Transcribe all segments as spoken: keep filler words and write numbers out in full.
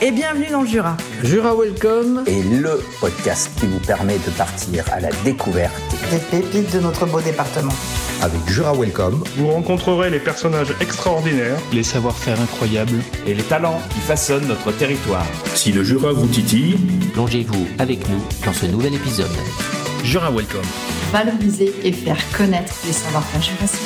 et bienvenue dans le Jura. Jura Welcome est le podcast qui vous permet de partir à la découverte des pépites de notre beau département. Avec Jura Welcome, vous rencontrerez les personnages extraordinaires, les savoir-faire incroyables et les talents qui façonnent notre territoire. Si le Jura vous titille, plongez-vous avec nous dans ce nouvel épisode. Jura Welcome. Valoriser et faire connaître les savoir-faire jurassiques.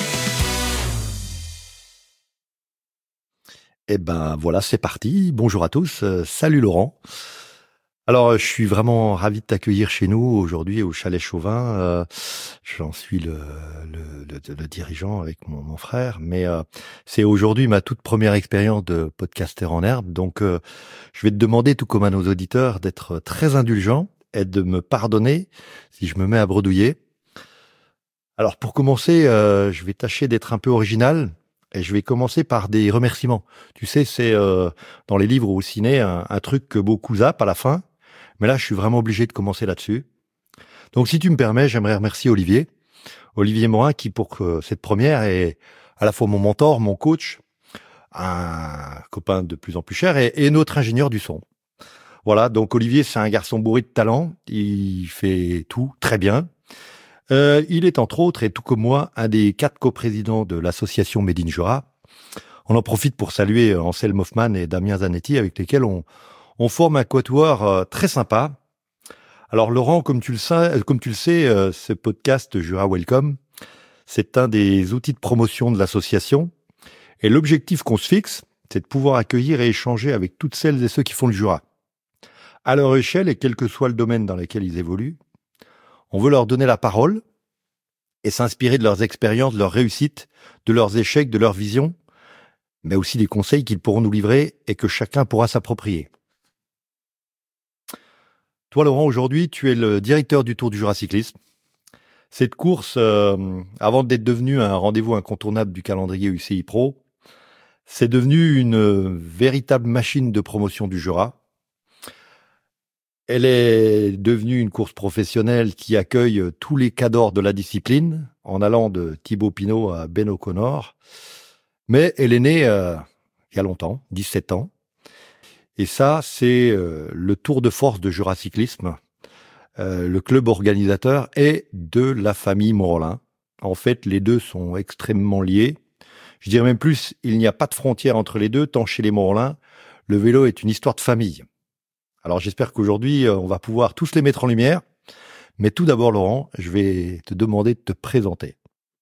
Eh ben voilà, c'est parti. Bonjour à tous. Euh, salut Laurent. Alors, je suis vraiment ravi de t'accueillir chez nous aujourd'hui au Chalet Chauvin. Euh, j'en suis le, le, le, le dirigeant avec mon, mon frère, mais euh, c'est aujourd'hui ma toute première expérience de podcaster en herbe. Donc, euh, je vais te demander, tout comme à nos auditeurs, d'être très indulgent et de me pardonner si je me mets à bredouiller. Alors, pour commencer, euh, je vais tâcher d'être un peu original. Et je vais commencer par des remerciements. Tu sais, c'est euh, dans les livres ou au ciné un, un truc que beaucoup zappent à la fin. Mais là, je suis vraiment obligé de commencer là-dessus. Donc, si tu me permets, j'aimerais remercier Olivier. Olivier Morin, qui pour euh, cette première est à la fois mon mentor, mon coach, un copain de plus en plus cher et, et notre ingénieur du son. Voilà, donc Olivier, c'est un garçon bourré de talent. Il fait tout très bien. Euh, il est entre autres, et tout comme moi, un des quatre coprésidents de l'association Made in Jura. On en profite pour saluer Anselme Hoffman et Damien Zanetti, avec lesquels on, on forme un quatuor euh, très sympa. Alors Laurent, comme tu le sais, comme tu le sais euh, ce podcast Jura Welcome, c'est un des outils de promotion de l'association. Et l'objectif qu'on se fixe, c'est de pouvoir accueillir et échanger avec toutes celles et ceux qui font le Jura. À leur échelle, et quel que soit le domaine dans lequel ils évoluent, on veut leur donner la parole et s'inspirer de leurs expériences, de leurs réussites, de leurs échecs, de leurs visions, mais aussi des conseils qu'ils pourront nous livrer et que chacun pourra s'approprier. Toi, Laurent, aujourd'hui, tu es le directeur du Tour du Jura Cyclisme. Cette course, euh, avant d'être devenue un rendez-vous incontournable du calendrier U C I Pro, c'est devenu une véritable machine de promotion du Jura. Elle est devenue une course professionnelle qui accueille tous les cadors de la discipline, en allant de Thibaut Pinot à Ben O'Connor. Mais elle est née euh, il y a longtemps, dix-sept ans. Et ça, c'est euh, le tour de force de Jura Cyclisme. Euh, le club organisateur est de la famille Morolin. En fait, les deux sont extrêmement liés. Je dirais même plus, il n'y a pas de frontière entre les deux, tant chez les Morolins, le vélo est une histoire de famille. Alors j'espère qu'aujourd'hui, on va pouvoir tous les mettre en lumière. Mais tout d'abord, Laurent, je vais te demander de te présenter.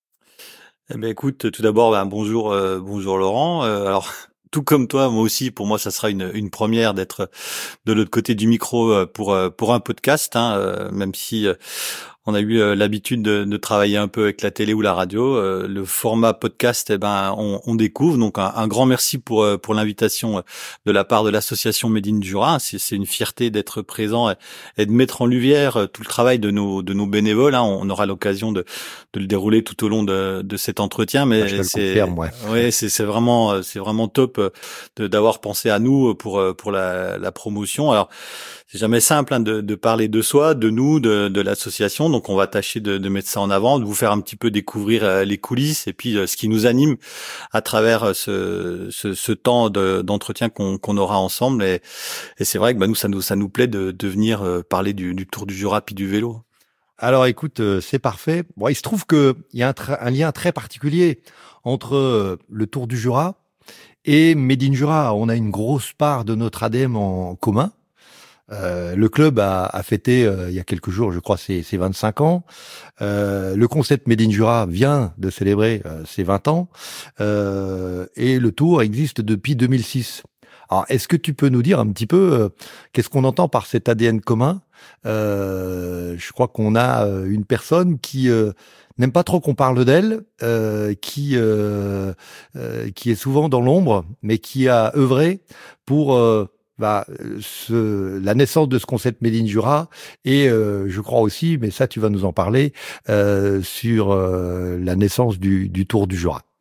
Eh ben, écoute, tout d'abord, ben, bonjour, euh, bonjour Laurent. Euh, alors, tout comme toi, moi aussi, pour moi, ça sera une, une première d'être de l'autre côté du micro pour pour un podcast, hein, euh, même si euh, on a eu euh, l'habitude de, de travailler un peu avec la télé ou la radio. Euh, le format podcast, eh ben, on, on découvre. Donc, un, un grand merci pour pour l'invitation de la part de l'association Made in Jura. C'est, c'est une fierté d'être présent et, et de mettre en lumière tout le travail de nos de nos bénévoles. Hein. On aura l'occasion de de le dérouler tout au long de de cet entretien. Mais je te c'est le confirme, ouais. Ouais, c'est c'est vraiment c'est vraiment top de d'avoir pensé à nous pour pour la la promotion. Alors, c'est jamais simple hein, de, de parler de soi, de nous, de, de l'association. Donc, on va tâcher de, de mettre ça en avant, de vous faire un petit peu découvrir euh, les coulisses et puis euh, ce qui nous anime à travers euh, ce, ce, ce temps de, d'entretien qu'on, qu'on aura ensemble. Et, et c'est vrai que bah, nous, ça nous, ça nous plaît de, de venir euh, parler du, du Tour du Jura puis du vélo. Alors, écoute, euh, c'est parfait. Bon, il se trouve que il y a un, tra- un lien très particulier entre euh, le Tour du Jura et Made in Jura. On a une grosse part de notre A D N en commun. Euh, le club a, a fêté euh, il y a quelques jours, je crois, ses, ses vingt-cinq ans. Euh, le concept Made in Jura vient de célébrer euh, ses vingt ans. Euh, et le Tour existe depuis deux mille six. Alors, est-ce que tu peux nous dire un petit peu euh, qu'est-ce qu'on entend par cet A D N commun ? euh, Je crois qu'on a euh, une personne qui euh, n'aime pas trop qu'on parle d'elle, euh, qui euh, euh, qui est souvent dans l'ombre, mais qui a œuvré pour euh, bah, ce, la naissance de ce concept Made in Jura et euh, je crois aussi, mais ça tu vas nous en parler, euh, sur euh, la naissance du, du Tour du Jura.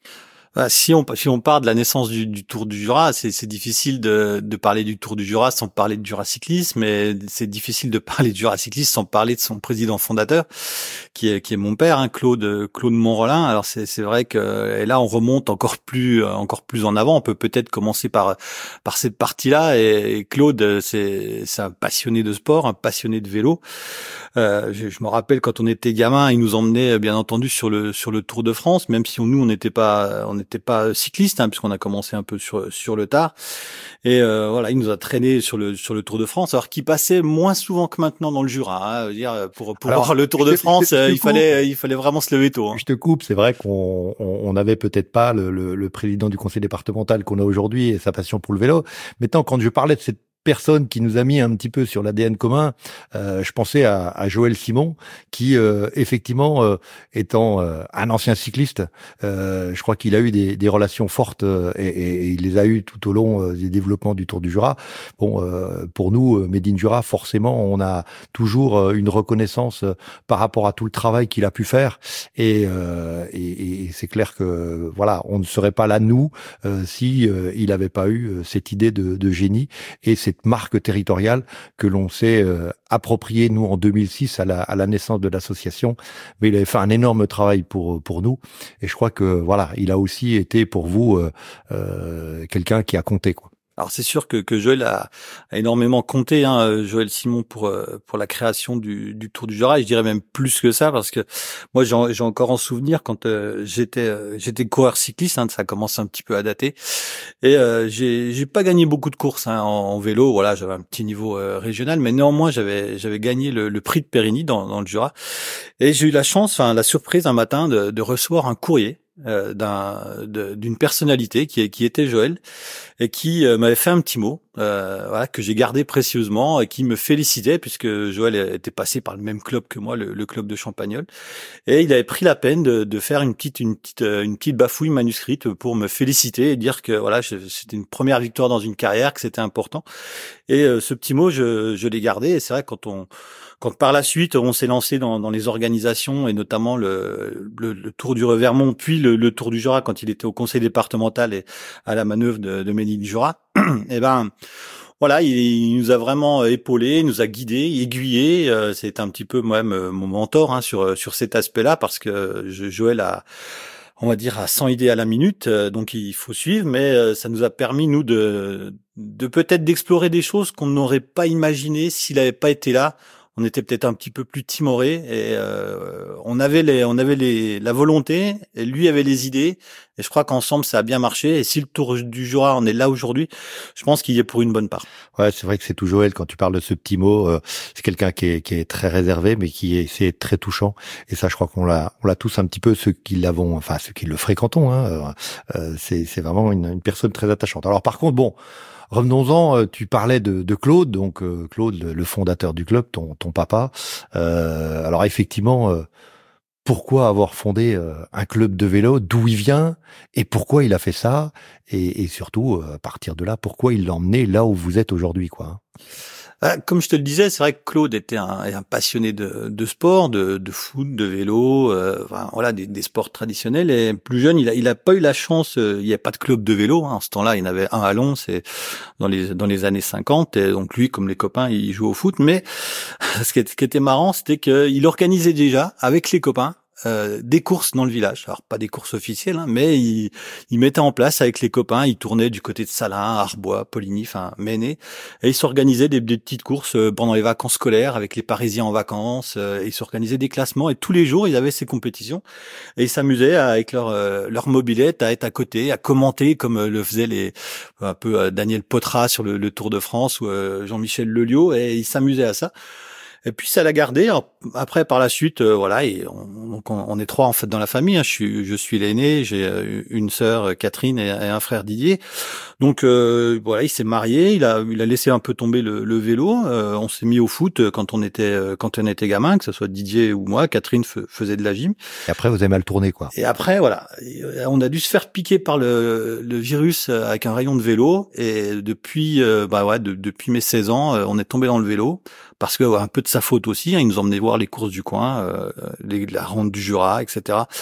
Bah, si on si on part de la naissance du, du Tour du Jura, c'est, c'est difficile de, de parler du Tour du Jura sans parler de Juracyclisme, mais c'est difficile de parler de Juracyclisme sans parler de son président fondateur, qui est qui est mon père, hein, Claude Claude Monrollin. Alors c'est c'est vrai que et là on remonte encore plus encore plus en avant. On peut peut-être commencer par par cette partie-là. Et, et Claude, c'est c'est un passionné de sport, un passionné de vélo. Euh, je, je me rappelle quand on était gamin, il nous emmenait bien entendu sur le sur le Tour de France, même si on, nous on n'était pas on n'était pas cycliste, hein, puisqu'on a commencé un peu sur sur le tard. Et euh, voilà, il nous a traîné sur le sur le Tour de France, alors qu'il passait moins souvent que maintenant dans le Jura. Hein, dire pour pour alors, voir le Tour de France, te, te, te il coupe. fallait il fallait vraiment se lever tôt. Hein. Je te coupe, c'est vrai qu'on on, on avait peut-être pas le, le, le président du conseil départemental qu'on a aujourd'hui et sa passion pour le vélo. Mais tant quand je parlais de cette personne qui nous a mis un petit peu sur l'A D N commun, euh, je pensais à, à Joël Simon, qui euh, effectivement, euh, étant euh, un ancien cycliste, euh, je crois qu'il a eu des, des relations fortes euh, et, et il les a eues tout au long euh, des développements du Tour du Jura. Bon, euh, pour nous, euh, Made in Jura, forcément, on a toujours euh, une reconnaissance euh, par rapport à tout le travail qu'il a pu faire, et, euh, et, et c'est clair que voilà, on ne serait pas là nous euh, si euh, il n'avait pas eu euh, cette idée de, de génie et cette marque territoriale que l'on s'est euh, appropriée, nous, en deux mille six, à la, à la naissance de l'association. Mais il avait fait un énorme travail pour pour nous. Et je crois que, voilà, il a aussi été pour vous euh, euh, quelqu'un qui a compté, quoi. Alors c'est sûr que, que Joël a, a énormément compté, hein, Joël Simon, pour pour la création du, du Tour du Jura. Et je dirais même plus que ça, parce que moi j'ai, j'ai encore en souvenir quand euh, j'étais euh, j'étais coureur cycliste, hein, ça commence un petit peu à dater. Et euh, j'ai j'ai pas gagné beaucoup de courses, hein, en, en vélo. Voilà, j'avais un petit niveau euh, régional, mais néanmoins j'avais j'avais gagné le, le prix de Périgny dans, dans le Jura. Et j'ai eu la chance, enfin la surprise un matin de, de recevoir un courrier Euh, d'un de, d'une personnalité qui qui était Joël et qui euh, m'avait fait un petit mot, euh, voilà, que j'ai gardé précieusement, et qui me félicitait puisque Joël était passé par le même club que moi, le, le club de Champagnole, et il avait pris la peine de, de faire une petite une petite une petite bafouille manuscrite pour me féliciter et dire que voilà, je, c'était une première victoire dans une carrière, que c'était important. Et euh, ce petit mot, je je l'ai gardé. Et c'est vrai, quand on Quand par la suite on s'est lancé dans, dans les organisations, et notamment le, le, le Tour du Revermont, puis le, le Tour du Jura quand il était au conseil départemental et à la manœuvre de, de Made in Jura, et ben voilà, il, il nous a vraiment épaulé, il nous a guidé, aiguillé. Euh, c'est un petit peu moi-même mon mentor, hein, sur sur cet aspect-là, parce que je, Joël a, on va dire, à cent idées à la minute, donc il faut suivre, mais ça nous a permis, nous, de de peut-être d'explorer des choses qu'on n'aurait pas imaginées s'il n'avait pas été là. On était peut-être un petit peu plus timorés, et euh, on avait les, on avait les, la volonté, et lui avait les idées, et je crois qu'ensemble ça a bien marché. Et si le Tour du Jura en est là aujourd'hui, je pense qu'il y est pour une bonne part. Ouais, c'est vrai que c'est tout Joël, quand tu parles de ce petit mot, euh, c'est quelqu'un qui est, qui est très réservé, mais qui est, c'est très touchant. Et ça, je crois qu'on l'a, on l'a tous un petit peu, ceux qui l'avons, enfin ceux qui le fréquentons. Hein, euh, c'est, c'est vraiment une, une personne très attachante. Alors par contre, bon. Revenons-en, tu parlais de, de Claude, donc euh, Claude, le, le fondateur du club, ton, ton papa. Euh, alors effectivement, euh, pourquoi avoir fondé euh, un club de vélo, d'où il vient et pourquoi il a fait ça, et, et surtout, euh, à partir de là, pourquoi il l'a emmené là où vous êtes aujourd'hui, quoi. Comme je te le disais, c'est vrai que Claude était un, un passionné de, de sport, de, de foot, de vélo, euh, enfin, voilà, des, des sports traditionnels. Et plus jeune, il a, il a pas eu la chance. Euh, il n'y a pas de club de vélo. Hein. En ce temps-là, il y en avait un à Lons, c'est dans les dans les années cinquante. Et donc lui, comme les copains, il jouait au foot. Mais ce qui était, ce qui était marrant, c'était qu'il organisait déjà avec les copains Euh, des courses dans le village. Alors pas des courses officielles, hein, mais il, il mettait en place avec les copains, il tournait du côté de Salins, Arbois, Poligny, enfin Méné, et il s'organisait des, des petites courses pendant les vacances scolaires avec les Parisiens en vacances. Euh, il s'organisait des classements, et tous les jours ils avaient ces compétitions, et ils s'amusaient avec leur euh, leur mobilette à être à côté, à commenter comme euh, le faisaient les un peu euh, Daniel Potras sur le, le Tour de France, ou euh, Jean-Michel Lelio, et ils s'amusaient à ça. Et puis ça l'a gardé. Alors, après, par la suite, euh, voilà, et on, donc on, on est trois en fait dans la famille. Hein. Je suis, je suis l'aîné. J'ai une sœur, Catherine, et, et un frère, Didier. Donc euh, voilà, il s'est marié. Il a, il a laissé un peu tomber le, le vélo. Euh, on s'est mis au foot quand on était, quand on était gamin, que ce soit Didier ou moi. Catherine f- faisait de la gym. Et après, vous avez mal tourné, quoi. Et après, voilà, on a dû se faire piquer par le, le virus avec un rayon de vélo. Et depuis, euh, bah ouais, de, depuis mes seize ans, on est tombé dans le vélo. Parce que ouais, un peu de sa faute aussi, hein, il nous emmenait voir les courses du coin, euh, les, la ronde du Jura, et cetera.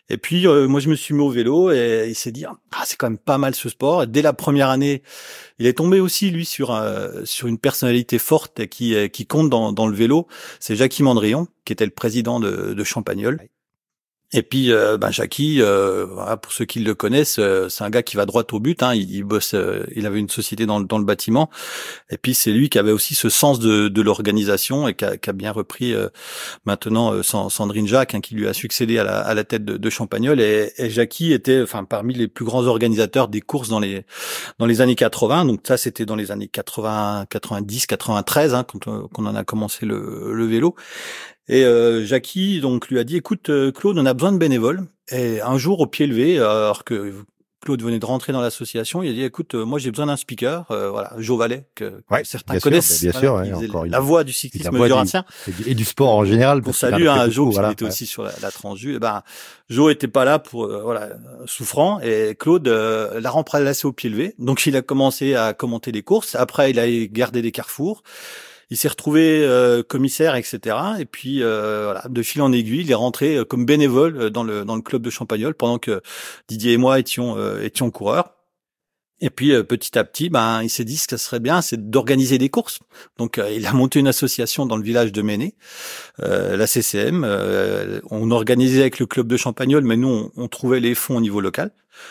Et puis euh, moi je me suis mis au vélo et il s'est dit ah c'est quand même pas mal ce sport. Et dès la première année, il est tombé aussi lui sur euh, sur une personnalité forte qui qui compte dans dans le vélo. C'est Jackie Mandrion qui était le président de, de Champagnole. Et puis, euh, ben Jackie, euh, voilà, pour ceux qui le connaissent, euh, c'est un gars qui va droit au but. Hein, il, il bosse, euh, il avait une société dans, dans le bâtiment. Et puis c'est lui qui avait aussi ce sens de, de l'organisation et qui a, qui a bien repris euh, maintenant euh, Sandrine Jacques, hein, qui lui a succédé à la, à la tête de, de Champagnole. Et, et Jackie était, enfin, parmi les plus grands organisateurs des courses dans les dans les années quatre-vingts. Donc ça, c'était dans les années quatre-vingts, quatre-vingt-dix, quatre-vingt-treize, hein, quand, quand on en a commencé le, le vélo. Et euh, Jackie donc lui a dit écoute euh, Claude, on a besoin de bénévoles. Et un jour au pied levé, alors que Claude venait de rentrer dans l'association, il a dit écoute euh, moi j'ai besoin d'un speaker, euh, voilà, Joe Vallet que, ouais, que certains bien connaissent, sûr, bien voilà, sûr, ouais, encore la voix du cyclisme jurassien du, et du sport en général. On salue un Joe qui voilà, était ouais. aussi sur la, la Transju. Et ben Joe était pas là pour euh, voilà souffrant et Claude euh, l'a remplacé au pied levé. Donc il a commencé à commenter les courses. Après il a gardé des carrefours. Il s'est retrouvé euh, commissaire, et cetera. Et puis, euh, voilà, de fil en aiguille, il est rentré euh, comme bénévole dans le dans le club de Champagnole pendant que Didier et moi étions euh, étions coureurs. Et puis, euh, petit à petit, ben, il s'est dit ce que ce serait bien, c'est d'organiser des courses. Donc, euh, il a monté une association dans le village de Méné, euh, la C C M. Euh, on organisait avec le club de Champagnole, mais nous, on, on trouvait les fonds au niveau local.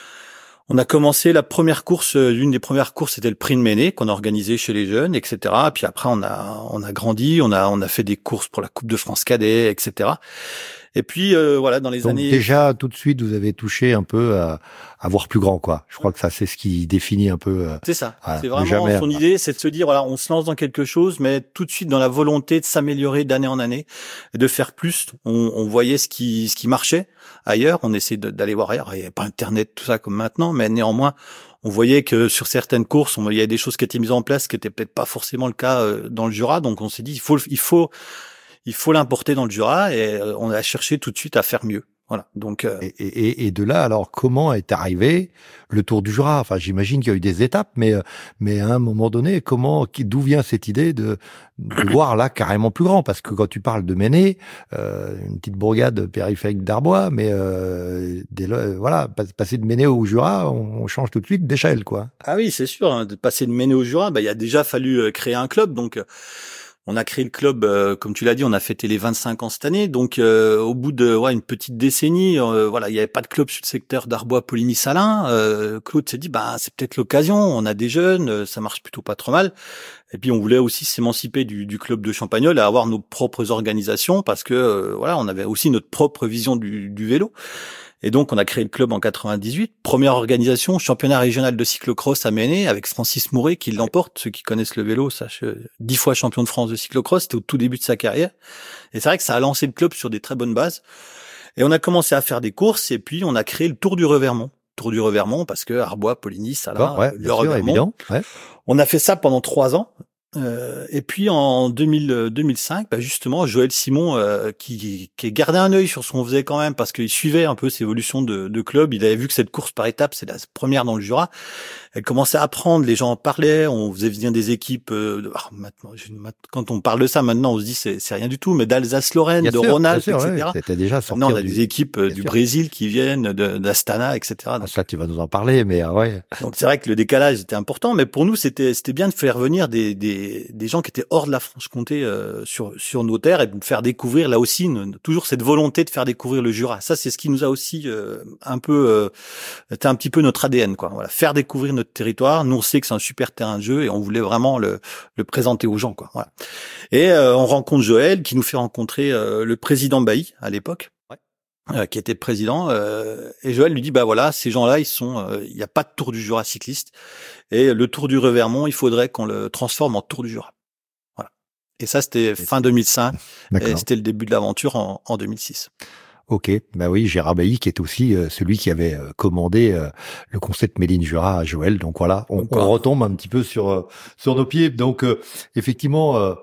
On a commencé la première course, l'une des premières courses, c'était le prix de Méné qu'on a organisé chez les jeunes, et cetera. Puis après, on a on a grandi, on a on a fait des courses pour la Coupe de France cadet, et cetera. Et puis euh, voilà, dans les Donc années. Déjà, tout de suite, vous avez touché un peu à, à voir plus grand, quoi. Je crois que ça, c'est ce qui définit un peu. Euh, c'est ça. Voilà, c'est vraiment jamais, son voilà. idée, c'est de se dire voilà, on se lance dans quelque chose, mais tout de suite dans la volonté de s'améliorer d'année en année, et de faire plus. On, on voyait ce qui ce qui marchait ailleurs. On essayait de, d'aller voir ailleurs. Il n'y avait pas Internet, tout ça comme maintenant, mais néanmoins. On voyait que sur certaines courses, on, il y avait des choses qui étaient mises en place qui n'étaient peut-être pas forcément le cas euh, dans le Jura. Donc on s'est dit, il faut, il faut, il faut l'importer dans le Jura et euh, on a cherché tout de suite à faire mieux. Voilà. Donc euh... et, et, et de là, alors comment est arrivé le Tour du Jura? Enfin, j'imagine qu'il y a eu des étapes, mais mais à un moment donné, comment, d'où vient cette idée de, de voir là carrément plus grand? Parce que quand tu parles de Méné, euh, une petite bourgade périphérique d'Arbois, mais euh, dès là, voilà, passer de Méné au Jura, on, on change tout de suite d'échelle, quoi. Ah oui, c'est sûr. Hein, de passer de Méné au Jura, bah il a déjà fallu créer un club, donc. Euh... On a créé le club, euh, comme tu l'as dit, on a fêté les vingt-cinq ans cette année. Donc, euh, au bout de ouais, une petite décennie, euh, voilà, il n'y avait pas de club sur le secteur d'Arbois-Poligny-Salins. Euh, Claude s'est dit, bah, c'est peut-être l'occasion. On a des jeunes, euh, ça marche plutôt pas trop mal. Et puis, on voulait aussi s'émanciper du, du club de Champagnole et avoir nos propres organisations parce que, euh, voilà, on avait aussi notre propre vision du, du vélo. Et donc, on a créé le club en quatre-vingt-dix-huit. Première organisation, championnat régional de cyclocross à Méné, avec Francis Mouret qui l'emporte. Ceux qui connaissent le vélo sachent, dix fois champion de France de cyclocross. C'était au tout début de sa carrière. Et c'est vrai que ça a lancé le club sur des très bonnes bases. Et on a commencé à faire des courses. Et puis, on a créé le Tour du Revermont. Tour du Revermont parce que Arbois, Poligny, Salins, ouais, le Revermont. Évident, ouais. On a fait ça pendant trois ans. Euh, et puis en deux mille, deux mille cinq, bah justement, Joël Simon, euh, qui, qui gardait un œil sur ce qu'on faisait quand même, parce qu'il suivait un peu ces évolutions de, de club. Il avait vu que cette course par étapes, c'est la première dans le Jura. Elle commençait à apprendre, les gens en parlaient, on faisait venir des équipes. Euh, alors maintenant, je, quand on parle de ça, maintenant, on se dit c'est, c'est rien du tout, mais d'Alsace-Lorraine, de Rhône-Alpes, et cetera. Ouais, c'était déjà sorti. Non, on a des équipes euh, du sûr. Brésil qui viennent, de, d'Astana, et cetera. Donc, ça, tu vas nous en parler, mais euh, ouais. Donc c'est vrai que le décalage était important, mais pour nous, c'était c'était bien de faire venir des des, des gens qui étaient hors de la Franche-Comté euh, sur sur nos terres et de faire découvrir là aussi une, toujours cette volonté de faire découvrir le Jura. Ça, c'est ce qui nous a aussi euh, un peu, euh, c'était un petit peu notre A D N, quoi. Voilà, faire découvrir notre territoire. Nous, on sait que c'est un super terrain de jeu et on voulait vraiment le, le présenter aux gens, quoi. Voilà. Et euh, on rencontre Joël, qui nous fait rencontrer euh, le président Bailly à l'époque, ouais. euh, qui était président. Euh, et Joël lui dit, bah voilà, ces gens-là, ils sont, euh, il n'y a pas de Tour du Jura cycliste. Et le Tour du Revermont, il faudrait qu'on le transforme en Tour du Jura. Voilà. Et ça, c'était fin deux mille cinq. D'accord. Et c'était le début de l'aventure en, en deux mille six. Ok, bah oui, Gérard Bailly qui est aussi euh, celui qui avait euh, commandé euh, le concept Made in Jura à Joël. Donc voilà, on, on retombe un petit peu sur euh, sur nos pieds. Donc euh, effectivement, euh,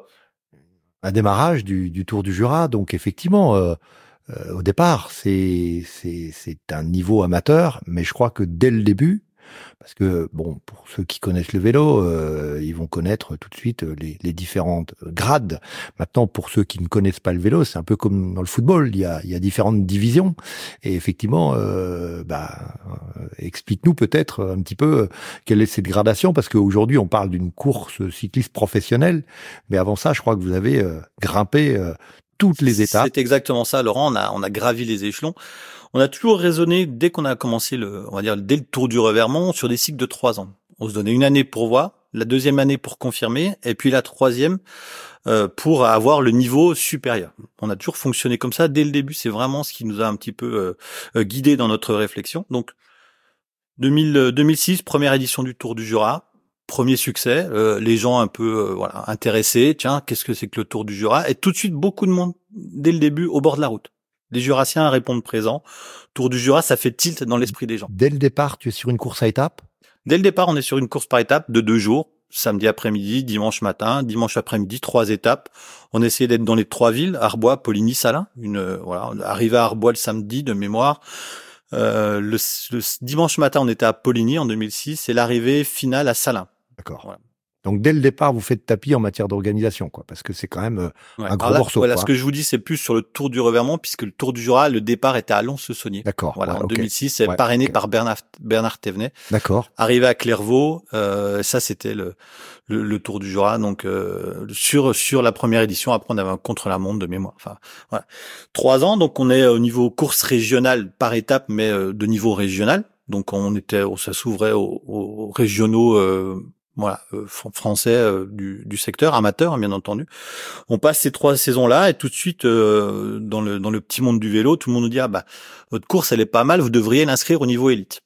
un démarrage du, du Tour du Jura. Donc effectivement, euh, euh, au départ, c'est c'est c'est un niveau amateur, mais je crois que dès le début, parce que bon, pour ceux qui connaissent le vélo, euh, ils vont connaître tout de suite les, les différentes grades. Maintenant, pour ceux qui ne connaissent pas le vélo, c'est un peu comme dans le football, il y a, il y a différentes divisions. Et effectivement, euh, bah, euh, explique-nous peut-être un petit peu quelle est cette gradation, parce qu'aujourd'hui, on parle d'une course cycliste professionnelle, mais avant ça, je crois que vous avez euh, grimpé euh, toutes les étapes. C'est exactement ça, Laurent. On a, on a gravi les échelons. On a toujours raisonné, dès qu'on a commencé le, on va dire, dès le Tour du Revermont, sur des cycles de trois ans. On se donnait une année pour voir, la deuxième année pour confirmer, et puis la troisième euh, pour avoir le niveau supérieur. On a toujours fonctionné comme ça dès le début. C'est vraiment ce qui nous a un petit peu euh, guidé dans notre réflexion. Donc, deux mille, deux mille six, première édition du Tour du Jura. Premier succès, euh, les gens un peu euh, voilà intéressés. Tiens, qu'est-ce que c'est que le Tour du Jura? Et tout de suite, beaucoup de monde, dès le début, au bord de la route. Les Jurassiens répondent présent. Tour du Jura, ça fait tilt dans l'esprit des gens. Dès le départ, tu es sur une course à étapes? Dès le départ, on est sur une course par étapes de deux jours. Samedi après-midi, dimanche matin, dimanche après-midi, trois étapes. On essayait d'être dans les trois villes, Arbois, Poligny, Salins. Une, euh, voilà, on est arrivé à Arbois le samedi de mémoire. Euh, le, le dimanche matin, on était à Poligny en deux mille six et l'arrivée finale à Salins. D'accord. Voilà. Donc dès le départ, vous faites tapis en matière d'organisation, quoi, parce que c'est quand même euh, ouais. un gros là, morceau. Voilà, quoi. Ce que je vous dis, c'est plus sur le Tour du Revermont, puisque le Tour du Jura, le départ était à Lons-le-Saunier. D'accord. Voilà, ouais, en okay. deux mille six, c'est ouais, parrainé okay. par Bernard Bernard Thévenet. D'accord. Arrivé à Clairvaux, euh, ça c'était le, le le Tour du Jura. Donc euh, sur sur la première édition, après on avait un contre-la-montre de mémoire. Enfin voilà, trois ans. Donc on est au niveau course régionale par étape, mais euh, de niveau régional. Donc on était, ça s'ouvrait aux, aux régionaux. Euh, Voilà, euh, français euh, du, du secteur amateur, bien entendu. On passe ces trois saisons-là et tout de suite euh, dans le dans le petit monde du vélo, tout le monde nous dit ah bah votre course elle est pas mal, vous devriez l'inscrire au niveau élite.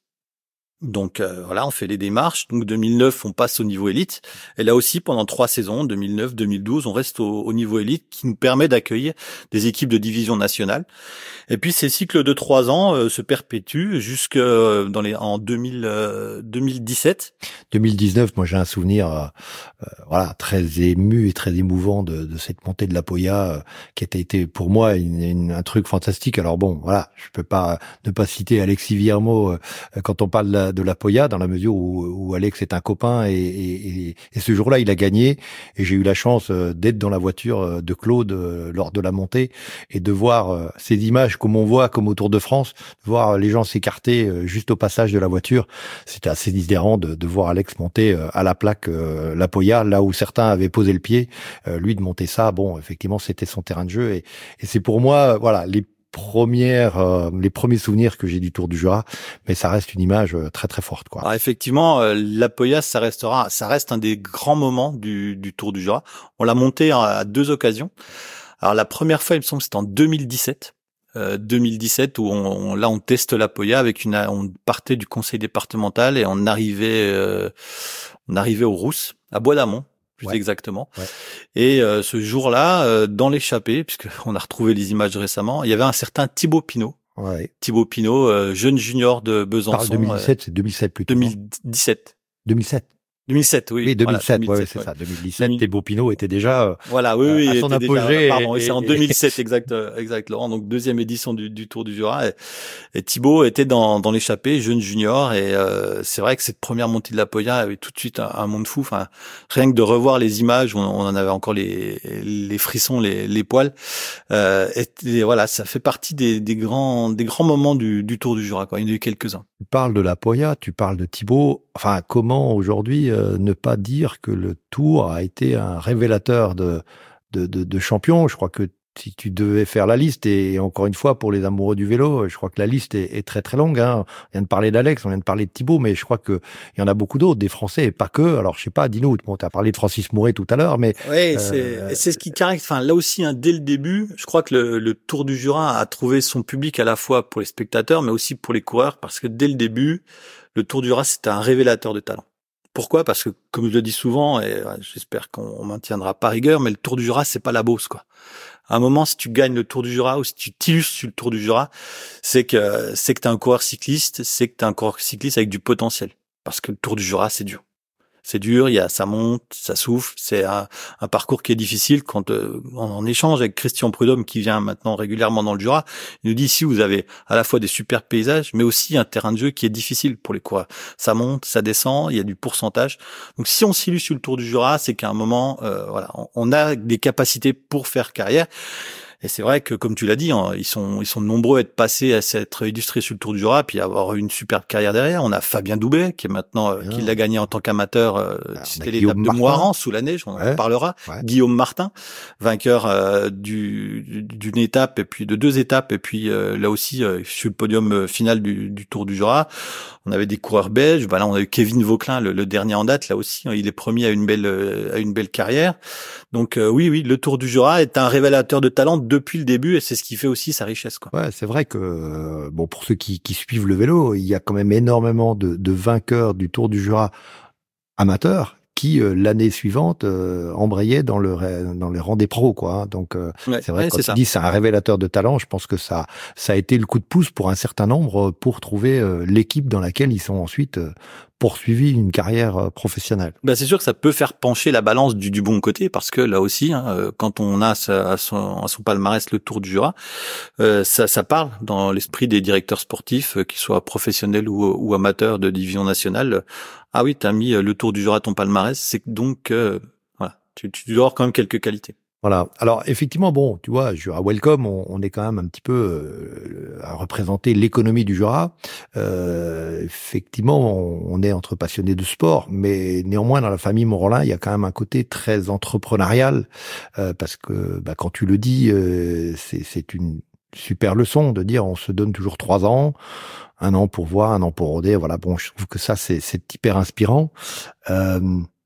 Donc euh, voilà, on fait les démarches. Donc deux mille neuf, on passe au niveau élite. Et là aussi, pendant trois saisons, deux mille neuf, deux mille douze, on reste au, au niveau élite, qui nous permet d'accueillir des équipes de division nationale. Et puis ces cycles de trois ans euh, se perpétuent jusque euh, dans les en deux mille, euh, deux mille dix-sept. deux mille dix-neuf, moi j'ai un souvenir, euh, euh, voilà, très ému et très émouvant de, de cette montée de la Poya, euh, qui a été pour moi une, une, un truc fantastique. Alors bon, voilà, je peux pas ne pas citer Alexis Villermo euh, quand on parle de la, de la Poya, dans la mesure où, où Alex est un copain et, et, et, et ce jour-là il a gagné et j'ai eu la chance d'être dans la voiture de Claude lors de la montée et de voir ces images comme on voit comme au Tour de France, de voir les gens s'écarter juste au passage de la voiture. C'était assez sidérant de, de voir Alex monter à la plaque la Poya, là où certains avaient posé le pied, lui de monter ça, bon effectivement c'était son terrain de jeu et, et c'est pour moi voilà les premières, euh, les premiers souvenirs que j'ai du Tour du Jura, mais ça reste une image très très forte, quoi. Alors effectivement, euh, la Poya, ça restera, ça reste un des grands moments du, du Tour du Jura. On l'a monté à deux occasions. Alors la première fois, il me semble, c'était en deux mille dix-sept. Euh, deux mille dix-sept où on, on, là on teste la Poya avec une, on partait du conseil départemental et on arrivait, euh, on arrivait aux Rousses, à Bois d'Amont. Plus ouais. exactement. Ouais. Et euh, ce jour-là, euh, dans l'échappée, puisque on a retrouvé les images récemment, il y avait un certain Thibaut Pinot. Ouais. Thibaut Pinot, euh, jeune junior de Besançon. Par deux mille dix-sept, euh, c'est deux mille sept plutôt. deux mille dix-sept. deux mille sept. deux mille sept, oui. Oui, deux mille sept, voilà, ouais, c'est ouais. ça. deux mille dix-sept, Thibaut Pinot était déjà euh, voilà, oui, oui, à son apogée. Déjà, pardon, et, c'est en deux mille sept, exact, exact, Laurent. Donc deuxième édition du, du Tour du Jura. Et, et Thibaut était dans, dans l'échappée, jeune junior. Et euh, c'est vrai que cette première montée de la Poya avait tout de suite un, un monde fou. Enfin, rien que de revoir les images, on, on en avait encore les, les frissons, les, les poils. Euh, et, et voilà, ça fait partie des, des grands, des grands moments du, du Tour du Jura, quoi. Il y en a eu quelques-uns. Tu parles de la Poya, tu parles de Thibaut. Enfin, comment aujourd'hui euh, ne pas dire que le Tour a été un révélateur de, de, de, de champions. Je crois que si tu devais faire la liste, et encore une fois, pour les amoureux du vélo, je crois que la liste est, est très très longue. Hein. On vient de parler d'Alex, on vient de parler de Thibaut, mais je crois que il y en a beaucoup d'autres, des Français, et pas que. Alors, je sais pas, dis-nous, bon, tu as parlé de Francis Mouret tout à l'heure, mais... Oui, c'est, euh, c'est ce qui caractérise... Enfin, là aussi, hein, dès le début, je crois que le, le Tour du Jura a trouvé son public à la fois pour les spectateurs, mais aussi pour les coureurs, parce que dès le début, le Tour du Jura, c'était un révélateur de talent. Pourquoi ? Parce que, comme je le dis souvent, et j'espère qu'on maintiendra pas rigueur, mais le Tour du Jura, c'est pas la Beauce, quoi. À un moment, si tu gagnes le Tour du Jura ou si tu t'illustres sur le Tour du Jura, c'est que c'est que t'es un coureur cycliste, c'est que t'es un coureur cycliste avec du potentiel. Parce que le Tour du Jura, c'est dur. C'est dur, il y a ça monte, ça souffle. C'est un, un parcours qui est difficile. Quand euh, on, on échange avec Christian Prudhomme, qui vient maintenant régulièrement dans le Jura, il nous dit ici vous avez à la fois des super paysages, mais aussi un terrain de jeu qui est difficile pour les coureurs. Ça monte, ça descend, il y a du pourcentage. Donc si on s'illustre sur le Tour du Jura, c'est qu'à un moment, euh, voilà, on, on a des capacités pour faire carrière. Et c'est vrai que, comme tu l'as dit, hein, ils sont ils sont nombreux à être passés à s'être illustrés sur le Tour du Jura, puis à avoir une superbe carrière derrière. On a Fabien Doubet, qui est maintenant, euh, qui l'a gagné en tant qu'amateur. Euh, c'était l'étape de Moiran, sous la neige, on ouais. en parlera. Ouais. Guillaume Martin, vainqueur euh, du, d'une étape et puis de deux étapes, et puis euh, là aussi euh, sur le podium final du, du Tour du Jura. On avait des coureurs belges. Bah là, on a eu Kevin Vauquelin, le, le dernier en date. Là aussi, hein, il est promis à une belle à une belle carrière. Donc euh, oui, oui, le Tour du Jura est un révélateur de talent depuis le début, et c'est ce qui fait aussi sa richesse, quoi. Ouais, c'est vrai que euh, bon, pour ceux qui, qui suivent le vélo, il y a quand même énormément de, de vainqueurs du Tour du Jura amateurs qui euh, l'année suivante euh, embrayaient dans le dans les rangs des pros, quoi. Donc euh, ouais, c'est vrai ouais, que quand tu dis c'est un révélateur de talent, je pense que ça ça a été le coup de pouce pour un certain nombre pour trouver euh, l'équipe dans laquelle ils sont ensuite euh, poursuivi une carrière professionnelle. Ben c'est sûr que ça peut faire pencher la balance du, du bon côté, parce que là aussi, hein, quand on a à son, à son palmarès le Tour du Jura, euh, ça, ça parle dans l'esprit des directeurs sportifs, qu'ils soient professionnels ou, ou amateurs de division nationale. Ah oui, t'as mis le Tour du Jura à ton palmarès, c'est donc euh, voilà, tu, tu dois avoir quand même quelques qualités. Voilà. Alors effectivement, bon, tu vois, Jura Welcome, on, on est quand même un petit peu euh, à représenter l'économie du Jura. Euh, effectivement, on, on est entre passionnés de sport, mais néanmoins dans la famille Morolin, il y a quand même un côté très entrepreneurial, euh, parce que bah, quand tu le dis, euh, c'est, c'est une super leçon de dire on se donne toujours trois ans, un an pour voir, un an pour rôder. Voilà. Bon, je trouve que ça c'est, c'est hyper inspirant. Euh,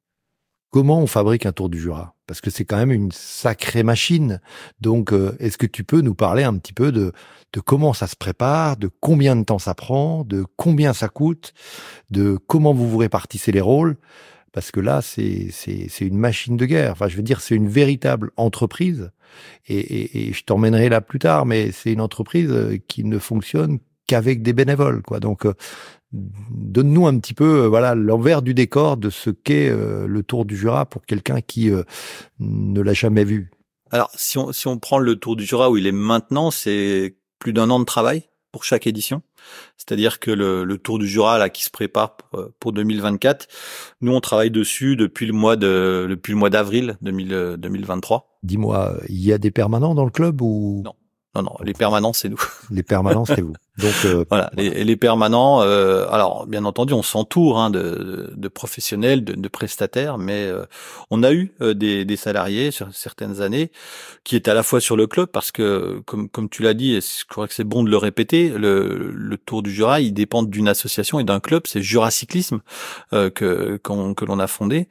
Comment on fabrique un Tour du Jura ? Parce que c'est quand même une sacrée machine. Donc, euh, est-ce que tu peux nous parler un petit peu de, de comment ça se prépare, de combien de temps ça prend, de combien ça coûte, de comment vous vous répartissez les rôles ? Parce que là, c'est, c'est, c'est une machine de guerre. Enfin, je veux dire, c'est une véritable entreprise. Et, et, et je t'emmènerai là plus tard, mais c'est une entreprise qui ne fonctionne qu'avec des bénévoles, quoi. Donc, euh, donne-nous un petit peu, euh, voilà, l'envers du décor de ce qu'est euh, le Tour du Jura pour quelqu'un qui euh, ne l'a jamais vu. Alors, si on si on prend le Tour du Jura où il est maintenant, c'est plus d'un an de travail pour chaque édition. C'est-à-dire que le, le Tour du Jura là qui se prépare pour, pour deux mille vingt-quatre, nous on travaille dessus depuis le mois de depuis le mois d'avril deux mille vingt-trois. Dis-moi, il y a des permanents dans le club ou non? Non, non, les permanents, c'est nous. Les permanents, c'est vous. Donc euh, voilà, les, les permanents. Euh, alors, bien entendu, on s'entoure hein, de, de professionnels, de, de prestataires, mais euh, on a eu euh, des, des salariés sur certaines années qui étaient à la fois sur le club, parce que, comme, comme tu l'as dit, et je crois que c'est bon de le répéter, le, le Tour du Jura, il dépend d'une association et d'un club. C'est Jura Cyclisme euh, que qu'on, que l'on a fondé.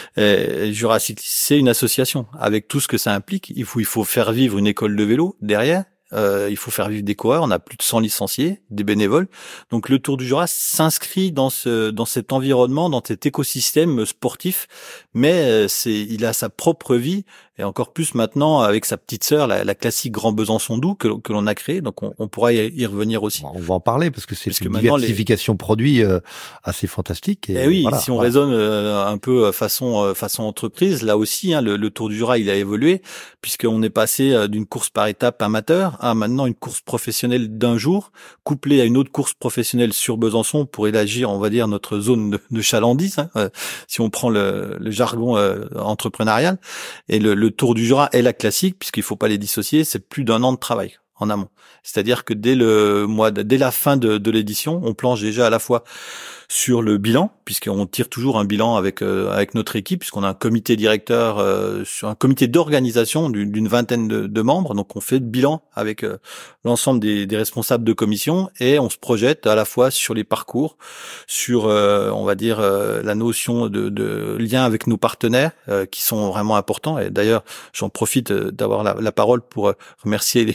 Et Jura Cyclisme, c'est une association avec tout ce que ça implique. Il faut, il faut faire vivre une école de vélo derrière. Euh, il faut faire vivre des coureurs. On a plus de cent licenciés, des bénévoles. Donc le Tour du Jura s'inscrit dans ce dans cet environnement, dans cet écosystème sportif, mais c'est il a sa propre vie, et encore plus maintenant avec sa petite sœur, la, la classique Grand Besançon Doux que, que l'on a créé. Donc on, on pourra y, y revenir aussi. On va en parler parce que c'est parce une que diversification les... produit euh, assez fantastique. Et, et oui, voilà, si on voilà. raisonne euh, un peu façon euh, façon entreprise, là aussi, hein, le, le Tour du Jura il a évolué, puisqu'on est passé euh, d'une course par étape amateur à maintenant une course professionnelle d'un jour, couplée à une autre course professionnelle sur Besançon pour élargir, on va dire, notre zone de, de chalandise, hein, euh, si on prend le, le jargon euh, entrepreneurial. Et le, le Tour du Jura est la classique, puisqu'il faut pas les dissocier, c'est plus d'un an de travail en amont. C'est-à-dire que dès le mois, de, dès la fin de, de l'édition, on planche déjà à la fois sur le bilan, puisqu'on tire toujours un bilan avec euh, avec notre équipe, puisqu'on a un comité directeur, euh, sur un comité d'organisation d'une, d'une vingtaine de, de membres. Donc on fait le bilan avec euh, l'ensemble des, des responsables de commission, et on se projette à la fois sur les parcours, sur euh, on va dire euh, la notion de, de lien avec nos partenaires euh, qui sont vraiment importants. Et d'ailleurs, j'en profite d'avoir la, la parole pour remercier les, les établissements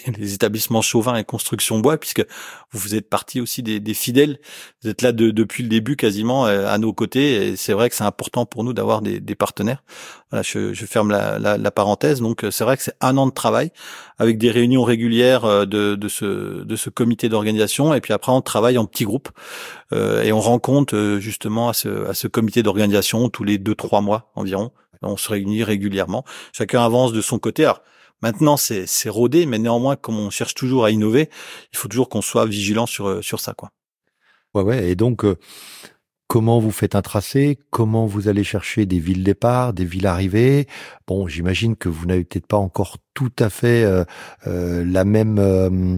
l'établissement Chauvin et Construction Bois, puisque vous êtes partie aussi des, des fidèles. Vous êtes là de, depuis le début quasiment à nos côtés, et c'est vrai que c'est important pour nous d'avoir des, des partenaires. Voilà, je, je ferme la, la, la parenthèse. Donc c'est vrai que c'est un an de travail avec des réunions régulières de, de ce de ce comité d'organisation, et puis après on travaille en petits groupes euh, et on rencontre justement à ce à ce comité d'organisation tous les deux trois mois environ. On se réunit régulièrement. Chacun avance de son côté. Alors maintenant c'est c'est rodé, mais néanmoins comme on cherche toujours à innover, il faut toujours qu'on soit vigilant sur sur ça, quoi. Ouais ouais. Et donc euh... comment vous faites un tracé? Comment vous allez chercher des villes départ, des villes arrivées? Bon, j'imagine que vous n'avez peut-être pas encore tout à fait euh, euh, la même. Euh,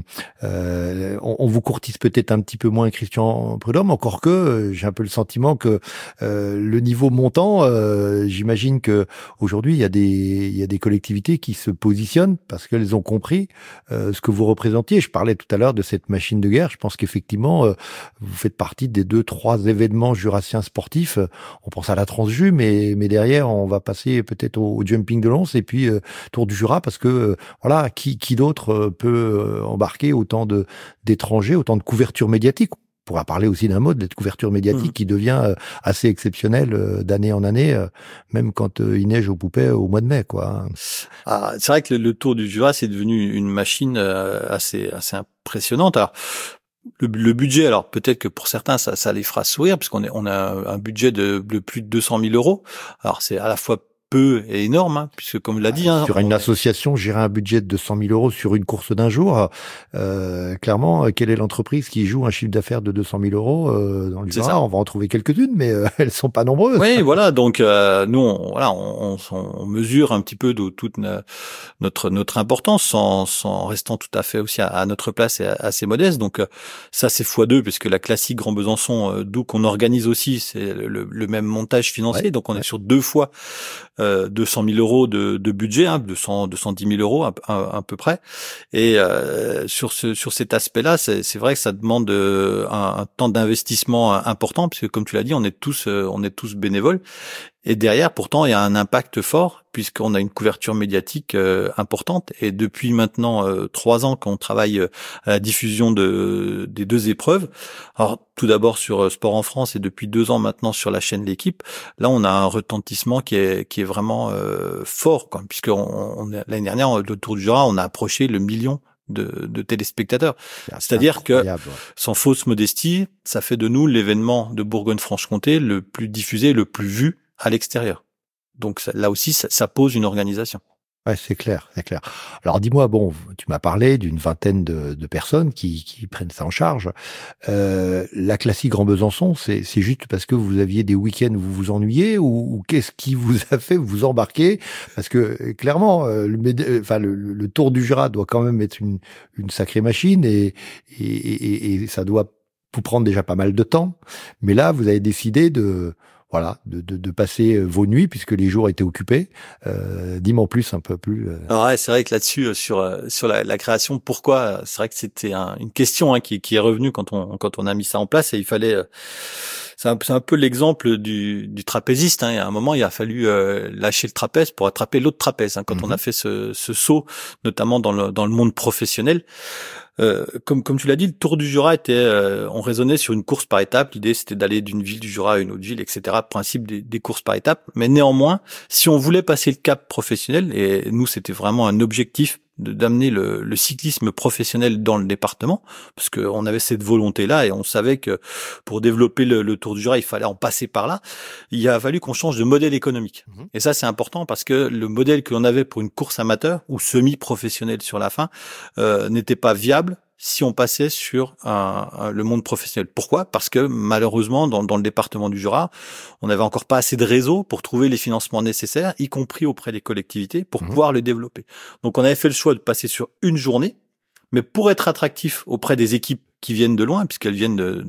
euh, on, on vous courtise peut-être un petit peu moins, Christian Prudhomme, encore que euh, j'ai un peu le sentiment que euh, le niveau montant, euh, j'imagine que aujourd'hui il y a des il y a des collectivités qui se positionnent parce qu'elles ont compris euh, ce que vous représentiez. Je parlais tout à l'heure de cette machine de guerre. Je pense qu'effectivement euh, vous faites partie des deux trois événements jurassiens sportifs. On pense à la Transju, mais mais derrière on va passer peut-être au, au jumping de Lons et puis euh, Tour du Jura, parce que euh, voilà, qui qui d'autre euh, peut euh, embarquer autant de d'étrangers, autant de couverture médiatique? On pourra parler aussi d'un mode, de couverture médiatique mmh. qui devient euh, assez exceptionnelle euh, d'année en année, euh, même quand euh, il neige au Poupet au mois de mai, quoi. Ah, c'est vrai que le, le Tour du Jura c'est devenu une machine euh, assez assez impressionnante. Alors Le, le budget, alors peut-être que pour certains ça, ça les fera sourire, puisqu'on est, on a un budget de, de plus de deux cent mille euros. Alors c'est à la fois peu et énorme, hein, puisque comme l'a dit, hein, sur une on... association, gérer un budget de deux cent mille euros sur une course d'un jour, euh, clairement, quelle est l'entreprise qui joue un chiffre d'affaires de deux cent mille euros euh, dans le Jura? On va en trouver quelques-unes, mais euh, elles sont pas nombreuses. Oui, voilà. Donc euh, nous, on, voilà, on, on, on mesure un petit peu de toute notre notre importance, sans, sans restant tout à fait aussi à, à notre place et assez modeste. Donc euh, ça, c'est fois deux, puisque la classique Grand Besançon, euh, d'où qu'on organise aussi, c'est le, le même montage financier. Ouais, donc on ouais. est sur deux fois Euh, deux cent mille euros de, de budget, hein, deux cents, deux cent dix mille euros à, à, à peu près. Et euh, sur ce, sur cet aspect-là, c'est, c'est vrai que ça demande euh, un, un temps d'investissement important, puisque comme tu l'as dit, on est tous, euh, on est tous bénévoles. Et derrière, pourtant, il y a un impact fort, puisqu'on a une couverture médiatique euh, importante. Et depuis maintenant euh, trois ans qu'on travaille euh, à la diffusion de des deux épreuves, alors tout d'abord sur euh, Sport en France et depuis deux ans maintenant sur la chaîne L'Équipe, là on a un retentissement qui est qui est vraiment euh, fort, quoi, puisque on, on, l'année dernière, le Tour du Jura, on a approché le million de, de téléspectateurs. C'est C'est-à-dire que, sans fausse modestie, ça fait de nous l'événement de Bourgogne-Franche-Comté le plus diffusé, le plus vu à l'extérieur. Donc ça, là aussi, ça, ça pose une organisation. Ouais, c'est clair, c'est clair. Alors dis-moi, bon, tu m'as parlé d'une vingtaine de, de personnes qui, qui prennent ça en charge. Euh, la classique Grand Besançon, c'est, c'est juste parce que vous aviez des week-ends où vous vous ennuyez, ou, ou qu'est-ce qui vous a fait vous embarquer? Parce que clairement, euh, le, enfin, le, le Tour du Jura doit quand même être une, une sacrée machine, et, et, et, et ça doit vous prendre déjà pas mal de temps. Mais là, vous avez décidé de Voilà, de, de, de passer vos nuits puisque les jours étaient occupés. Euh, dis-moi en plus un peu plus. Euh... Alors ouais, c'est vrai que là-dessus, sur sur la, la création, pourquoi? C'est vrai que c'était un, une question hein, qui, qui est revenue quand on quand on a mis ça en place, et il fallait. C'est un, c'est un peu l'exemple du, du trapéziste. Hein. À un moment, il a fallu euh, lâcher le trapèze pour attraper l'autre trapèze. Hein, quand mm-hmm. on a fait ce, ce saut, notamment dans le dans le monde professionnel. Euh, comme comme tu l'as dit, le Tour du Jura était, euh, on raisonnait sur une course par étape. L'idée c'était d'aller d'une ville du Jura à une autre ville, et cetera. Principe des, des courses par étapes. Mais néanmoins, si on voulait passer le cap professionnel, et nous c'était vraiment un objectif de d'amener le, le cyclisme professionnel dans le département, parce que on avait cette volonté-là et on savait que pour développer le, le Tour du Jura, il fallait en passer par là. Il a fallu qu'on change de modèle économique. Mmh. Et ça, c'est important parce que le modèle que l'on avait pour une course amateur ou semi-professionnelle sur la fin euh, n'était pas viable si on passait sur un, un, le monde professionnel. Pourquoi? Parce que malheureusement, dans, dans le département du Jura, on n'avait encore pas assez de réseaux pour trouver les financements nécessaires, y compris auprès des collectivités, pour mmh. pouvoir le développer. Donc on avait fait le choix de passer sur une journée, mais pour être attractif auprès des équipes qui viennent de loin, puisqu'elles viennent de,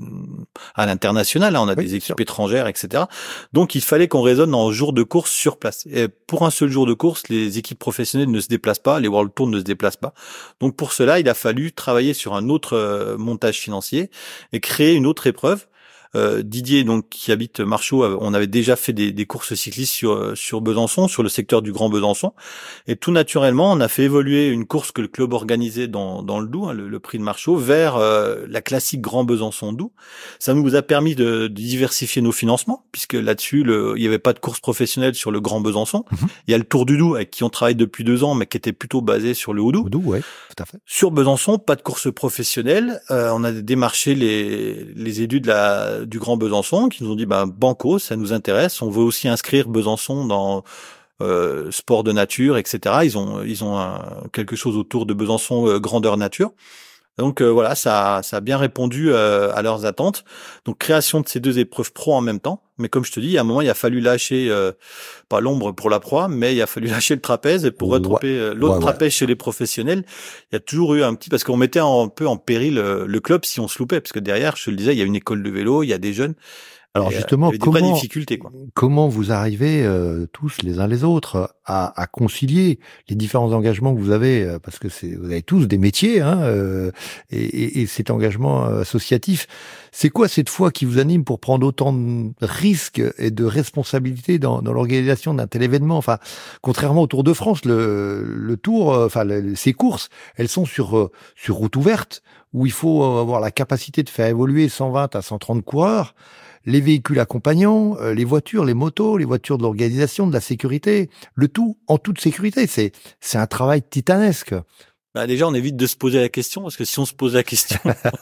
à l'international, hein, on a oui, des équipes sûr. étrangères, et cetera. Donc il fallait qu'on raisonne en jours de course sur place. Et pour un seul jour de course, les équipes professionnelles ne se déplacent pas, les World Tour ne se déplacent pas. Donc pour cela, il a fallu travailler sur un autre euh, montage financier et créer une autre épreuve Euh, Didier, donc qui habite Marchaux, on avait déjà fait des, des courses cyclistes sur sur Besançon, sur le secteur du Grand Besançon, et tout naturellement, on a fait évoluer une course que le club organisait dans dans le Doubs, hein, le, le prix de Marchaux, vers euh, la classique Grand Besançon Doubs. Ça nous a permis de, de diversifier nos financements, puisque là-dessus, le, il n'y avait pas de course professionnelle sur le Grand Besançon. Mmh. Il y a le Tour du Doubs avec qui on travaille depuis deux ans, mais qui était plutôt basé sur le Haut-Doubs. Haut-Doubs, ouais, tout à fait. Sur Besançon, pas de course professionnelle. Euh, on a démarché les les élus de la du Grand Besançon qui nous ont dit bah banco, ça nous intéresse. On veut aussi inscrire Besançon dans euh, sport de nature, et cetera. Ils ont ils ont un, quelque chose autour de Besançon euh, grandeur nature. Donc euh, voilà, ça, ça a bien répondu euh, à leurs attentes. Donc création de ces deux épreuves pro en même temps. Mais comme je te dis, à un moment, il a fallu lâcher, euh, pas l'ombre pour la proie, mais il a fallu lâcher le trapèze. Et pour ouais, retrouver euh, l'autre ouais, trapèze ouais. chez les professionnels, il y a toujours eu un petit... Parce qu'on mettait un peu en péril euh, le club si on se loupait. Parce que derrière, je te le disais, il y a une école de vélo, il y a des jeunes. Alors et, justement, euh, comment, difficultés, quoi. comment vous arrivez euh, tous les uns les autres à, à concilier les différents engagements que vous avez, euh, parce que c'est, vous avez tous des métiers, hein, euh, et, et, et cet engagement associatif, c'est quoi cette foi qui vous anime pour prendre autant de risques et de responsabilités dans, dans l'organisation d'un tel événement? Enfin, contrairement au Tour de France, le, le Tour, euh, enfin le, ces courses, elles sont sur euh, sur route ouverte où il faut avoir la capacité de faire évoluer cent vingt à cent trente coureurs. Les véhicules accompagnants, euh, les voitures, les motos, les voitures de l'organisation, de la sécurité, le tout en toute sécurité. C'est, c'est un travail titanesque. Bah déjà, on évite de se poser la question, parce que si on se pose la question,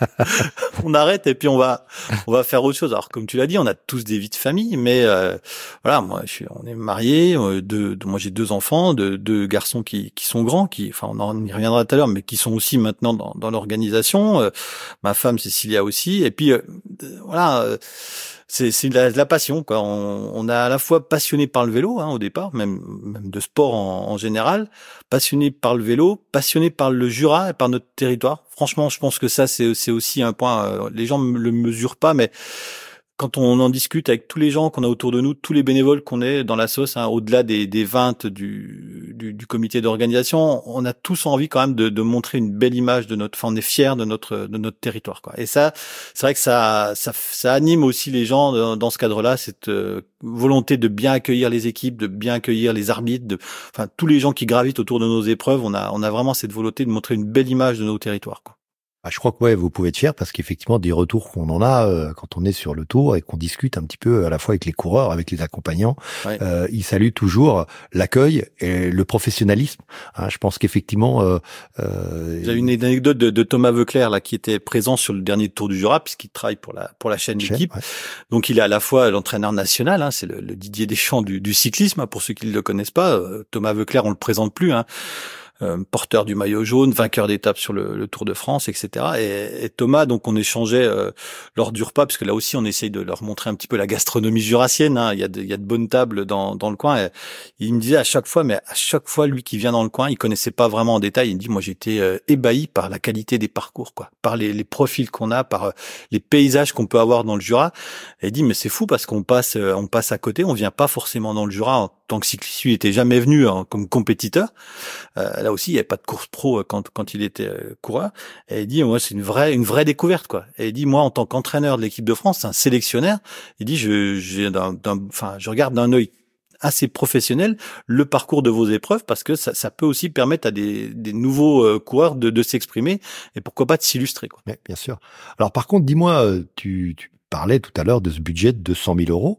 on arrête et puis on va, on va faire autre chose. Alors, comme tu l'as dit, on a tous des vies de famille, mais euh, voilà, moi, je suis, on est mariés, euh, deux, deux, moi j'ai deux enfants, deux, deux garçons qui, qui sont grands, qui, enfin, on en y reviendra tout à l'heure, mais qui sont aussi maintenant dans, dans l'organisation. Euh, ma femme Cécilia aussi, et puis euh, voilà. Euh, C'est, c'est de la, de la passion, quoi. On, on est à la fois passionné par le vélo, hein, au départ, même, même de sport en, en général, passionné par le vélo, passionné par le Jura et par notre territoire. Franchement, je pense que ça, c'est, c'est aussi un point. Euh, les gens ne le mesurent pas, mais quand on en discute avec tous les gens qu'on a autour de nous, tous les bénévoles qu'on est dans la sauce, hein, au-delà des, des vingt du, du, du comité d'organisation, on a tous envie quand même de, de montrer une belle image de notre, enfin, on est fiers de notre, de notre territoire, quoi. Et ça, c'est vrai que ça, ça, ça anime aussi les gens dans, dans ce cadre-là, cette euh, volonté de bien accueillir les équipes, de bien accueillir les arbitres, de, enfin, tous les gens qui gravitent autour de nos épreuves. On a, on a vraiment cette volonté de montrer une belle image de nos territoires, quoi. Ah, je crois que ouais, vous pouvez être fier parce qu'effectivement des retours qu'on en a euh, quand on est sur le tour et qu'on discute un petit peu à la fois avec les coureurs, avec les accompagnants, ouais. euh, ils saluent toujours l'accueil et le professionnalisme. Hein, je pense qu'effectivement, euh, euh, j'ai une anecdote de, de Thomas Veuclair là qui était présent sur le dernier Tour du Jura puisqu'il travaille pour la pour la chaîne L'équipe. Ouais. Donc il est à la fois l'entraîneur national, hein, c'est le, le Didier Deschamps du, du cyclisme. Hein, pour ceux qui ne le connaissent pas, euh, Thomas Veuclair, on le présente plus. Hein. Euh, porteur du maillot jaune, vainqueur d'étape sur le, le Tour de France, et cetera. Et, et Thomas, donc on échangeait euh, lors du repas, parce que là aussi on essaye de leur montrer un petit peu la gastronomie jurassienne. Hein. Il y a de, il y a de bonnes tables dans, dans le coin. Et il me disait à chaque fois, mais à chaque fois, lui qui vient dans le coin, il connaissait pas vraiment en détail. Il me dit, moi j'étais euh, ébahi par la qualité des parcours, quoi, par les, les profils qu'on a, par euh, les paysages qu'on peut avoir dans le Jura. Et il dit, mais c'est fou parce qu'on passe, euh, on passe à côté, on vient pas forcément dans le Jura en tant que cycliste. Il était jamais venu hein, comme compétiteur. Euh, là aussi, il n'y avait pas de course pro quand quand il était euh, coureur. Et il dit, moi, c'est une vraie une vraie découverte, quoi. Et il dit, moi, en tant qu'entraîneur de l'équipe de France, un sélectionneur, il dit, je j'ai d'un, d'un enfin, je regarde d'un œil assez professionnel le parcours de vos épreuves parce que ça, ça peut aussi permettre à des, des nouveaux euh, coureurs de, de s'exprimer et pourquoi pas de s'illustrer, quoi. Oui, bien sûr. Alors, par contre, dis-moi, tu, tu parlais tout à l'heure de ce budget de deux cent mille euros.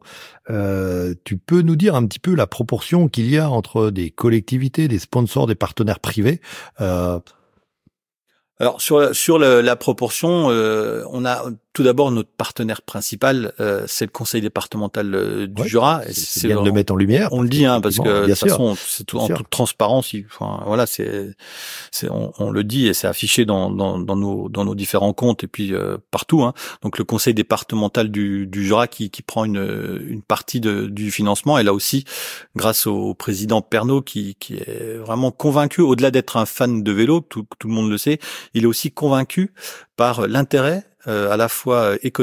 Euh, tu peux nous dire un petit peu la proportion qu'il y a entre des collectivités, des sponsors, des partenaires privés? euh... Alors sur sur le, la proportion, euh, on a tout d'abord notre partenaire principal, euh, c'est le conseil départemental euh, du ouais, Jura. C'est, c'est bien de le mettre en lumière. On le dit, hein, parce que de toute façon, c'est tout, en toute transparence. Il, enfin, voilà, c'est, c'est, on, on le dit et c'est affiché dans, dans, dans nos, dans nos différents comptes et puis euh, partout. Hein. Donc le conseil départemental du, du Jura qui, qui prend une, une partie de, du financement et là aussi, grâce au président Pernaut qui, qui est vraiment convaincu, au-delà d'être un fan de vélo, tout, tout le monde le sait, il est aussi convaincu par l'intérêt Euh, à la fois économique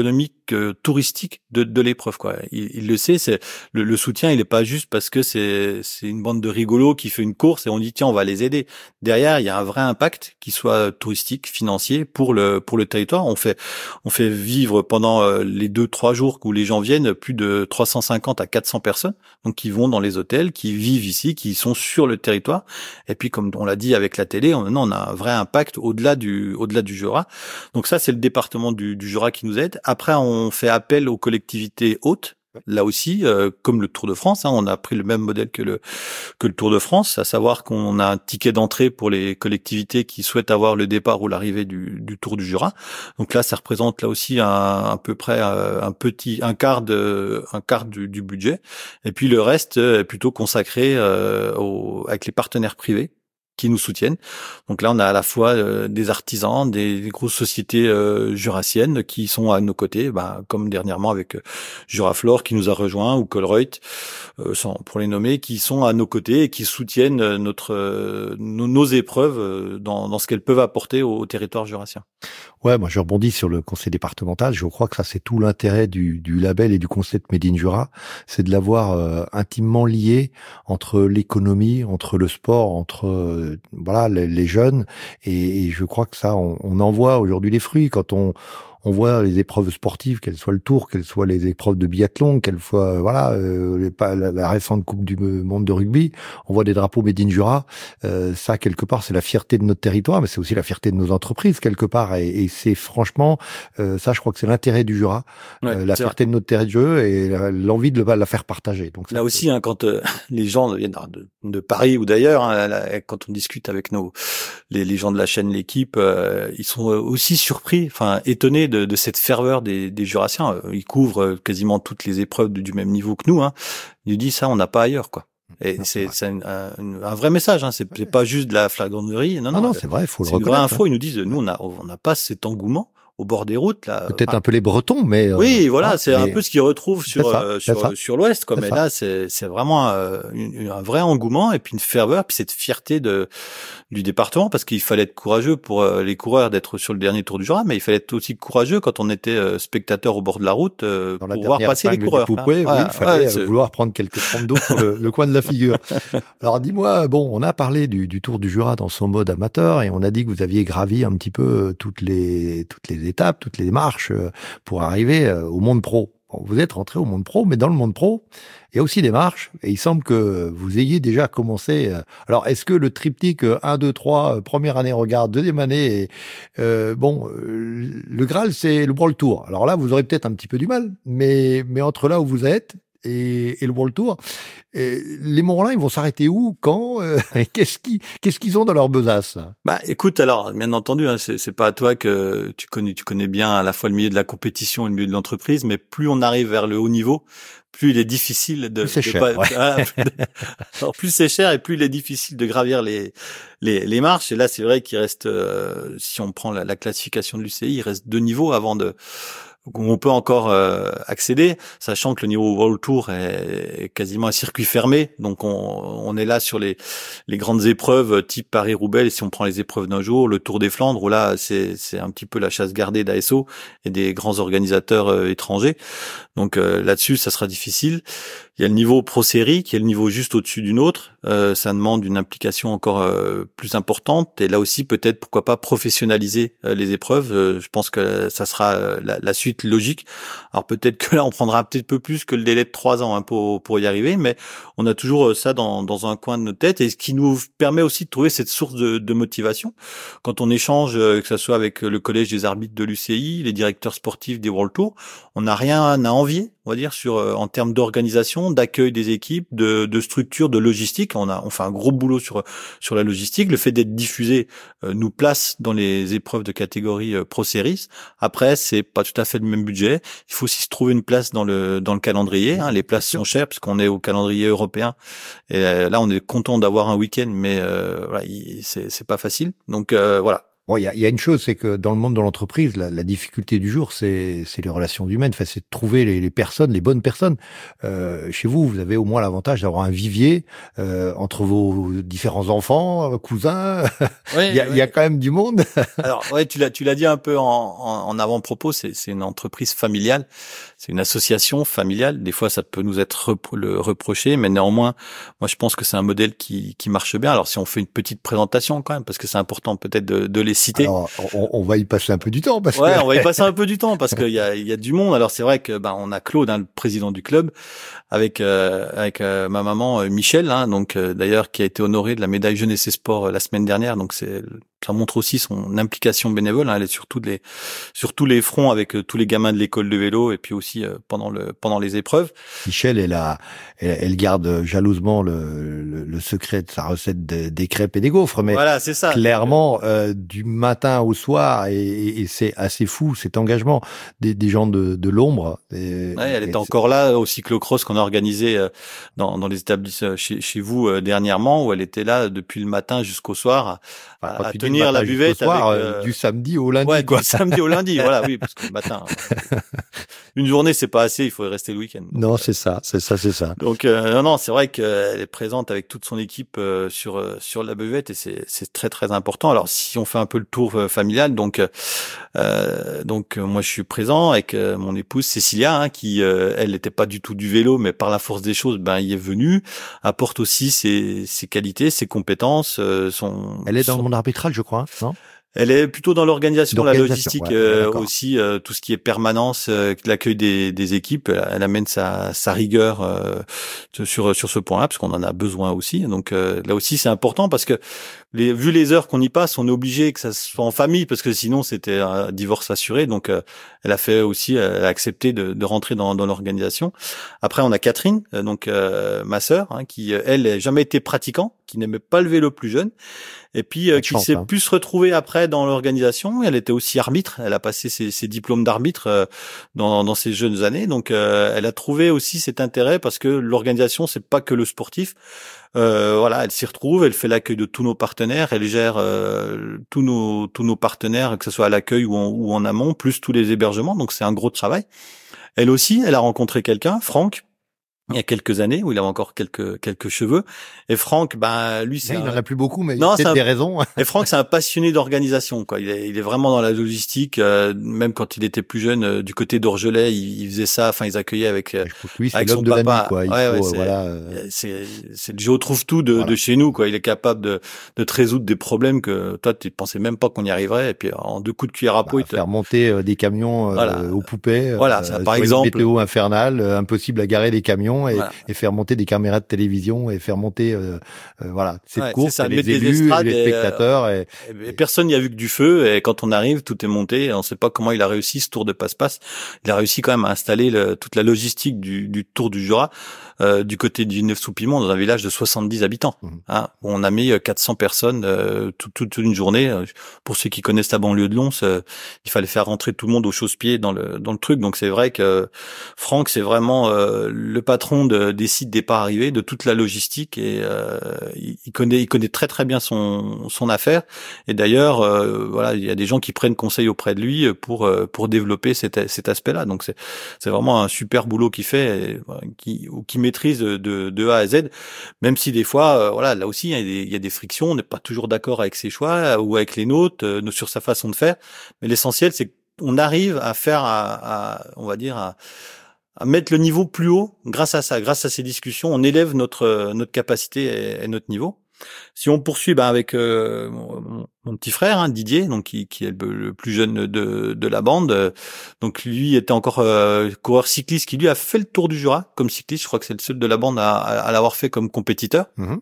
caractéristique euh, touristique de, de l'épreuve, quoi. Il, il le sait, c'est le, le soutien, il est pas juste parce que c'est c'est une bande de rigolos qui fait une course et on dit tiens on va les aider. Derrière, il y a un vrai impact qui soit touristique, financier pour le pour le territoire. On fait on fait vivre pendant euh, les deux trois jours où les gens viennent plus de trois cent cinquante à quatre cents personnes, donc qui vont dans les hôtels, qui vivent ici, qui sont sur le territoire. Et puis comme on l'a dit avec la télé, on, on a un vrai impact au-delà du au-delà du Jura. Donc ça c'est le département du, du Jura qui nous aide. Après on fait appel aux collectivités hôtes. Là aussi, euh, comme le Tour de France, hein, on a pris le même modèle que le que le Tour de France, à savoir qu'on a un ticket d'entrée pour les collectivités qui souhaitent avoir le départ ou l'arrivée du, du Tour du Jura. Donc là, ça représente là aussi un, à peu près un petit un quart de un quart du, du budget. Et puis le reste est plutôt consacré euh, au, avec les partenaires privés qui nous soutiennent. Donc là, on a à la fois euh, des artisans, des, des grosses sociétés euh, jurassiennes qui sont à nos côtés, bah, comme dernièrement avec euh, Juraflore qui nous a rejoint, ou Colruyt, euh, sans, pour les nommer, qui sont à nos côtés et qui soutiennent euh, notre euh, nos, nos épreuves euh, dans, dans ce qu'elles peuvent apporter au, au territoire jurassien. Ouais, moi je rebondis sur le conseil départemental. Je crois que ça c'est tout l'intérêt du, du label et du concept Made in Jura, c'est de l'avoir euh, intimement lié entre l'économie, entre le sport, entre euh, voilà les, les jeunes. Et, et je crois que ça, on, on en voit aujourd'hui les fruits quand on on voit les épreuves sportives, qu'elles soient le Tour, qu'elles soient les épreuves de biathlon, qu'elles soient voilà euh, les, la, la récente Coupe du Monde de rugby, on voit des drapeaux Made in Jura. Euh, ça quelque part c'est la fierté de notre territoire, mais c'est aussi la fierté de nos entreprises quelque part. Et, et c'est franchement euh, ça, je crois que c'est l'intérêt du Jura, ouais, euh, la fierté vrai. de notre territoire et la, l'envie de la, la faire partager. Donc ça, là aussi, hein, quand euh, les gens viennent de, de Paris ou d'ailleurs, hein, là, quand on discute avec nos les, les gens de la chaîne L'équipe, euh, ils sont aussi surpris, enfin étonnés de, de cette ferveur des, des Jurassiens. Ils couvrent quasiment toutes les épreuves du même niveau que nous. Hein. Ils nous disent ça, on n'a pas ailleurs, quoi. Et non, c'est, c'est un, un, un vrai message. Hein. C'est, c'est pas juste de la flagornerie. Non, non, non, non c'est vrai. Faut c'est le une vraie info. Ils nous disent, nous, on a, on n'a pas cet engouement au bord des routes, là. Peut-être enfin, un peu les Bretons, mais euh, oui, voilà, ah, c'est un peu ce qu'ils retrouvent sur ça, euh, sur sur l'Ouest, quoi. Mais ça. là, c'est c'est vraiment euh, une, un vrai engouement et puis une ferveur, puis cette fierté de du département, parce qu'il fallait être courageux pour euh, les coureurs d'être sur le dernier Tour du Jura, mais il fallait être aussi courageux quand on était euh, spectateur au bord de la route euh, Dans pour voir passer les coureurs. Poupée, hein. Oui, ouais, il fallait ouais, vouloir prendre quelques trempes d'eau sur le, le coin de la figure. Alors dis-moi, bon, on a parlé du, du Tour du Jura dans son mode amateur et on a dit que vous aviez gravi un petit peu toutes les toutes les étapes, toutes les marches pour arriver au monde pro. Bon, vous êtes rentré au monde pro, mais dans le monde pro, il y a aussi des marches, et il semble que vous ayez déjà commencé. Alors, est-ce que le triptyque un, deux, trois, première année regarde, deuxième année, et, euh, bon, le Graal, c'est le World Tour. Alors là, vous aurez peut-être un petit peu du mal, mais, mais entre là où vous êtes et, et le World Tour, et les Morlins, ils vont s'arrêter où, quand, euh, qu'est-ce qu'ils, qu'est-ce qu'ils ont dans leur besace? Bah, écoute, alors, bien entendu, hein, c'est, c'est pas à toi que tu connais, tu connais bien à la fois le milieu de la compétition et le milieu de l'entreprise, mais plus on arrive vers le haut niveau, plus il est difficile de, plus c'est de cher, pas, ouais. ah, alors plus c'est cher et plus il est difficile de gravir les, les, les marches. Et là, c'est vrai qu'il reste, euh, si on prend la, la classification de l'U C I, il reste deux niveaux avant de, on peut encore euh, accéder, sachant que le niveau World Tour est, est quasiment un circuit fermé, donc on, on est là sur les, les grandes épreuves type Paris-Roubaix, et si on prend les épreuves d'un jour, le Tour des Flandres, où là c'est, c'est un petit peu la chasse gardée d'A S O et des grands organisateurs euh, étrangers, donc euh, là-dessus ça sera difficile. Il y a le niveau Pro Série qui est le niveau juste au-dessus d'une autre, euh, ça demande une implication encore euh, plus importante, et là aussi peut-être pourquoi pas professionnaliser euh, les épreuves, euh, je pense que ça sera euh, la, la suite logique. Alors peut-être que là on prendra peut-être peu plus que le délai de trois ans hein, pour pour y arriver, mais on a toujours ça dans dans un coin de notre tête, et ce qui nous permet aussi de trouver cette source de, de motivation quand on échange, que ce soit avec le collège des arbitres de l'U C I, les directeurs sportifs des World Tour. On n'a rien à envier, on va dire, sur en termes d'organisation, d'accueil des équipes, de, de structure, de logistique. On a on fait un gros boulot sur sur la logistique. Le fait d'être diffusé euh, nous place dans les épreuves de catégorie euh, Pro Series. Après, c'est pas tout à fait le même budget. Il faut aussi se trouver une place dans le dans le calendrier. Hein. Les places sont chères puisqu'on est au calendrier européen. Et euh, là, on est content d'avoir un week-end, mais euh, voilà, il, c'est c'est pas facile. Donc euh, voilà. Bon, il y a, y a une chose, c'est que dans le monde de l'entreprise, la, la difficulté du jour, c'est, c'est les relations humaines. Enfin, c'est de trouver les, les personnes, les bonnes personnes. Euh, chez vous, vous avez au moins l'avantage d'avoir un vivier euh, entre vos différents enfants, cousins. Oui, il y a, oui. il y a quand même du monde. Alors, ouais, tu l'as, tu l'as dit un peu en, en, en avant-propos. C'est, c'est une entreprise familiale, c'est une association familiale. Des fois, ça peut nous être repro- le reproché, mais néanmoins, moi, je pense que c'est un modèle qui, qui marche bien. Alors, si on fait une petite présentation quand même, parce que c'est important peut-être de, de les citer. Alors, on, on va y passer un peu du temps parce ouais, que... on va y passer un peu du temps parce qu'il y a, il y a du monde. Alors, c'est vrai que ben on a Claude, hein, le président du club, avec euh, avec euh, ma maman euh, Michel, hein, donc euh, d'ailleurs qui a été honorée de la médaille Jeunesse et Sport euh, la semaine dernière. Donc c'est ça montre aussi son implication bénévole. Hein, elle est sur tous les sur tous les fronts avec euh, tous les gamins de l'école de vélo et puis aussi euh, pendant le pendant les épreuves. Michel, elle a, elle, elle garde jalousement le, le, le secret de sa recette de, des crêpes et des gaufres, mais voilà, c'est ça. Clairement, euh, du matin au soir, et, et, et c'est assez fou cet engagement des, des gens de, de l'ombre. Et, ouais, elle et était encore là au cyclocross qu'on a organisé euh, dans, dans les établissements chez, chez vous euh, dernièrement, où elle était là depuis le matin jusqu'au soir à, enfin, à tenir la buvette soir, avec, euh, du samedi au lundi. Ouais, quoi. du samedi au lundi, voilà, oui, parce que le matin, une journée c'est pas assez, il faut rester le week-end. Donc, non, c'est ça, c'est ça, c'est ça. Donc euh, non, non, c'est vrai qu'elle est présente avec toute son équipe euh, sur euh, sur la buvette et c'est c'est très très important. Alors si on fait un peu le tour euh, familial, donc euh, donc euh, moi je suis présent avec euh, mon épouse Cécilia, hein, qui euh, elle n'était pas du tout du vélo, mais par la force des choses, ben il est venu, apporte aussi ses ses qualités, ses compétences, euh, son. Elle est dans son... le monde arbitral, je crois, non? Elle est plutôt dans l'organisation, la logistique, ouais, euh, aussi euh, tout ce qui est permanence, euh, l'accueil des, des équipes. Elle, elle amène sa, sa rigueur euh, sur sur ce point-là, parce qu'on en a besoin aussi. Donc euh, là aussi, c'est important parce que les, vu les heures qu'on y passe, on est obligé que ça soit en famille, parce que sinon c'était un divorce assuré. Donc euh, elle a fait aussi, elle a accepté de, de rentrer dans, dans l'organisation. Après, on a Catherine, euh, donc euh, ma sœur, hein, qui elle n'a jamais été pratiquant, qui n'aimait pas le vélo plus jeune. Et puis euh, qui chance, s'est hein. plus retrouvée après dans l'organisation. Elle était aussi arbitre. Elle a passé ses, ses diplômes d'arbitre euh, dans, dans ses jeunes années. Donc euh, elle a trouvé aussi cet intérêt parce que l'organisation c'est pas que le sportif. Euh, voilà, elle s'y retrouve. Elle fait l'accueil de tous nos partenaires. Elle gère euh, tous nos tous nos partenaires, que ce soit à l'accueil ou en, ou en amont, plus tous les hébergements. Donc c'est un gros travail. Elle aussi, elle a rencontré quelqu'un, Franck, il y a quelques années où il avait encore quelques quelques cheveux, et Franck, bah lui c'est il un... n'en a plus beaucoup, mais non, il y a peut-être un... des raisons. Et Franck c'est un passionné d'organisation, quoi. Il est il est vraiment dans la logistique. Euh, même quand il était plus jeune, euh, du côté d'Orgelet, il, il faisait ça. Enfin, ils accueillaient avec euh, lui, c'est avec l'homme son de papa. la nuit, quoi. Il ouais, faut, ouais, euh, c'est, voilà. Euh... c'est c'est le Joe trouve tout de, voilà. de chez nous, quoi. Il est capable de de te résoudre des problèmes que toi tu pensais même pas qu'on y arriverait. Et puis en deux coups de cuillère à peau, bah, il te... faire monter euh, des camions euh, voilà. aux poupées. Voilà, ça, euh, par sur exemple. Une météo infernale, euh, impossible à garer des camions et, voilà. et faire monter des caméras de télévision et faire monter euh, euh, voilà cette ouais, course, ça, les élus, et les spectateurs. Et, et, et personne n'y a vu que du feu. Et quand on arrive, tout est monté. Et on ne sait pas comment il a réussi ce tour de passe-passe. Il a réussi quand même à installer le, toute la logistique du, du Tour du Jura euh, du côté du Neuf-sous-Pimont, dans un village de soixante-dix habitants. Mmh. Hein, où on a mis quatre cents personnes euh, toute, toute une journée. Pour ceux qui connaissent la banlieue de Lons, euh, il fallait faire rentrer tout le monde au chausse-pied dans le dans le truc. Donc c'est vrai que Franck, c'est vraiment euh, le patron de, des sites départ-arrivée, de toute la logistique, et euh, il, il connaît il connaît très très bien son son affaire. Et d'ailleurs, euh, voilà, il y a des gens qui prennent conseil auprès de lui pour pour développer cet cet aspect-là. Donc c'est c'est vraiment un super boulot qu'il fait, et, qui qui maîtrise de, de de A à Z. Même si des fois, euh, voilà, là aussi il y a des il y a des frictions, on n'est pas toujours d'accord avec ses choix ou avec les nôtres, euh, sur sa façon de faire. Mais l'essentiel, c'est qu'on arrive à faire, à, à on va dire à à mettre le niveau plus haut grâce à ça, grâce à ces discussions, on élève notre notre capacité et, et notre niveau. Si on poursuit, ben avec euh, mon, mon petit frère hein, Didier, donc qui, qui est le, le plus jeune de de la bande, donc lui était encore euh, coureur cycliste, qui lui a fait le Tour du Jura comme cycliste. Je crois que c'est le seul de la bande à, à, à l'avoir fait comme compétiteur, mmh.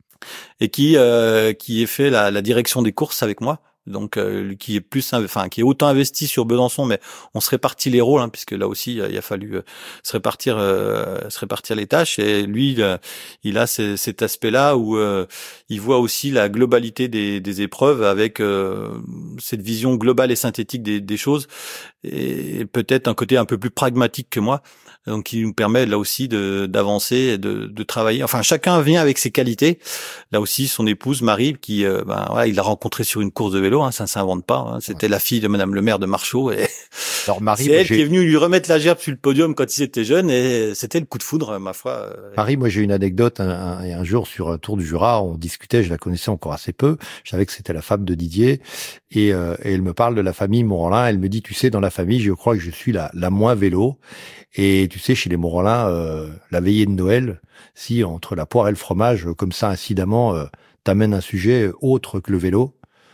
et qui euh, qui ait fait la, la direction des courses avec moi. Donc euh, qui est plus enfin qui est autant investi sur Besançon, mais on se répartit les rôles, hein, puisque là aussi il a fallu euh, se répartir euh, se répartir les tâches. Et lui il a, il a c- cet aspect-là où euh, il voit aussi la globalité des, des épreuves, avec euh, cette vision globale et synthétique des, des choses, et peut-être un côté un peu plus pragmatique que moi. Donc, qui nous permet là aussi de d'avancer et de, de travailler. Enfin, chacun vient avec ses qualités. Là aussi, son épouse Marie, qui, euh, ben voilà, il l'a rencontrée sur une course de vélo. vélo, hein, ça ne s'invente pas. Hein. C'était ouais. la fille de Madame le maire de Marchaux et alors Marie, c'est elle qui est venue lui remettre la gerbe sur le podium quand ils étaient jeunes et c'était le coup de foudre, ma foi. Marie, moi j'ai une anecdote. Un, un, un jour sur un tour du Jura, on discutait, je la connaissais encore assez peu. Je savais que c'était la femme de Didier et, euh, et elle me parle de la famille Morandin. Elle me dit, tu sais, dans la famille, je crois que je suis la, la moins vélo. Et tu sais, chez les Morandin, euh, la veillée de Noël, si entre la poire et le fromage, comme ça, incidemment, euh, t'amènes un sujet autre que le vélo,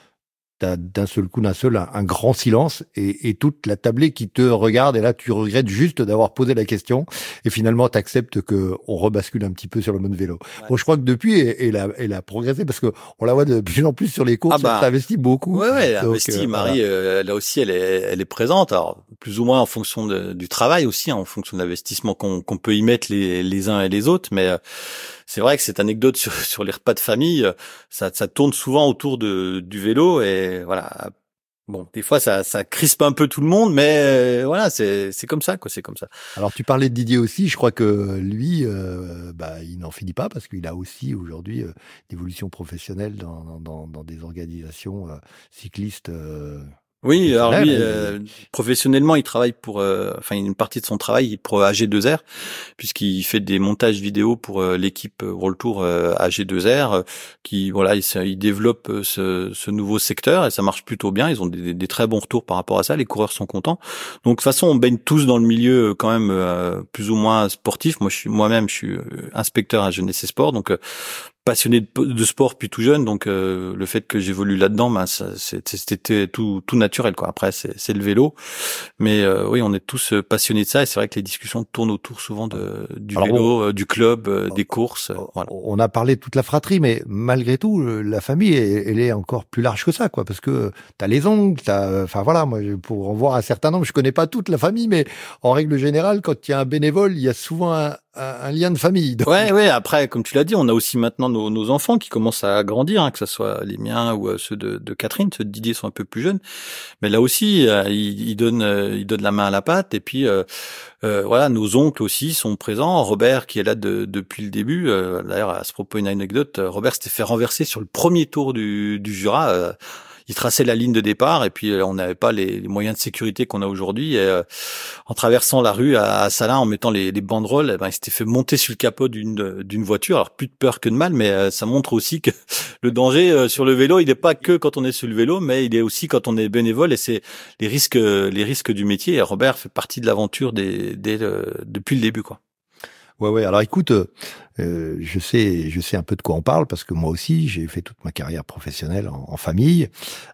t'as d'un seul coup, d'un seul, un, un grand silence et, et toute la tablée qui te regarde. Et là, tu regrettes juste d'avoir posé la question. Et finalement, t'acceptes que on rebascule un petit peu sur le mode vélo. Ouais. Bon, je crois que depuis, elle a, elle a progressé parce que on la voit de plus en plus sur les courses. Ah bah, elle s'investit beaucoup. Ouais, ouais, elle investit. Euh, Marie, voilà. euh, là aussi, elle est, elle est présente. Alors, plus ou moins en fonction de, du travail aussi, hein, en fonction de l'investissement qu'on, qu'on peut y mettre les, les uns et les autres. Mais euh, c'est vrai que cette anecdote sur, sur les repas de famille, ça, ça tourne souvent autour de, du vélo et voilà. Bon, des fois, ça, ça crispe un peu tout le monde, mais euh, voilà, c'est, c'est comme ça, quoi, c'est comme ça. Alors, tu parlais de Didier aussi. Je crois que lui, euh, bah, il n'en finit pas parce qu'il a aussi aujourd'hui euh, d'évolution professionnelle dans, dans, dans des organisations euh, cyclistes. Euh, Oui, alors lui, euh, professionnellement, il travaille pour, euh, enfin, une partie de son travail pour A G deux R, puisqu'il fait des montages vidéo pour euh, l'équipe World Tour euh, A G deux R, euh, qui, voilà, il, il développe ce, ce nouveau secteur et ça marche plutôt bien. Ils ont des, des très bons retours par rapport à ça. Les coureurs sont contents. Donc, de toute façon, on baigne tous dans le milieu quand même euh, plus ou moins sportif. Moi, je suis moi-même, je suis inspecteur à Jeunesse et Sport, donc. Euh, passionné de, de sport puis tout jeune, donc euh, le fait que j'évolue là-dedans, ben ça, c'était tout, tout naturel, quoi. Après, c'est, c'est le vélo, mais euh, oui, on est tous passionnés de ça et c'est vrai que les discussions tournent autour souvent de du Alors vélo, bon, euh, du club, euh, des courses. Euh, voilà. On a parlé de toute la fratrie, mais malgré tout, la famille, elle est encore plus large que ça, quoi, parce que t'as les oncles, t'as, enfin voilà, moi pour en voir un certain nombre, je connais pas toute la famille, mais en règle générale, quand il y a un bénévole, il y a souvent un un lien de famille. Donc. Ouais, ouais. Après, comme tu l'as dit, on a aussi maintenant nos, nos enfants qui commencent à grandir, hein, que ce soit les miens ou euh, ceux de, de Catherine. Ceux de Didier sont un peu plus jeunes, mais là aussi, euh, ils, ils donnent, euh, ils donnent la main à la pâte. Et puis, euh, euh, voilà, nos oncles aussi sont présents. Robert, qui est là de, depuis le début. Euh, d'ailleurs, à ce propos, une anecdote. Robert s'était fait renverser sur le premier tour du, du Jura. Euh, Il traçait la ligne de départ et puis on n'avait pas les, les moyens de sécurité qu'on a aujourd'hui. Et, euh, en traversant la rue à, à Salins, en mettant les, les banderoles, eh ben, il s'était fait monter sur le capot d'une, d'une voiture. Alors plus de peur que de mal, mais euh, ça montre aussi que le danger euh, sur le vélo, il n'est pas que quand on est sur le vélo, mais il est aussi quand on est bénévole et c'est les risques, les risques du métier. Et Robert fait partie de l'aventure dès, dès le, depuis le début, quoi. Ouais, ouais. Alors, écoute, euh, je sais, je sais un peu de quoi on parle parce que moi aussi, j'ai fait toute ma carrière professionnelle en, en famille.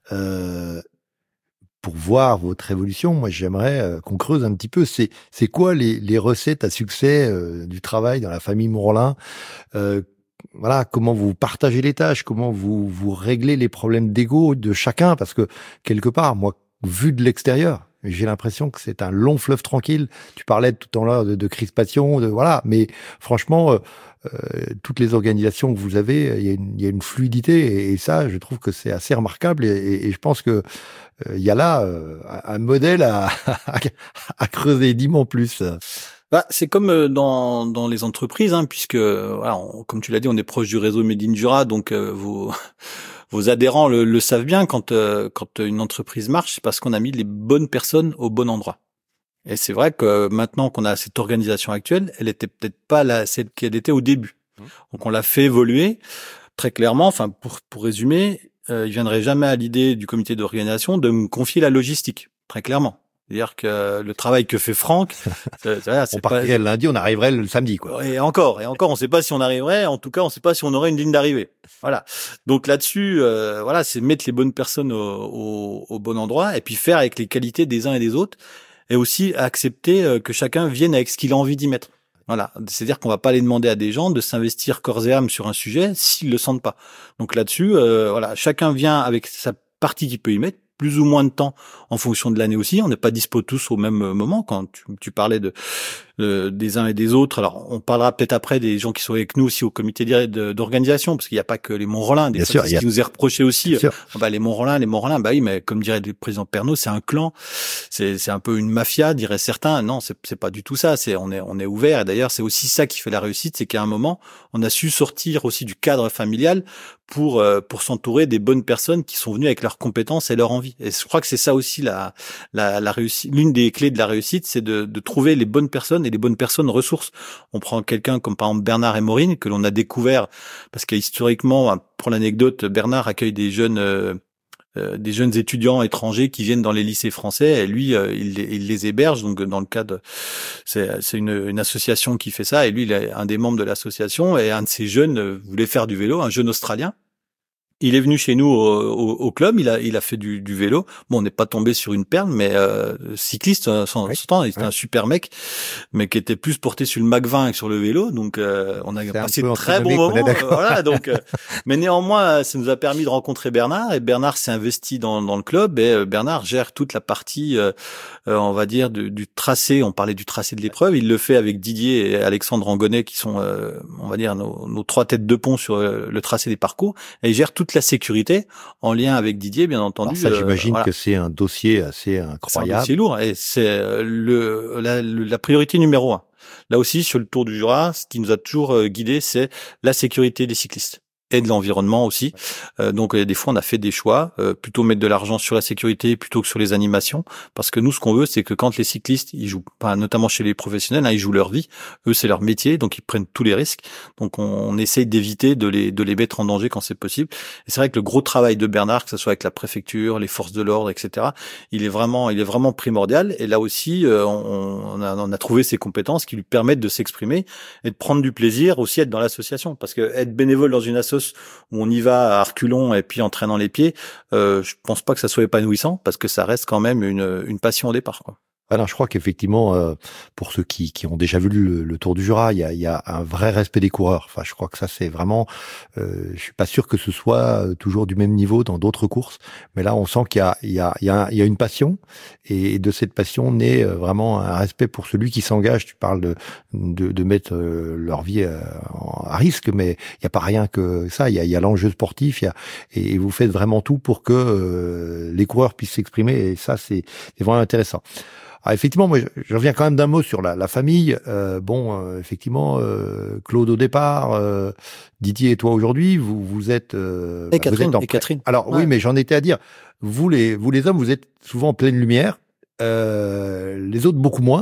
Euh, pour voir votre évolution, moi, j'aimerais euh, qu'on creuse un petit peu. C'est, c'est quoi les, les recettes à succès euh, du travail dans la famille Morandin? euh, Voilà, comment vous partagez les tâches, comment vous vous réglez les problèmes d'ego de chacun, parce que quelque part, moi, vu de l'extérieur. J'ai l'impression que c'est un long fleuve tranquille. Tu parlais tout à l'heure de, de crispation, de voilà. Mais franchement, euh, euh, toutes les organisations que vous avez, il y a une, il y a une fluidité et, et ça, je trouve que c'est assez remarquable. Et, et, et je pense que euh, il y a là euh, un modèle à, à, à creuser dix en plus. Bah, c'est comme dans dans les entreprises, hein, puisque voilà, on, comme tu l'as dit, on est proche du réseau Made in Jura, donc euh, vous. Vos adhérents le, le savent bien, quand euh, quand une entreprise marche, c'est parce qu'on a mis les bonnes personnes au bon endroit. Et c'est vrai que maintenant qu'on a cette organisation actuelle, elle était peut-être pas la celle qu'elle était au début. Donc on l'a fait évoluer très clairement. Enfin, pour pour résumer, euh, il viendrait jamais à l'idée du comité d'organisation de me confier la logistique, très clairement. C'est-à-dire que le travail que fait Franck, c'est, c'est, c'est on partirait pas... le lundi, on arriverait le samedi, quoi. Et encore, et encore, on ne sait pas si on arriverait. En tout cas, on ne sait pas si on aurait une ligne d'arrivée. Voilà. Donc là-dessus, euh, voilà, c'est mettre les bonnes personnes au, au, au bon endroit et puis faire avec les qualités des uns et des autres, et aussi accepter que chacun vienne avec ce qu'il a envie d'y mettre. Voilà. C'est-à-dire qu'on va pas aller demander à des gens de s'investir corps et âme sur un sujet s'ils le sentent pas. Donc là-dessus, euh, voilà, chacun vient avec sa partie qu'il peut y mettre. Plus ou moins de temps en fonction de l'année aussi. On n'est pas dispo tous au même moment. Quand tu, tu parlais de euh, des uns et des autres. Alors, on parlera peut-être après des gens qui sont avec nous aussi au comité d'organisation, parce qu'il n'y a pas que les Mont-Rolin. Des fois, ce qui nous est reproché aussi. Euh, bah, les Mont-Rolin, les Mont-Rolin, bah oui, mais comme dirait le président Pernaut, c'est un clan, c'est, c'est un peu une mafia, diraient certains. Non, c'est, c'est pas du tout ça. C'est, on est, on est ouvert. Et d'ailleurs, c'est aussi ça qui fait la réussite, c'est qu'à un moment, on a su sortir aussi du cadre familial pour euh, pour s'entourer des bonnes personnes qui sont venues avec leurs compétences et leur envie. Et je crois que c'est ça aussi la la, la réussite. L'une des clés de la réussite, c'est de, de trouver les bonnes personnes et les bonnes personnes ressources. On prend quelqu'un comme par exemple Bernard et Maureen que l'on a découvert parce qu'historiquement, pour l'anecdote, Bernard accueille des jeunes euh, euh, des jeunes étudiants étrangers qui viennent dans les lycées français et lui euh, il, il les héberge. Donc dans le cadre, c'est c'est une, une association qui fait ça et lui il est un des membres de l'association et un de ces jeunes euh, voulait faire du vélo, un jeune Australien. Il est venu chez nous au, au, au club, il a, il a fait du, du vélo. Bon, on n'est pas tombé sur une perle, mais euh, cycliste, sans, oui. sans temps, il était oui. un super mec, mais qui était plus porté sur le Mac vingt que sur le vélo. Donc, euh, on a c'est passé de très bons moments. Euh, voilà, donc, euh, mais néanmoins, ça nous a permis de rencontrer Bernard. Et Bernard s'est investi dans, dans le club. Et euh, Bernard gère toute la partie, euh, euh, on va dire, du, du tracé. On parlait du tracé de l'épreuve. Il le fait avec Didier et Alexandre Angonnet, qui sont, euh, on va dire, nos, nos trois têtes de pont sur euh, le tracé des parcours. Et il gère toute la sécurité en lien avec Didier, bien entendu. Alors ça, j'imagine euh, voilà. que c'est un dossier assez incroyable. C'est un dossier lourd et c'est le la, la priorité numéro un. Là aussi, sur le Tour du Jura, ce qui nous a toujours guidé, c'est la sécurité des cyclistes et de l'environnement aussi. Euh, donc des fois on a fait des choix, euh, plutôt mettre de l'argent sur la sécurité plutôt que sur les animations, parce que nous ce qu'on veut c'est que quand les cyclistes ils jouent, pas notamment chez les professionnels, hein, ils jouent leur vie, eux c'est leur métier, donc ils prennent tous les risques. Donc on, on essaye d'éviter de les de les mettre en danger quand c'est possible. Et c'est vrai que le gros travail de Bernard, que ce soit avec la préfecture, les forces de l'ordre, et cetera, il est vraiment il est vraiment primordial. Et là aussi euh, on, on, a, on a trouvé ses compétences qui lui permettent de s'exprimer et de prendre du plaisir aussi être dans l'association, parce que être bénévole dans une association où on y va à reculons et puis en traînant les pieds, euh, je pense pas que ça soit épanouissant parce que ça reste quand même une, une passion au départ, quoi. Alors, je crois qu'effectivement, euh, pour ceux qui, qui ont déjà vu le, le Tour du Jura, il y a, il y a un vrai respect des coureurs. Enfin, je crois que ça, c'est vraiment. Euh, je suis pas sûr que ce soit toujours du même niveau dans d'autres courses, mais là, on sent qu'il y a, il y a, il y a, il y a une passion, et de cette passion naît vraiment un respect pour celui qui s'engage. Tu parles de, de, de mettre leur vie à risque, mais il y a pas rien que ça. Il y a, il y a l'enjeu sportif, il y a, et vous faites vraiment tout pour que euh, les coureurs puissent s'exprimer, et ça, c'est, c'est vraiment intéressant. Ah, effectivement, moi, je, je reviens quand même d'un mot sur la, la famille. Euh, bon, euh, effectivement, euh, Claude au départ, euh, Didier et toi aujourd'hui, vous vous êtes. Euh, et Catherine. Vous êtes en... Et Catherine. Alors ouais. Oui, mais j'en étais à dire. Vous les, vous les hommes, vous êtes souvent en pleine lumière. Euh, les autres beaucoup moins.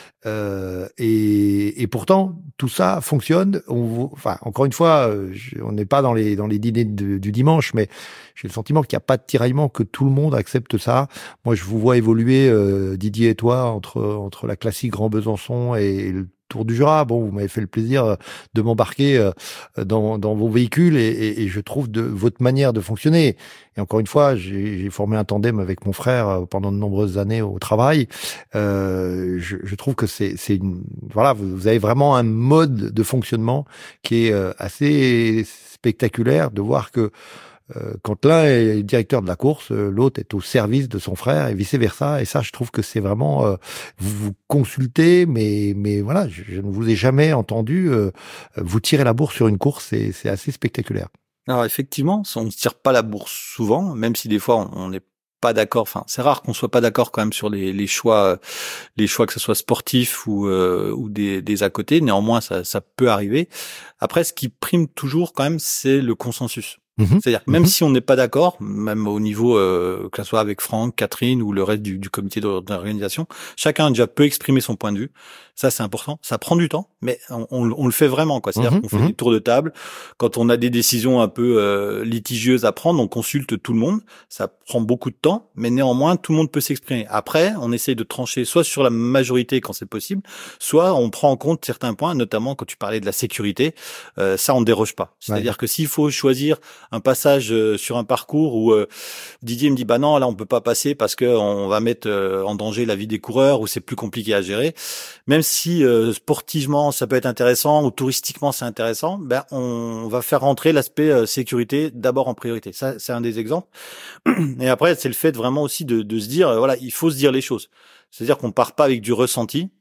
Euh, et, et pourtant tout ça fonctionne. On, enfin, encore une fois, je, on n'est pas dans les dans les dîners de, du dimanche, mais j'ai le sentiment qu'il n'y a pas de tiraillement, que tout le monde accepte ça. Moi, je vous vois évoluer, euh, Didier et toi, entre entre la classique Grand Besançon et le Tour du Jura. Bon, vous m'avez fait le plaisir de m'embarquer dans, dans vos véhicules, et, et, et je trouve de votre manière de fonctionner. Et encore une fois, j'ai, j'ai formé un tandem avec mon frère pendant de nombreuses années au travail. Euh, je, je trouve que c'est, c'est une, voilà, vous avez vraiment un mode de fonctionnement qui est assez spectaculaire, de voir que Euh, quand l'un est directeur de la course, euh, l'autre est au service de son frère et vice versa. Et ça, je trouve que c'est vraiment, euh, vous vous consultez, mais mais voilà, je, je ne vous ai jamais entendu euh, vous tirer la bourre sur une course. C'est c'est assez spectaculaire. Alors effectivement, on ne tire pas la bourre souvent, même si des fois on n'est pas d'accord. Enfin, c'est rare qu'on soit pas d'accord quand même sur les, les choix, les choix que ce soit sportifs ou euh, ou des, des à côté. Néanmoins, ça ça peut arriver. Après, ce qui prime toujours quand même, c'est le consensus. Mmh. C'est-à-dire que même mmh. si on n'est pas d'accord, même au niveau, euh, que ce soit avec Franck, Catherine ou le reste du, du comité d'organisation, chacun déjà peut exprimer son point de vue. Ça, c'est important. Ça prend du temps, mais on, on, on le fait vraiment, quoi. C'est-à-dire mmh. qu'on fait mmh. des tours de table. Quand on a des décisions un peu euh, litigieuses à prendre, on consulte tout le monde. Ça prend beaucoup de temps, mais néanmoins, tout le monde peut s'exprimer. Après, on essaye de trancher soit sur la majorité quand c'est possible, soit on prend en compte certains points, notamment quand tu parlais de la sécurité. Euh, ça, on ne déroge pas. C'est-à-dire ouais. que s'il faut choisir un passage euh, sur un parcours où euh, Didier me dit bah non, là on peut pas passer parce que on va mettre euh, en danger la vie des coureurs, ou c'est plus compliqué à gérer, même si euh, sportivement ça peut être intéressant ou touristiquement c'est intéressant, ben on va faire rentrer l'aspect euh, sécurité d'abord en priorité. Ça, c'est un des exemples. Et après, c'est le fait vraiment aussi de, de se dire euh, voilà, il faut se dire les choses. C'est-à-dire qu'on part pas avec du ressenti.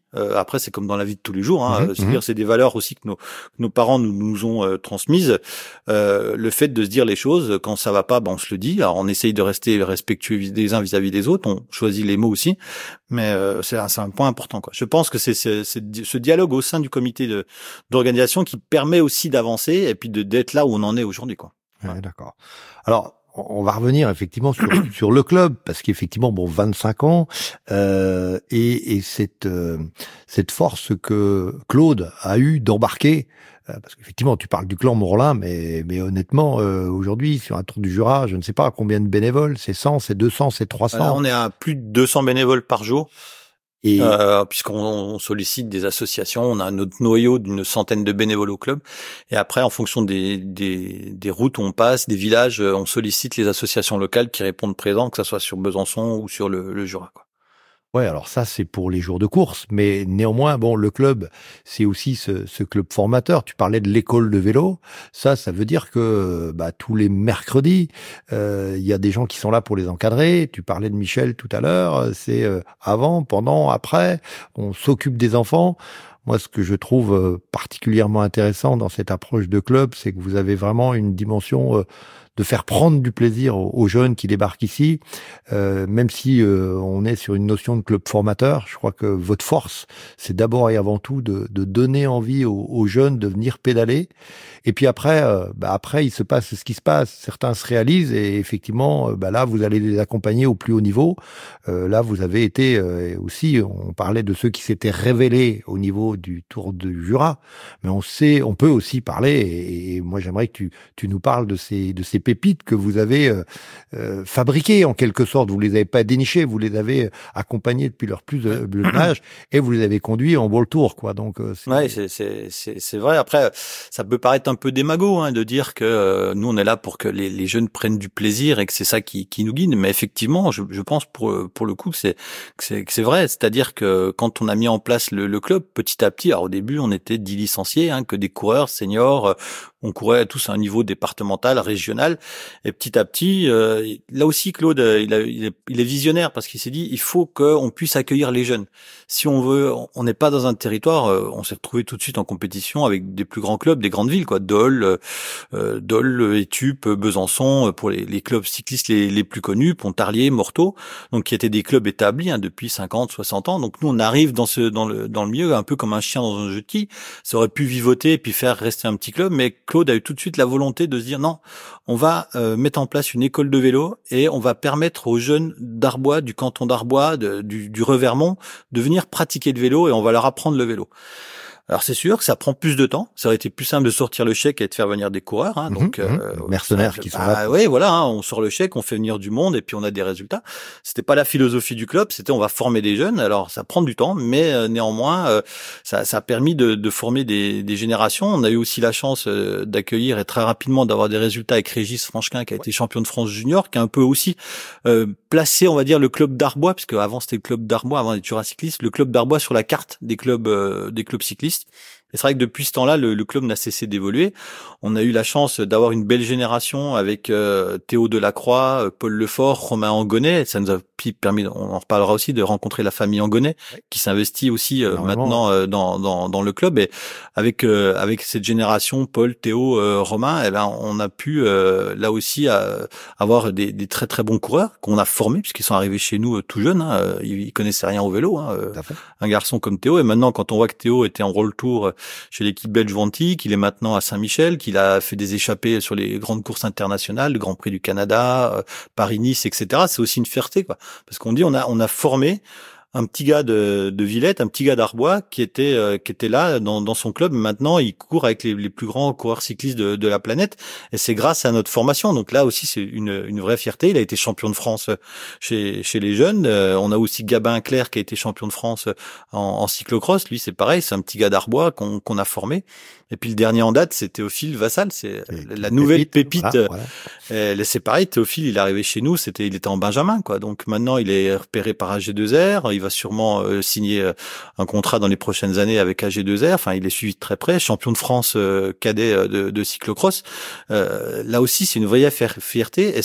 Euh, après, c'est comme dans la vie de tous les jours. Hein. Mmh, C'est-à-dire, mmh. c'est des valeurs aussi que nos, que nos parents nous, nous ont euh, transmises. Euh, le fait de se dire les choses, quand ça va pas, ben on se le dit. Alors, on essaye de rester respectueux des uns vis-à-vis des autres. On choisit les mots aussi, mais euh, c'est, un, c'est un point important, quoi. Je pense que c'est, c'est, c'est ce dialogue au sein du comité de, d'organisation qui permet aussi d'avancer et puis de, d'être là où on en est aujourd'hui, quoi. Ouais, ouais. D'accord. Alors, on va revenir effectivement sur, sur le club, parce qu'effectivement, bon, vingt-cinq ans, euh, et, et cette, euh, cette force que Claude a eu d'embarquer, euh, parce qu'effectivement, tu parles du clan Morlin, mais, mais honnêtement, euh, aujourd'hui, sur un Tour du Jura, je ne sais pas combien de bénévoles, c'est cent, c'est deux cents, c'est trois cents. Là, on est à plus de deux cents bénévoles par jour. Et euh, puisqu'on on sollicite des associations, on a notre noyau d'une centaine de bénévoles au club, et après en fonction des, des, des routes où on passe, des villages, on sollicite les associations locales qui répondent présents, que ça soit sur Besançon ou sur le, le Jura, quoi. Ouais, alors ça c'est pour les jours de course, mais néanmoins, bon, le club, c'est aussi ce, ce club formateur. Tu parlais de l'école de vélo, ça, ça veut dire que bah, tous les mercredis, il euh, y a des gens qui sont là pour les encadrer. Tu parlais de Michel tout à l'heure, c'est euh, avant, pendant, après, on s'occupe des enfants. Moi, ce que je trouve euh, particulièrement intéressant dans cette approche de club, c'est que vous avez vraiment une dimension euh, de faire prendre du plaisir aux, aux jeunes qui débarquent ici, euh, même si euh, on est sur une notion de club formateur. Je crois que votre force, c'est d'abord et avant tout de, de donner envie aux, aux jeunes de venir pédaler. Et puis après, euh, bah après, il se passe ce qui se passe. Certains se réalisent et effectivement, euh, bah là, vous allez les accompagner au plus haut niveau. Euh, là, vous avez été euh, aussi, on parlait de ceux qui s'étaient révélés au niveau du Tour du Jura, mais on sait, on peut aussi parler. Et, et moi, j'aimerais que tu, tu nous parles de ces, de ces pépites que vous avez euh, euh, fabriquées en quelque sorte. Vous les avez pas dénichées, vous les avez accompagnés depuis leur plus de jeune âge et vous les avez conduits en World Tour, quoi. Donc, euh, c'est... ouais, c'est, c'est, c'est, c'est vrai. Après, ça peut paraître un peu démago, hein, de dire que euh, nous on est là pour que les, les jeunes prennent du plaisir et que c'est ça qui, qui nous guide. Mais effectivement, je, je pense pour pour le coup que c'est que c'est, que c'est vrai. C'est-à-dire que quand on a mis en place le, le club, petit à petit, alors au début on était dix licenciés, hein, que des coureurs seniors. On courait tous à un niveau départemental, régional, et petit à petit, euh, là aussi Claude, il, a, il, est, il est visionnaire parce qu'il s'est dit il faut qu'on puisse accueillir les jeunes. Si on veut, on n'est pas dans un territoire, euh, on s'est retrouvé tout de suite en compétition avec des plus grands clubs, des grandes villes, quoi, Dole, euh, Dole, Étup, Besançon, pour les, les clubs cyclistes les, les plus connus, Pontarlier, Morteau, donc qui étaient des clubs établis hein, depuis cinquante, soixante ans. Donc nous on arrive dans ce dans le dans le milieu un peu comme un chien dans un jeu de quilles. Ça aurait pu vivoter et puis faire rester un petit club, mais Claude a eu tout de suite la volonté de se dire non, on va euh, mettre en place une école de vélo et on va permettre aux jeunes d'Arbois, du canton d'Arbois, de, du, du Revermont, de venir pratiquer le vélo et on va leur apprendre le vélo. Alors c'est sûr que ça prend plus de temps. Ça aurait été plus simple de sortir le chèque et de faire venir des coureurs. Hein, donc mmh, euh, mercenaires ça, qui sont bah, là. Oui, voilà. Hein, on sort le chèque, on fait venir du monde et puis on a des résultats. C'était pas la philosophie du club. C'était on va former des jeunes. Alors ça prend du temps, mais euh, néanmoins euh, ça, ça a permis de, de former des, des générations. On a eu aussi la chance euh, d'accueillir et très rapidement d'avoir des résultats avec Régis Franchequin qui a été champion de France junior, qui a un peu aussi euh, placé, on va dire, le club d'Arbois, puisque avant c'était le club d'Arbois, avant les Jura cyclistes, le club d'Arbois sur la carte des clubs euh, des clubs cyclistes. Et c'est vrai que depuis ce temps-là, le, le club n'a cessé d'évoluer. On a eu la chance d'avoir une belle génération avec euh, Théo Delacroix, euh, Paul Lefort, Romain Angonnet. Ça nous a permis, on en reparlera aussi, de rencontrer la famille Angonnet, qui s'investit aussi euh, maintenant euh, dans, dans, dans le club. Et avec euh, avec cette génération, Paul, Théo, euh, Romain, eh ben on a pu euh, là aussi euh, avoir des, des très très bons coureurs qu'on a formés puisqu'ils sont arrivés chez nous euh, tout jeunes. Hein, ils, ils connaissaient rien au vélo. Hein, euh, un garçon comme Théo. Et maintenant, quand on voit que Théo était en World Tour chez l'équipe belge Vanti, qu'il est maintenant à Saint-Michel, qu'il a fait des échappées sur les grandes courses internationales, le Grand Prix du Canada, euh, Paris-Nice, et cetera. C'est aussi une fierté, quoi, parce qu'on dit on a on a formé un petit gars de, de Villette, un petit gars d'Arbois qui était euh, qui était là dans, dans son club. Maintenant, il court avec les, les plus grands coureurs cyclistes de, de la planète, et c'est grâce à notre formation. Donc là aussi, c'est une, une vraie fierté. Il a été champion de France chez chez les jeunes. Euh, on a aussi Gabin Clerc qui a été champion de France en, en cyclocross. Lui, c'est pareil, c'est un petit gars d'Arbois qu'on qu'on a formé. Et puis le dernier en date, c'est Théophile Vassal, c'est et la nouvelle pépite. pépite. Voilà, voilà. C'est pareil, Théophile, il est arrivé chez nous, c'était, il était en Benjamin, quoi. Donc maintenant, il est repéré par A G deux R. Il va sûrement euh, signer euh, un contrat dans les prochaines années avec A G deux R. Enfin, il est suivi de très près, champion de France euh, cadet euh, de, de cyclocross. Euh, là aussi, c'est une vraie fierté, et c'est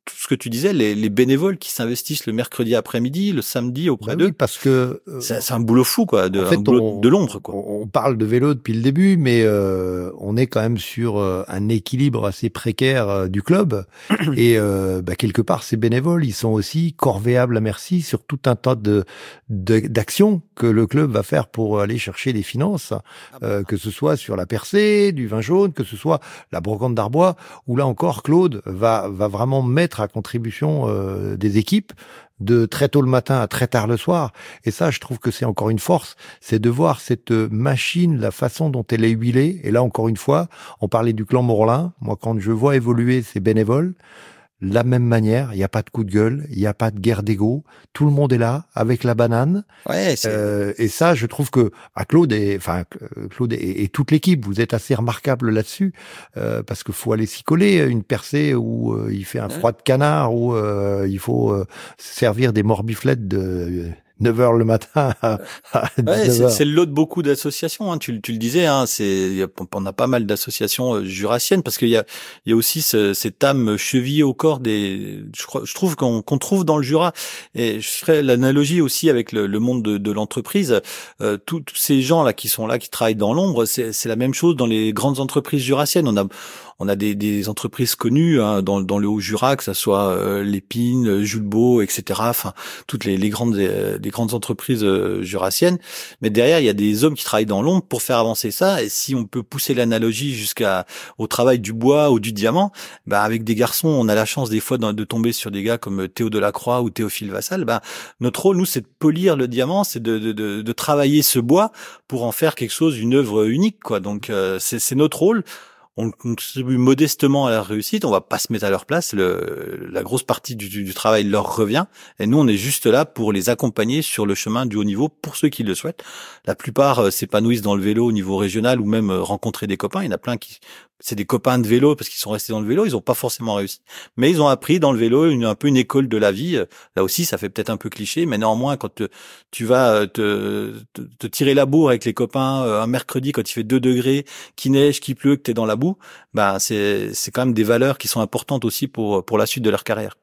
tout ce que tu disais, les, les bénévoles qui s'investissent le mercredi après-midi, le samedi auprès ben d'eux. Oui, parce que euh, c'est, c'est un boulot fou, quoi, de, en fait, un boulot on, de l'ombre, quoi. On parle de vélo depuis le début, mais euh, on est quand même sur euh, un équilibre assez précaire euh, du club. Et euh, bah, quelque part, ces bénévoles, ils sont aussi corvéables à merci sur tout un tas de, de d'actions que le club va faire pour aller chercher des finances, euh, que ce soit sur la percée du vin jaune, que ce soit la brocante d'Arbois, où là encore, Claude va va vraiment mettre à contribution euh, des équipes de très tôt le matin à très tard le soir. Et ça, je trouve que c'est encore une force, c'est de voir cette machine, la façon dont elle est huilée. Et là, encore une fois, on parlait du clan Morlin. Moi, quand je vois évoluer ces bénévoles, la même manière, il n'y a pas de coup de gueule, il n'y a pas de guerre d'ego, tout le monde est là avec la banane. Ouais, c'est... Euh, et ça, je trouve que ah, Claude et enfin Claude et, et toute l'équipe, vous êtes assez remarquables là-dessus, euh, parce qu'il faut aller s'y coller. Une percée où euh, il fait un froid de canard, où euh, il faut euh, servir des morbiflettes de neuf heures le matin à, à dix-neuf heures. Ouais, c'est, c'est le lot de beaucoup d'associations, hein. Tu, tu le disais, hein, c'est, y a, on a pas mal d'associations euh, jurassiennes parce qu'il y a, il y a aussi ce, cette âme chevillée au corps des, je, crois, je trouve qu'on, qu'on trouve dans le Jura. Et je ferais l'analogie aussi avec le, le monde de, de l'entreprise. Euh, tous ces gens là qui sont là, qui travaillent dans l'ombre, c'est, c'est la même chose dans les grandes entreprises jurassiennes. On a On a des, des entreprises connues hein, dans, dans le Haut-Jura, que ça soit euh, Lépine, Jules Beau, et cetera. Enfin, toutes les, les grandes euh, les grandes entreprises euh, jurassiennes. Mais derrière, il y a des hommes qui travaillent dans l'ombre pour faire avancer ça. Et si on peut pousser l'analogie jusqu'à au travail du bois ou du diamant, bah avec des garçons, on a la chance des fois de, de tomber sur des gars comme Théo Delacroix ou Théophile Vassal. Bah notre rôle, nous, c'est de polir le diamant, c'est de, de, de, de travailler ce bois pour en faire quelque chose, une œuvre unique, quoi. Donc euh, c'est, c'est notre rôle. On contribue modestement à la réussite, on va pas se mettre à leur place, le, la grosse partie du, du, du travail leur revient, et nous on est juste là pour les accompagner sur le chemin du haut niveau pour ceux qui le souhaitent. La plupart euh, s'épanouissent dans le vélo au niveau régional ou même euh, rencontrer des copains, il y en a plein qui... c'est des copains de vélo parce qu'ils sont restés dans le vélo, ils ont pas forcément réussi. Mais ils ont appris dans le vélo une, un peu une école de la vie. Là aussi, ça fait peut-être un peu cliché, mais néanmoins, quand te, tu vas te, te, te tirer la bourre avec les copains un mercredi quand il fait deux degrés, qu'il neige, qu'il pleut, que t'es dans la boue, ben c'est, c'est quand même des valeurs qui sont importantes aussi pour, pour la suite de leur carrière.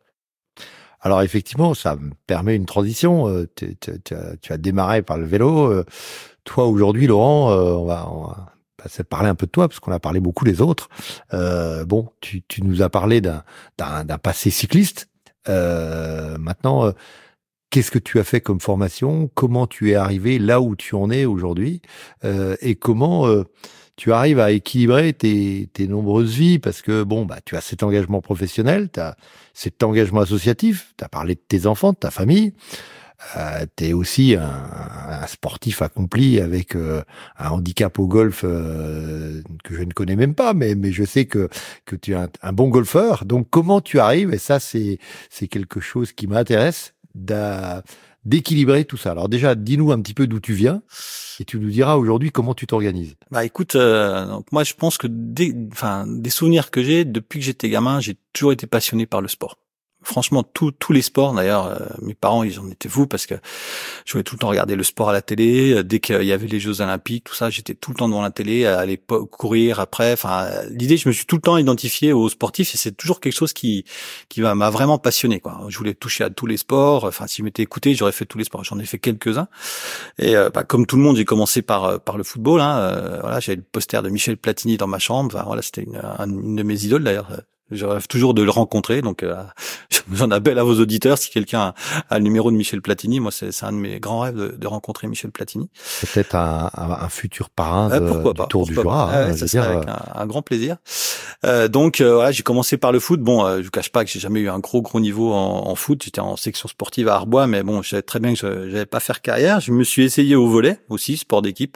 Alors effectivement, ça me permet une transition. Tu, tu, tu, as, tu as démarré par le vélo. Toi, aujourd'hui, Laurent, on va... On va... c'est parler un peu de toi, parce qu'on a parlé beaucoup des autres. Euh, bon, tu, tu nous as parlé d'un, d'un, d'un passé cycliste. Euh, maintenant, euh, qu'est-ce que tu as fait comme formation? Comment tu es arrivé là où tu en es aujourd'hui? euh, Et comment euh, tu arrives à équilibrer tes, tes nombreuses vies? Parce que bon, bah, tu as cet engagement professionnel, tu as cet engagement associatif, tu as parlé de tes enfants, de ta famille. Euh, t'es aussi un, un sportif accompli avec euh, un handicap au golf euh, que je ne connais même pas, mais mais je sais que que tu es un, un bon golfeur. Donc comment tu arrives, et ça c'est c'est quelque chose qui m'intéresse, d'a, d'équilibrer tout ça. Alors déjà, dis-nous un petit peu d'où tu viens et tu nous diras aujourd'hui comment tu t'organises. Bah écoute, euh, donc moi je pense que des, enfin des souvenirs que j'ai depuis que j'étais gamin, j'ai toujours été passionné par le sport. Franchement, tous tous les sports. D'ailleurs, euh, mes parents, ils en étaient fous parce que je voulais tout le temps regarder le sport à la télé. Dès qu'il y avait les Jeux Olympiques, tout ça, j'étais tout le temps devant la télé, à aller courir après. Enfin, l'idée, je me suis tout le temps identifié aux sportifs et c'est toujours quelque chose qui qui m'a, m'a vraiment passionné, quoi. Je voulais toucher à tous les sports. Enfin, si je m'étais écouté, j'aurais fait tous les sports. J'en ai fait quelques-uns. Et euh, bah, comme tout le monde, j'ai commencé par par le football. Hein. Euh, voilà, j'avais le poster de Michel Platini dans ma chambre. Enfin, voilà, c'était une, une de mes idoles d'ailleurs. Je rêve toujours de le rencontrer, donc euh, j'en appelle à vos auditeurs si quelqu'un a, a le numéro de Michel Platini. Moi, c'est, c'est un de mes grands rêves de, de rencontrer Michel Platini. Peut-être un, un, un futur parrain euh, de, pourquoi du pas, Tour du Jura. Hein, ouais, ça serait avec un, un grand plaisir. Euh, donc euh, voilà, j'ai commencé par le foot. Bon, euh, je vous cache pas que j'ai jamais eu un gros gros niveau en, en foot. J'étais en section sportive à Arbois, mais bon, je savais très bien que je n'allais pas faire carrière. Je me suis essayé au volley aussi, sport d'équipe,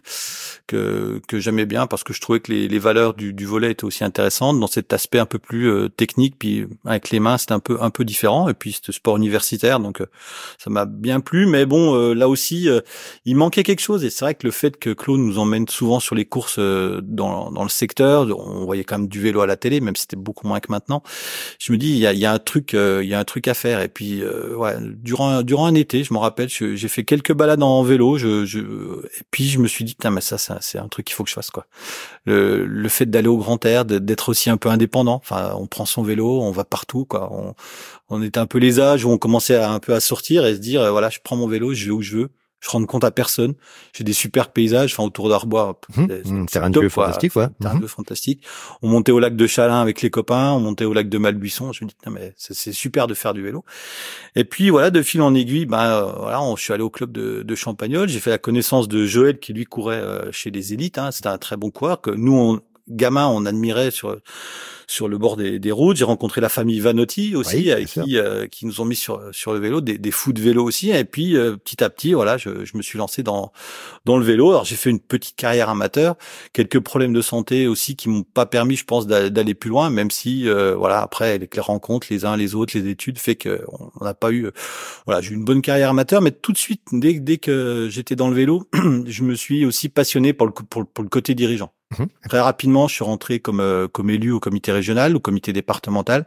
que que j'aimais bien parce que je trouvais que les, les valeurs du, du volley étaient aussi intéressantes dans cet aspect un peu plus euh, technique, puis avec les mains, c'était un peu un peu différent. Et puis c'était sport universitaire, donc euh, ça m'a bien plu. Mais bon, euh, là aussi, euh, il manquait quelque chose. Et c'est vrai que le fait que Claude nous emmène souvent sur les courses euh, dans dans le secteur, on voyait quand même du vélo à la télé, même si c'était beaucoup moins que maintenant. Je me dis, il y a il y a un truc, euh, il y a un truc à faire. Et puis euh, ouais, durant durant un été, je me rappelle, je, j'ai fait quelques balades en vélo. Je, je et puis je me suis dit, putain, mais ça, ça c'est un truc qu'il faut que je fasse, quoi. Le le fait d'aller au grand air, d'être aussi un peu indépendant. Enfin, on prend son vélo, on va partout, quoi. On, on était un peu les âges où on commençait à, un peu à sortir et se dire, euh, voilà, je prends mon vélo, je vais où je veux. Je rends compte à personne. J'ai des super paysages, enfin autour d'Arbois. Mmh, c'est, c'est terrain de jeu fantastique, ouais. Terrain de jeu fantastique. On montait au lac de Chalin avec les copains, on montait au lac de Malbuisson. Je me dis, non mais c'est, c'est super de faire du vélo. Et puis voilà, de fil en aiguille, ben euh, voilà, on, je suis allé au club de, de Champagnole. J'ai fait la connaissance de Joël qui lui courait euh, chez les élites. Hein. C'était un très bon coureur que nous, on, gamins, on admirait sur sur le bord des, des routes. J'ai rencontré la famille Vanotti aussi, oui, avec qui euh, qui nous ont mis sur sur le vélo, des, des fous de vélo aussi. Et puis euh, petit à petit, voilà, je, je me suis lancé dans dans le vélo. Alors j'ai fait une petite carrière amateur, quelques problèmes de santé aussi qui m'ont pas permis, je pense, d'aller plus loin. Même si euh, voilà, après les rencontres, les uns les autres, les études, fait que on n'a pas eu, euh, voilà, j'ai eu une bonne carrière amateur. Mais tout de suite, dès dès que j'étais dans le vélo, je me suis aussi passionné pour le pour, pour le côté dirigeant. Mmh. Très rapidement, je suis rentré comme euh, comme élu au comité régional, au comité départemental.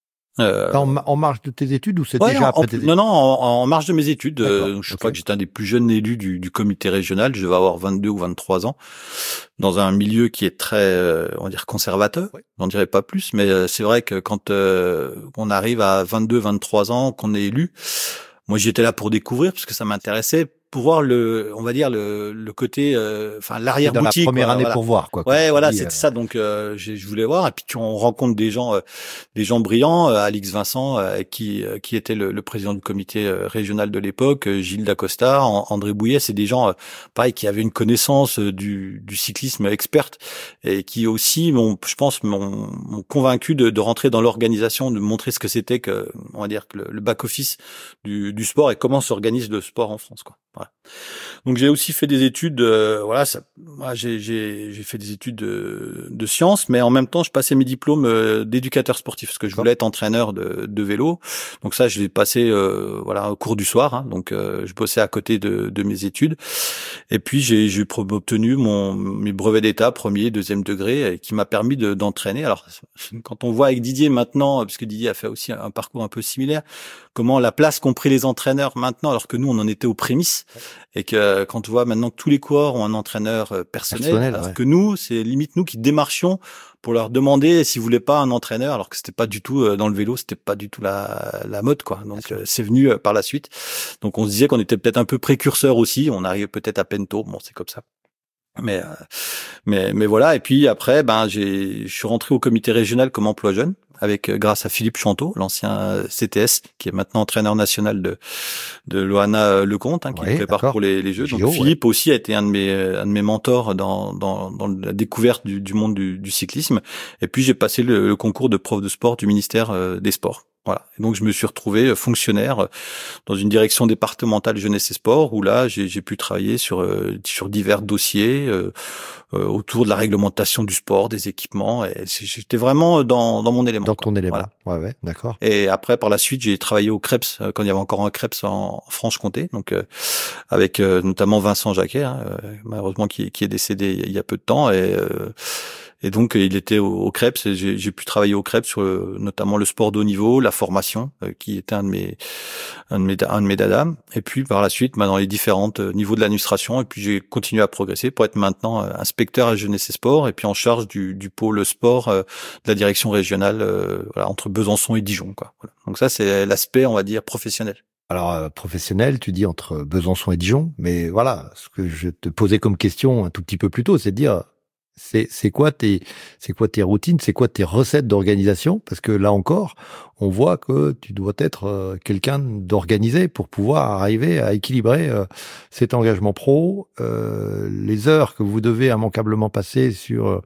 Euh, en, en marge de tes études ou c'est ouais, déjà en, après tes études? Non, non, en, en marge de mes études. Euh, je okay. crois que j'étais un des plus jeunes élus du, du comité régional. Je devais avoir vingt-deux ou vingt-trois ans, dans un milieu qui est très, euh, on va dire, conservateur. Ouais. J'en dirais pas plus, mais euh, c'est vrai que quand euh, on arrive à vingt-deux, vingt-trois ans, qu'on est élu, moi j'étais là pour découvrir parce que ça m'intéressait. Pour voir le, on va dire le, le côté, euh, enfin l'arrière boutique. Dans la première quoi, année voilà. pour voir quoi. Ouais, voilà, c'était euh... ça. Donc euh, je voulais voir. Et puis on rencontre des gens, euh, des gens brillants. Euh, Alix Vincent, euh, qui euh, qui était le, le président du comité euh, régional de l'époque, euh, Gilles Dacosta, en, André Bouillet. C'est des gens, euh, pareil, qui avaient une connaissance euh, du, du cyclisme experte et qui aussi, m'ont, je pense, m'ont, m'ont convaincu de, de rentrer dans l'organisation, de montrer ce que c'était que, on va dire, que le, le back office du, du sport et comment s'organise le sport en France, quoi. Voilà. Donc j'ai aussi fait des études, euh, voilà, ça, moi, j'ai, j'ai, j'ai fait des études de, de sciences, mais en même temps je passais mes diplômes euh, d'éducateur sportif parce que je voulais être entraîneur de, de vélo. Donc ça je l'ai passé, euh, voilà, au cours du soir. Hein, donc euh, je bossais à côté de, de mes études. Et puis j'ai, j'ai obtenu mon mes brevets d'état premier, deuxième degré, et qui m'a permis de, d'entraîner. Alors quand on voit avec Didier maintenant, parce que Didier a fait aussi un parcours un peu similaire, comment la place qu'ont pris les entraîneurs maintenant, alors que nous on en était aux prémices. Et que quand tu vois maintenant que tous les coureurs ont un entraîneur personnel, personnel alors ouais. que nous, c'est limite nous qui démarchions pour leur demander s'ils voulaient pas un entraîneur, alors que c'était pas du tout dans le vélo, c'était pas du tout la, la mode, quoi. Donc euh, c'est venu par la suite. Donc on se disait qu'on était peut-être un peu précurseurs aussi, on arrivait peut-être à peine tôt. Bon, c'est comme ça. Mais euh, mais mais voilà. Et puis après, ben j'ai, je suis rentré au comité régional comme emploi jeune, avec grâce à Philippe Chanteau, l'ancien C T S, qui est maintenant entraîneur national de de Loana Lecomte, hein, qui ouais, prépare d'accord. pour les, les Jeux. Donc Gio, Philippe ouais. aussi a été un de mes un de mes mentors dans dans dans la découverte du, du monde du, du cyclisme. Et puis j'ai passé le, le concours de prof de sport du ministère des Sports. Voilà. Et donc je me suis retrouvé fonctionnaire dans une direction départementale jeunesse et sport où là j'ai, j'ai pu travailler sur euh, sur divers dossiers euh, euh, autour de la réglementation du sport, des équipements. Et j'étais vraiment dans dans mon élément. Dans ton élément. Voilà. Ouais ouais, d'accord. Et après par la suite j'ai travaillé au Krebs quand il y avait encore un Krebs en Franche-Comté, donc euh, avec euh, notamment Vincent Jacquet, hein, euh, malheureusement qui, qui est décédé il y a peu de temps et euh, Et donc, il était au, au Krebs et j'ai, j'ai pu travailler au Krebs sur le, notamment le sport de haut niveau, la formation, euh, qui était un de mes, un de mes, un de mes dadas. Et puis, par la suite, bah, dans les différents niveaux de l'administration. Et puis, j'ai continué à progresser pour être maintenant euh, inspecteur à jeunesse et sport et puis en charge du, du pôle sport euh, de la direction régionale, euh, voilà, entre Besançon et Dijon, quoi. Voilà. Donc ça, c'est l'aspect, on va dire, professionnel. Alors, euh, professionnel, tu dis entre Besançon et Dijon. Mais voilà, ce que je te posais comme question un tout petit peu plus tôt, c'est de dire, C'est, c'est quoi tes, c'est quoi tes routines, c'est quoi tes recettes d'organisation? Parce que là encore, on voit que tu dois être euh, quelqu'un d'organisé pour pouvoir arriver à équilibrer euh, cet engagement pro, euh, les heures que vous devez immanquablement passer sur euh,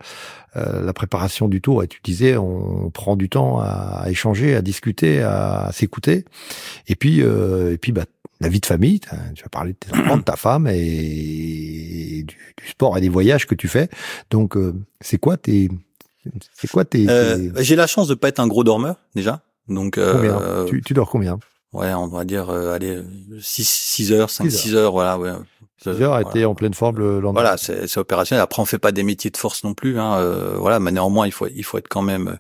la préparation du tour. Et tu disais, on prend du temps à, à échanger, à discuter, à, à s'écouter. Et puis, euh, et puis, bah, la vie de famille, tu vas parler de tes enfants, de ta femme et du, du sport et des voyages que tu fais. Donc, euh, c'est quoi tes, c'est quoi tes, euh, tes... J'ai la chance de pas être un gros dormeur déjà. Donc, combien euh, tu, tu dors combien? Ouais, on va dire, euh, allez, six, six heures, cinq, six heures, voilà, ouais. six heures était voilà. en pleine forme le lendemain. Voilà, c'est, c'est opérationnel. Après, on fait pas des métiers de force non plus. Hein. Euh, voilà, mais néanmoins, il faut, il faut être quand même,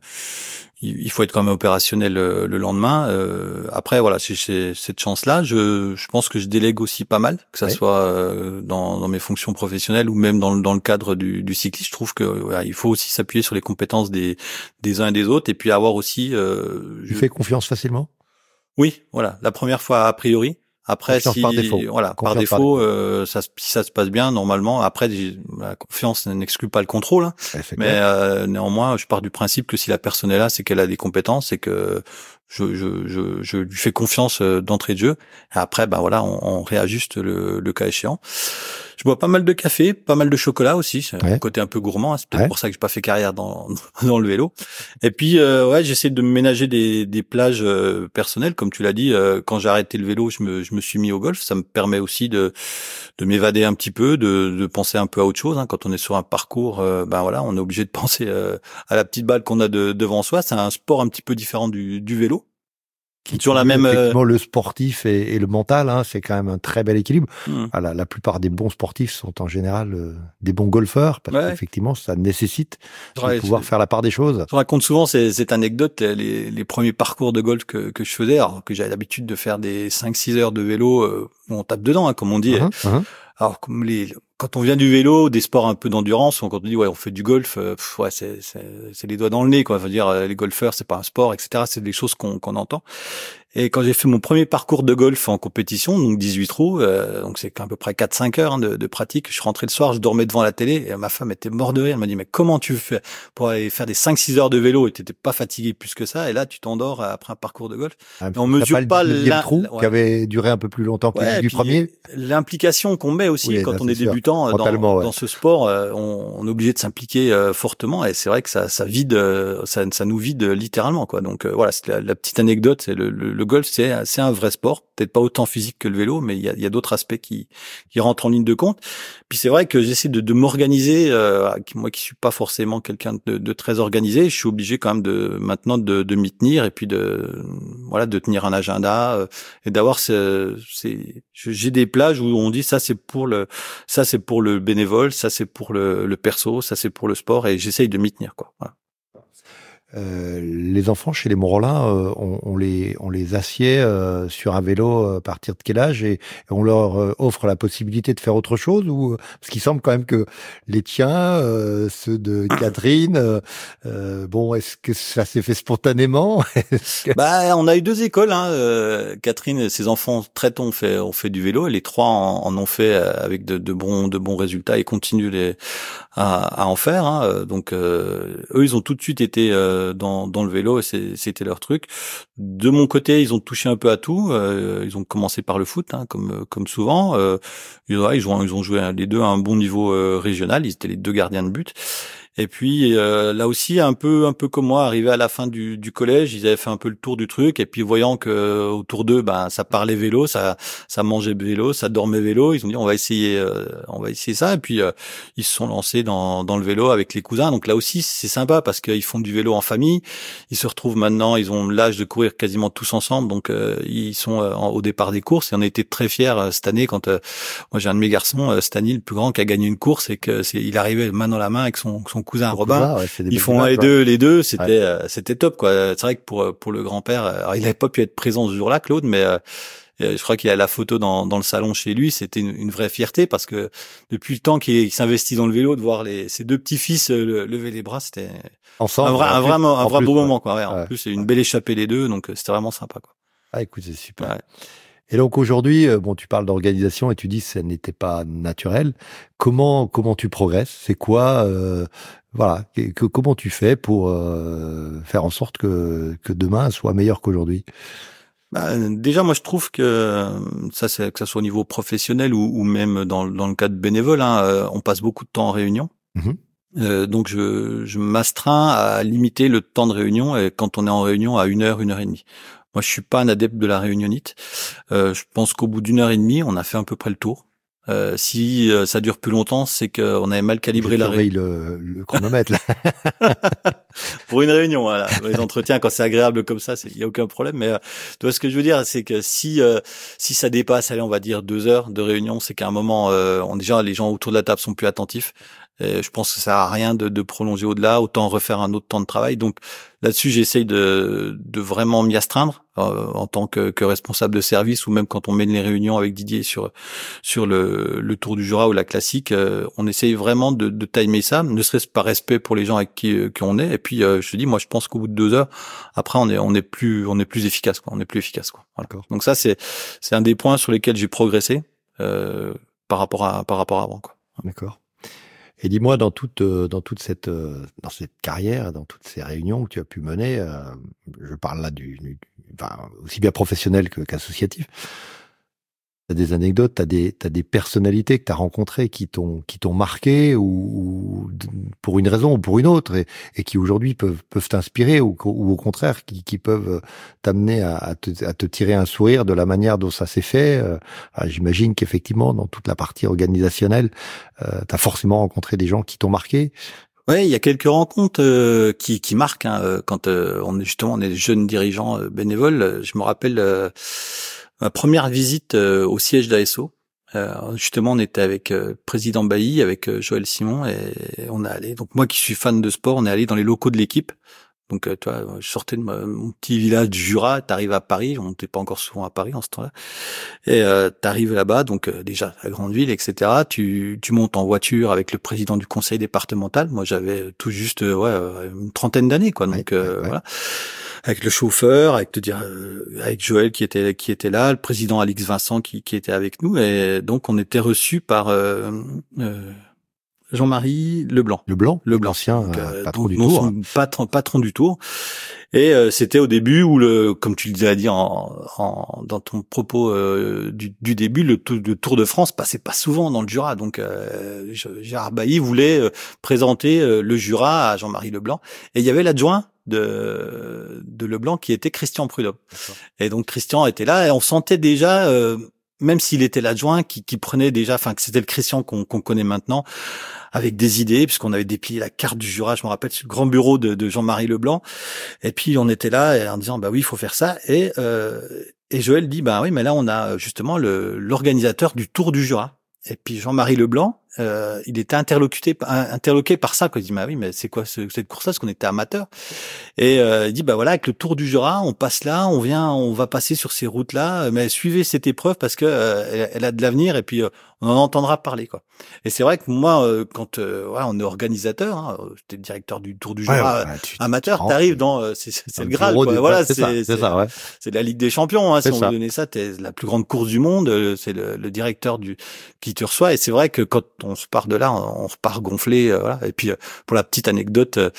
il faut être quand même opérationnel le, le lendemain. Euh, après, voilà, c'est, c'est cette chance-là. Je, je pense que je délègue aussi pas mal, que ça oui. soit euh, dans, dans mes fonctions professionnelles ou même dans, dans le cadre du, du cyclisme. Je trouve que voilà, il faut aussi s'appuyer sur les compétences des, des uns et des autres, et puis avoir aussi. Euh, tu je... fais confiance facilement? Oui, voilà. La première fois a priori. Après, confiance si par défaut. voilà, confiance par défaut, par euh, ça, si ça se passe bien, normalement. Après, la confiance n'exclut pas le contrôle, hein. Mais euh, néanmoins, je pars du principe que si la personne est là, c'est qu'elle a des compétences et que je, je, je, je lui fais confiance d'entrée de jeu. Et après, ben voilà, on, on réajuste le, le cas échéant. Je bois pas mal de café, pas mal de chocolat aussi. C'est ouais. un côté un peu gourmand. Hein. C'est peut-être ouais. pour ça que j'ai pas fait carrière dans dans le vélo. Et puis euh, ouais, j'essaie de me ménager des des plages euh, personnelles, comme tu l'as dit. Euh, quand j'ai arrêté le vélo, je me je me suis mis au golf. Ça me permet aussi de de m'évader un petit peu, de de penser un peu à autre chose. Hein. Quand on est sur un parcours, euh, ben voilà, on est obligé de penser euh, à la petite balle qu'on a de, devant soi. C'est un sport un petit peu différent du du vélo. Qui toujours la même. Effectivement, le sportif et, et le mental, hein, c'est quand même un très bel équilibre. Mmh. Ah, la, la plupart des bons sportifs sont en général euh, des bons golfeurs, parce ouais. qu'effectivement, ça nécessite ouais, de pouvoir c'est... faire la part des choses. Je raconte souvent ces, cette anecdote, les, les premiers parcours de golf que, que je faisais, alors que j'avais l'habitude de faire des cinq six heures de vélo, euh, où on tape dedans, hein, comme on dit. Uh-huh, uh-huh. Alors, comme les, quand on vient du vélo, des sports un peu d'endurance, quand on dit ouais, on fait du golf, euh, pff, ouais, c'est, c'est, c'est les doigts dans le nez, quoi. Faut dire, euh, les golfeurs, c'est pas un sport, et cetera. C'est des choses qu'on, qu'on entend. Et quand j'ai fait mon premier parcours de golf en compétition, donc dix-huit trous, euh, donc c'est à peu près quatre cinq heures hein, de, de pratique. Je suis rentré le soir, je dormais devant la télé, et ma femme était morte de rire. Elle m'a dit, mais comment tu fais pour aller faire des cinq six heures de vélo et t'étais pas fatigué plus que ça, et là tu t'endors après un parcours de golf. Ah, et on mesure pas, pas le trou ouais. qui avait duré un peu plus longtemps que ouais, le premier. L'implication qu'on met aussi oui, quand on est sûr. débutant dans, ouais. dans ce sport, euh, on, on est obligé de s'impliquer euh, fortement, et c'est vrai que ça, ça vide, euh, ça, ça nous vide littéralement, quoi. Donc euh, voilà, c'est la, la petite anecdote, c'est le, le, le golf, c'est, c'est un vrai sport, peut-être pas autant physique que le vélo, mais il y a, il y a d'autres aspects qui, qui rentrent en ligne de compte. Puis c'est vrai que j'essaie de, de m'organiser, euh, moi qui suis pas forcément quelqu'un de, de très organisé, je suis obligé quand même de maintenant de, de m'y tenir, et puis de voilà de tenir un agenda euh, et d'avoir ce, ces, j'ai des plages où on dit ça c'est pour le, ça c'est pour le bénévole, ça c'est pour le, le perso, ça c'est pour le sport, et j'essaye de m'y tenir, quoi. Voilà. Euh, les enfants chez les Morolins, euh, on, on les on les assied euh, sur un vélo à partir de quel âge, et, et on leur euh, offre la possibilité de faire autre chose, ou parce qu'il semble quand même que les tiens, euh, ceux de Catherine, euh, euh, bon, est-ce que ça s'est fait spontanément? que... Bah, on a eu deux écoles. Hein. Euh, Catherine et ses enfants très tôt ont fait ont fait du vélo, et les trois en, en ont fait avec de, de bons de bons résultats et continuent les à, à en faire. Hein. Donc euh, eux, ils ont tout de suite été euh, dans dans le vélo, et c'est, c'était leur truc. De mon côté, ils ont touché un peu à tout. Euh, ils ont commencé par le foot, hein, comme comme souvent. Euh, ils, ouais, ils ont ils ont joué les deux à un bon niveau euh, régional. Ils étaient les deux gardiens de but. Et puis euh, là aussi, un peu un peu comme moi, arrivé à la fin du, du collège, ils avaient fait un peu le tour du truc, et puis voyant que autour d'eux, ben ça parlait vélo, ça ça mangeait vélo, ça dormait vélo, ils ont dit on va essayer euh, on va essayer ça, et puis euh, ils se sont lancés dans dans le vélo avec les cousins. Donc là aussi c'est sympa parce qu'ils font du vélo en famille, ils se retrouvent maintenant, ils ont l'âge de courir quasiment tous ensemble, donc euh, ils sont euh, au départ des courses, et on a été très fiers euh, cette année quand euh, moi j'ai un de mes garçons, euh, Stani, le plus grand, qui a gagné une course, et que c'est il arrivait main dans la main avec son son cousin Robin, ouais, ils font un et deux, les deux, c'était ouais. euh, c'était top, quoi. C'est vrai que pour pour le grand-père, alors il avait pas pu être présent ce jour-là, Claude, mais euh, je crois qu'il y a la photo dans dans le salon chez lui, c'était une, une vraie fierté, parce que depuis le temps qu'il, qu'il s'investit dans le vélo, de voir les ses deux petits-fils euh, lever les bras, c'était ensemble, un vrai un, plus, vrai, un vrai plus, beau ouais. moment, quoi. Ouais, en ouais. plus, c'est une belle échappée les deux, donc c'était vraiment sympa, quoi. Ah, écoute, c'est super. Ouais. Et donc aujourd'hui, bon, tu parles d'organisation et tu dis que ça n'était pas naturel. Comment comment tu progresses? C'est quoi euh, voilà, que, comment tu fais pour euh, faire en sorte que que demain soit meilleur qu'aujourd'hui? Bah, déjà, moi, je trouve que ça, c'est que ça soit au niveau professionnel ou, ou même dans dans le cadre bénévole, hein, on passe beaucoup de temps en réunion. Mmh. Euh, donc je je m'astreins à limiter le temps de réunion, et quand on est en réunion à une heure, une heure et demie. Moi, je suis pas un adepte de la réunionnite. Euh, je pense qu'au bout d'une heure et demie, on a fait à peu près le tour. Euh, si euh, ça dure plus longtemps, c'est qu'on avait mal calibré la réunion. le, le chronomètre, là. pour une réunion. Voilà. Les entretiens, quand c'est agréable comme ça, il y a aucun problème. Mais euh, tu vois ce que je veux dire, c'est que si euh, si ça dépasse, allez, on va dire deux heures de réunion, c'est qu'à un moment, euh, on déjà les gens autour de la table sont plus attentifs. Et je pense que ça sert à rien de, de prolonger au-delà, autant refaire un autre temps de travail. Donc là-dessus, j'essaye de, de vraiment m'y astreindre euh, en tant que, que responsable de service, ou même quand on mène les réunions avec Didier sur sur le, le Tour du Jura ou la classique, euh, on essaye vraiment de, de timer ça, ne serait-ce par respect pour les gens avec qui, qui on est. Et puis euh, je te dis, moi, je pense qu'au bout de deux heures, après, on est on est plus on est plus efficace, quoi. On est plus efficace, quoi. Voilà. Donc ça, c'est c'est un des points sur lesquels j'ai progressé euh, par rapport à par rapport à avant, quoi. D'accord. Et dis-moi, dans toute dans toute cette dans cette carrière, dans toutes ces réunions que tu as pu mener, euh, je parle là du, du enfin, aussi bien professionnel que qu'associatif. T'as des anecdotes, t'as des t'as des personnalités que t'as rencontrées qui t'ont qui t'ont marqué, ou, ou pour une raison ou pour une autre, et, et qui aujourd'hui peuvent peuvent t'inspirer, ou, ou au contraire qui qui peuvent t'amener à, à te à te tirer un sourire de la manière dont ça s'est fait. Euh, j'imagine qu'effectivement dans toute la partie organisationnelle, euh, t'as forcément rencontré des gens qui t'ont marqué. Ouais, il y a quelques rencontres euh, qui qui marquent hein, quand euh, on est justement on est jeunes dirigeants euh, bénévoles. Je me rappelle euh, ma première visite euh, au siège d'A S O. Euh, justement, on était avec euh, le président Bailly, avec euh, Joël Simon, et on est allé. Donc moi qui suis fan de sport, on est allé dans les locaux de l'équipe. Donc euh, tu vois, je sortais de ma, mon petit village du Jura, t'arrives à Paris, on n'était pas encore souvent à Paris en ce temps-là, et euh, t'arrives là-bas, donc euh, déjà la grande ville, et cetera. Tu tu montes en voiture avec le président du conseil départemental. Moi j'avais tout juste euh, ouais une trentaine d'années, quoi. Donc ouais, euh, ouais, ouais. Voilà. Avec le chauffeur, avec te dire, euh, avec Joël qui était qui était là, le président Alix Vincent qui qui était avec nous, et donc on était reçus par euh, euh, Jean-Marie Leblanc. Leblanc, le Blanc, l'ancien donc, euh, patron donc, du non, Tour. Son patron, patron du Tour. Et euh, c'était au début où le, comme tu l'as dit en, en dans ton propos euh, du, du début, le, le Tour de France passait pas souvent dans le Jura. Donc euh, Gérard Bailly voulait euh, présenter euh, le Jura à Jean-Marie Leblanc. Et il y avait l'adjoint de de Leblanc qui était Christian Prudhomme. D'accord. Et donc Christian était là, et on sentait déjà, euh, même s'il était l'adjoint, qui, qui prenait déjà, enfin que c'était le Christian qu'on, qu'on connaît maintenant, avec des idées, puisqu'on avait déplié la carte du Jura, je me rappelle, sur le grand bureau de, de Jean-Marie Leblanc. Et puis on était là en disant bah oui, il faut faire ça. Et euh, et Joël dit bah oui, mais là on a justement le l'organisateur du Tour du Jura. Et puis Jean-Marie Leblanc, euh, il était interlocuté, interloqué par ça, quoi. Il dit bah oui, mais c'est quoi ce, cette course-là, parce qu'on était amateur. Et euh, il dit bah voilà, avec le Tour du Jura, on passe là, on vient, on va passer sur ces routes-là, mais suivez cette épreuve parce que euh, elle, elle a de l'avenir, et puis euh, on en entendra parler, quoi. Et c'est vrai que moi, euh, quand euh, ouais, on est organisateur, hein, j'étais directeur du Tour du Jura ouais, ouais, tu, amateur, tu t'arrives dans, euh, c'est, c'est, c'est le Graal, quoi. Voilà, c'est, c'est, c'est, ça, ouais. C'est la Ligue des Champions, hein, si on veut donner ça, t'es la plus grande course du monde, c'est le, le directeur du qui te reçoit. Et c'est vrai que quand on se part de là, on, on repart gonflé, euh, voilà. Et puis euh, pour la petite anecdote, euh,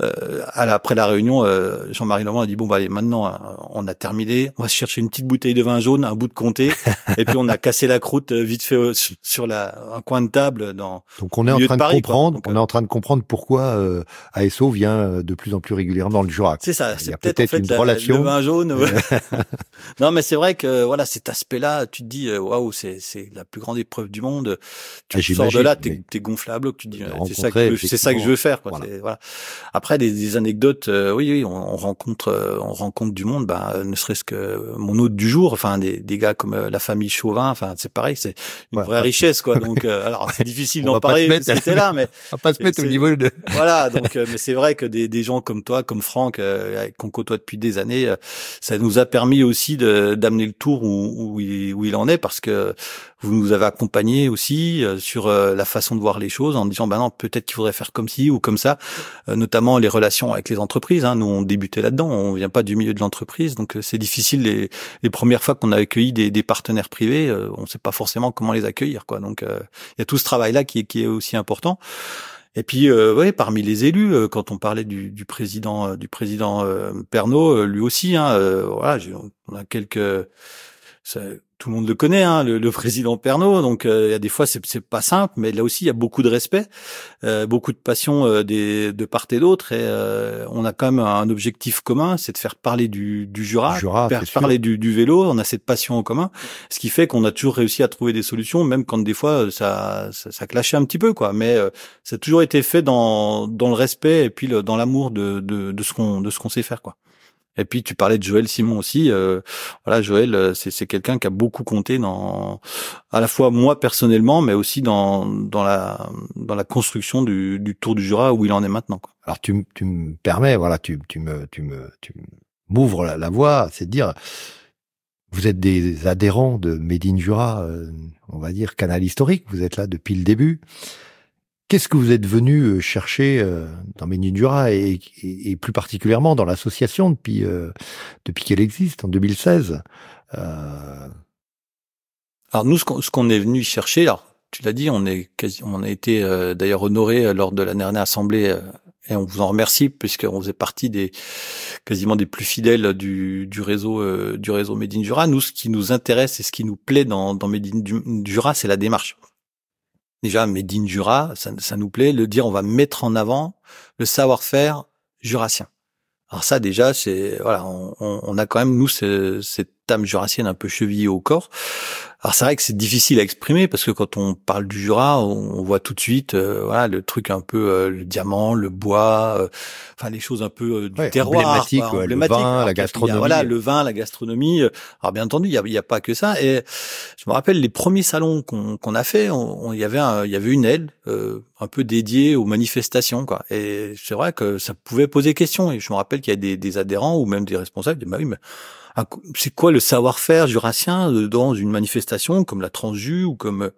à la, après la réunion, euh, Jean-Marie Leblanc a dit bon bah allez, maintenant euh, on a terminé, on va se chercher une petite bouteille de vin jaune, un bout de comté, et puis on a cassé la croûte euh, vite fait euh, sur la un coin de table dans. Donc on est en train de, Paris, de comprendre, Donc, on est en train de comprendre pourquoi euh, A S O vient de plus en plus régulièrement dans le Jura. C'est ça, c'est Il y a peut-être, peut-être en fait, une la, relation. Le vin jaune. Ouais. Non, mais c'est vrai que voilà, cet aspect-là, tu te dis waouh, c'est c'est la plus grande épreuve du monde. Tu ah, sors de là, t'es, t'es gonflé à bloc, tu te dis c'est ça que je, c'est ça que je veux faire, quoi. Voilà. C'est, voilà. Après des, des anecdotes, euh, oui, oui, on, on rencontre, euh, on rencontre du monde, bah, ne serait-ce que mon hôte du jour, enfin des, des gars comme euh, la famille Chauvin, enfin c'est pareil, c'est une ouais, vraie richesse, quoi. Donc euh, alors c'est difficile d'en parler, parce que c'était là, mais on va pas se mettre au niveau de. Voilà, donc euh, mais c'est vrai que des, des gens comme toi, comme Franck, euh, qu'on côtoie depuis des années, euh, ça nous a permis aussi de, d'amener le Tour où, où, il, où il en est, parce que vous nous avez accompagnés aussi euh, sur euh, la façon de voir les choses, en disant bah non, peut-être qu'il faudrait faire comme ci ou comme ça, euh, notamment les relations avec les entreprises. Hein. Nous, on débutait là-dedans, on vient pas du milieu de l'entreprise, donc euh, c'est difficile. Les, les premières fois qu'on a accueilli des, des partenaires privés, euh, on sait pas forcément comment les accueillir, quoi. Donc il euh, y a tout ce travail-là qui, qui est aussi important. Et puis, euh, ouais, parmi les élus, euh, quand on parlait du, du président, euh, du président euh, Pernaut, euh, lui aussi, hein, euh, voilà, j'ai, on a quelques ça, tout le monde le connaît, hein, le, le président Pernod. Donc, il euh, y a des fois, c'est, c'est pas simple, mais là aussi, il y a beaucoup de respect, euh, beaucoup de passion euh, des, de part et d'autre. Et euh, on a quand même un objectif commun, c'est de faire parler du, du Jura, Jura faire parler du, du vélo. On a cette passion en commun, ce qui fait qu'on a toujours réussi à trouver des solutions, même quand des fois ça, ça, ça clashait un petit peu, quoi. Mais euh, ça a toujours été fait dans, dans le respect et puis le, dans l'amour de, de, de ce qu'on, de ce qu'on sait faire, quoi. Et puis tu parlais de Joël Simon aussi. Euh, voilà, Joël, c'est, c'est quelqu'un qui a beaucoup compté dans, à la fois moi personnellement, mais aussi dans dans la dans la construction du, du Tour du Jura où il en est maintenant, quoi. Alors tu tu me permets, voilà, tu tu me tu me tu m'ouvres la, la voie, c'est de dire, vous êtes des adhérents de Made in Jura, euh, on va dire canal historique. Vous êtes là depuis le début. Qu'est-ce que vous êtes venu chercher dans Made in Jura et, et, et plus particulièrement dans l'association depuis euh, depuis qu'elle existe en deux mille seize? euh... Alors nous, ce qu'on, ce qu'on est venu chercher, alors tu l'as dit, on est quasi, on a été euh, d'ailleurs honoré lors de la dernière assemblée euh, et on vous en remercie puisqu'on faisait partie des quasiment des plus fidèles du, du réseau euh, du réseau Made in Jura. Nous, ce qui nous intéresse et ce qui nous plaît dans, dans Made in Jura, c'est la démarche. Déjà, Made in Jura, ça, ça nous plaît, le dire, on va mettre en avant le savoir-faire jurassien. Alors ça, déjà, c'est voilà, on, on a quand même nous ce, cette âme jurassienne un peu chevillée au corps. Alors c'est vrai que c'est difficile à exprimer parce que quand on parle du Jura, on, on voit tout de suite, euh, voilà, le truc un peu euh, le diamant, le bois, euh, enfin les choses un peu euh, du ouais, terroir, emblématique, quoi, ouais, emblématique. le vin, Alors, la gastronomie. a, voilà, le vin, la gastronomie. Alors bien entendu, il y a, il y a pas que ça. Et je me rappelle les premiers salons qu'on, qu'on a fait, on, on, il y avait un, il y avait une aile euh, un peu dédiée aux manifestations, quoi. Et c'est vrai que ça pouvait poser question. Et je me rappelle qu'il y a des, des adhérents ou même des responsables qui disaient, bah oui, mais c'est quoi le savoir-faire jurassien dans une manifestation comme la Transju ou comme...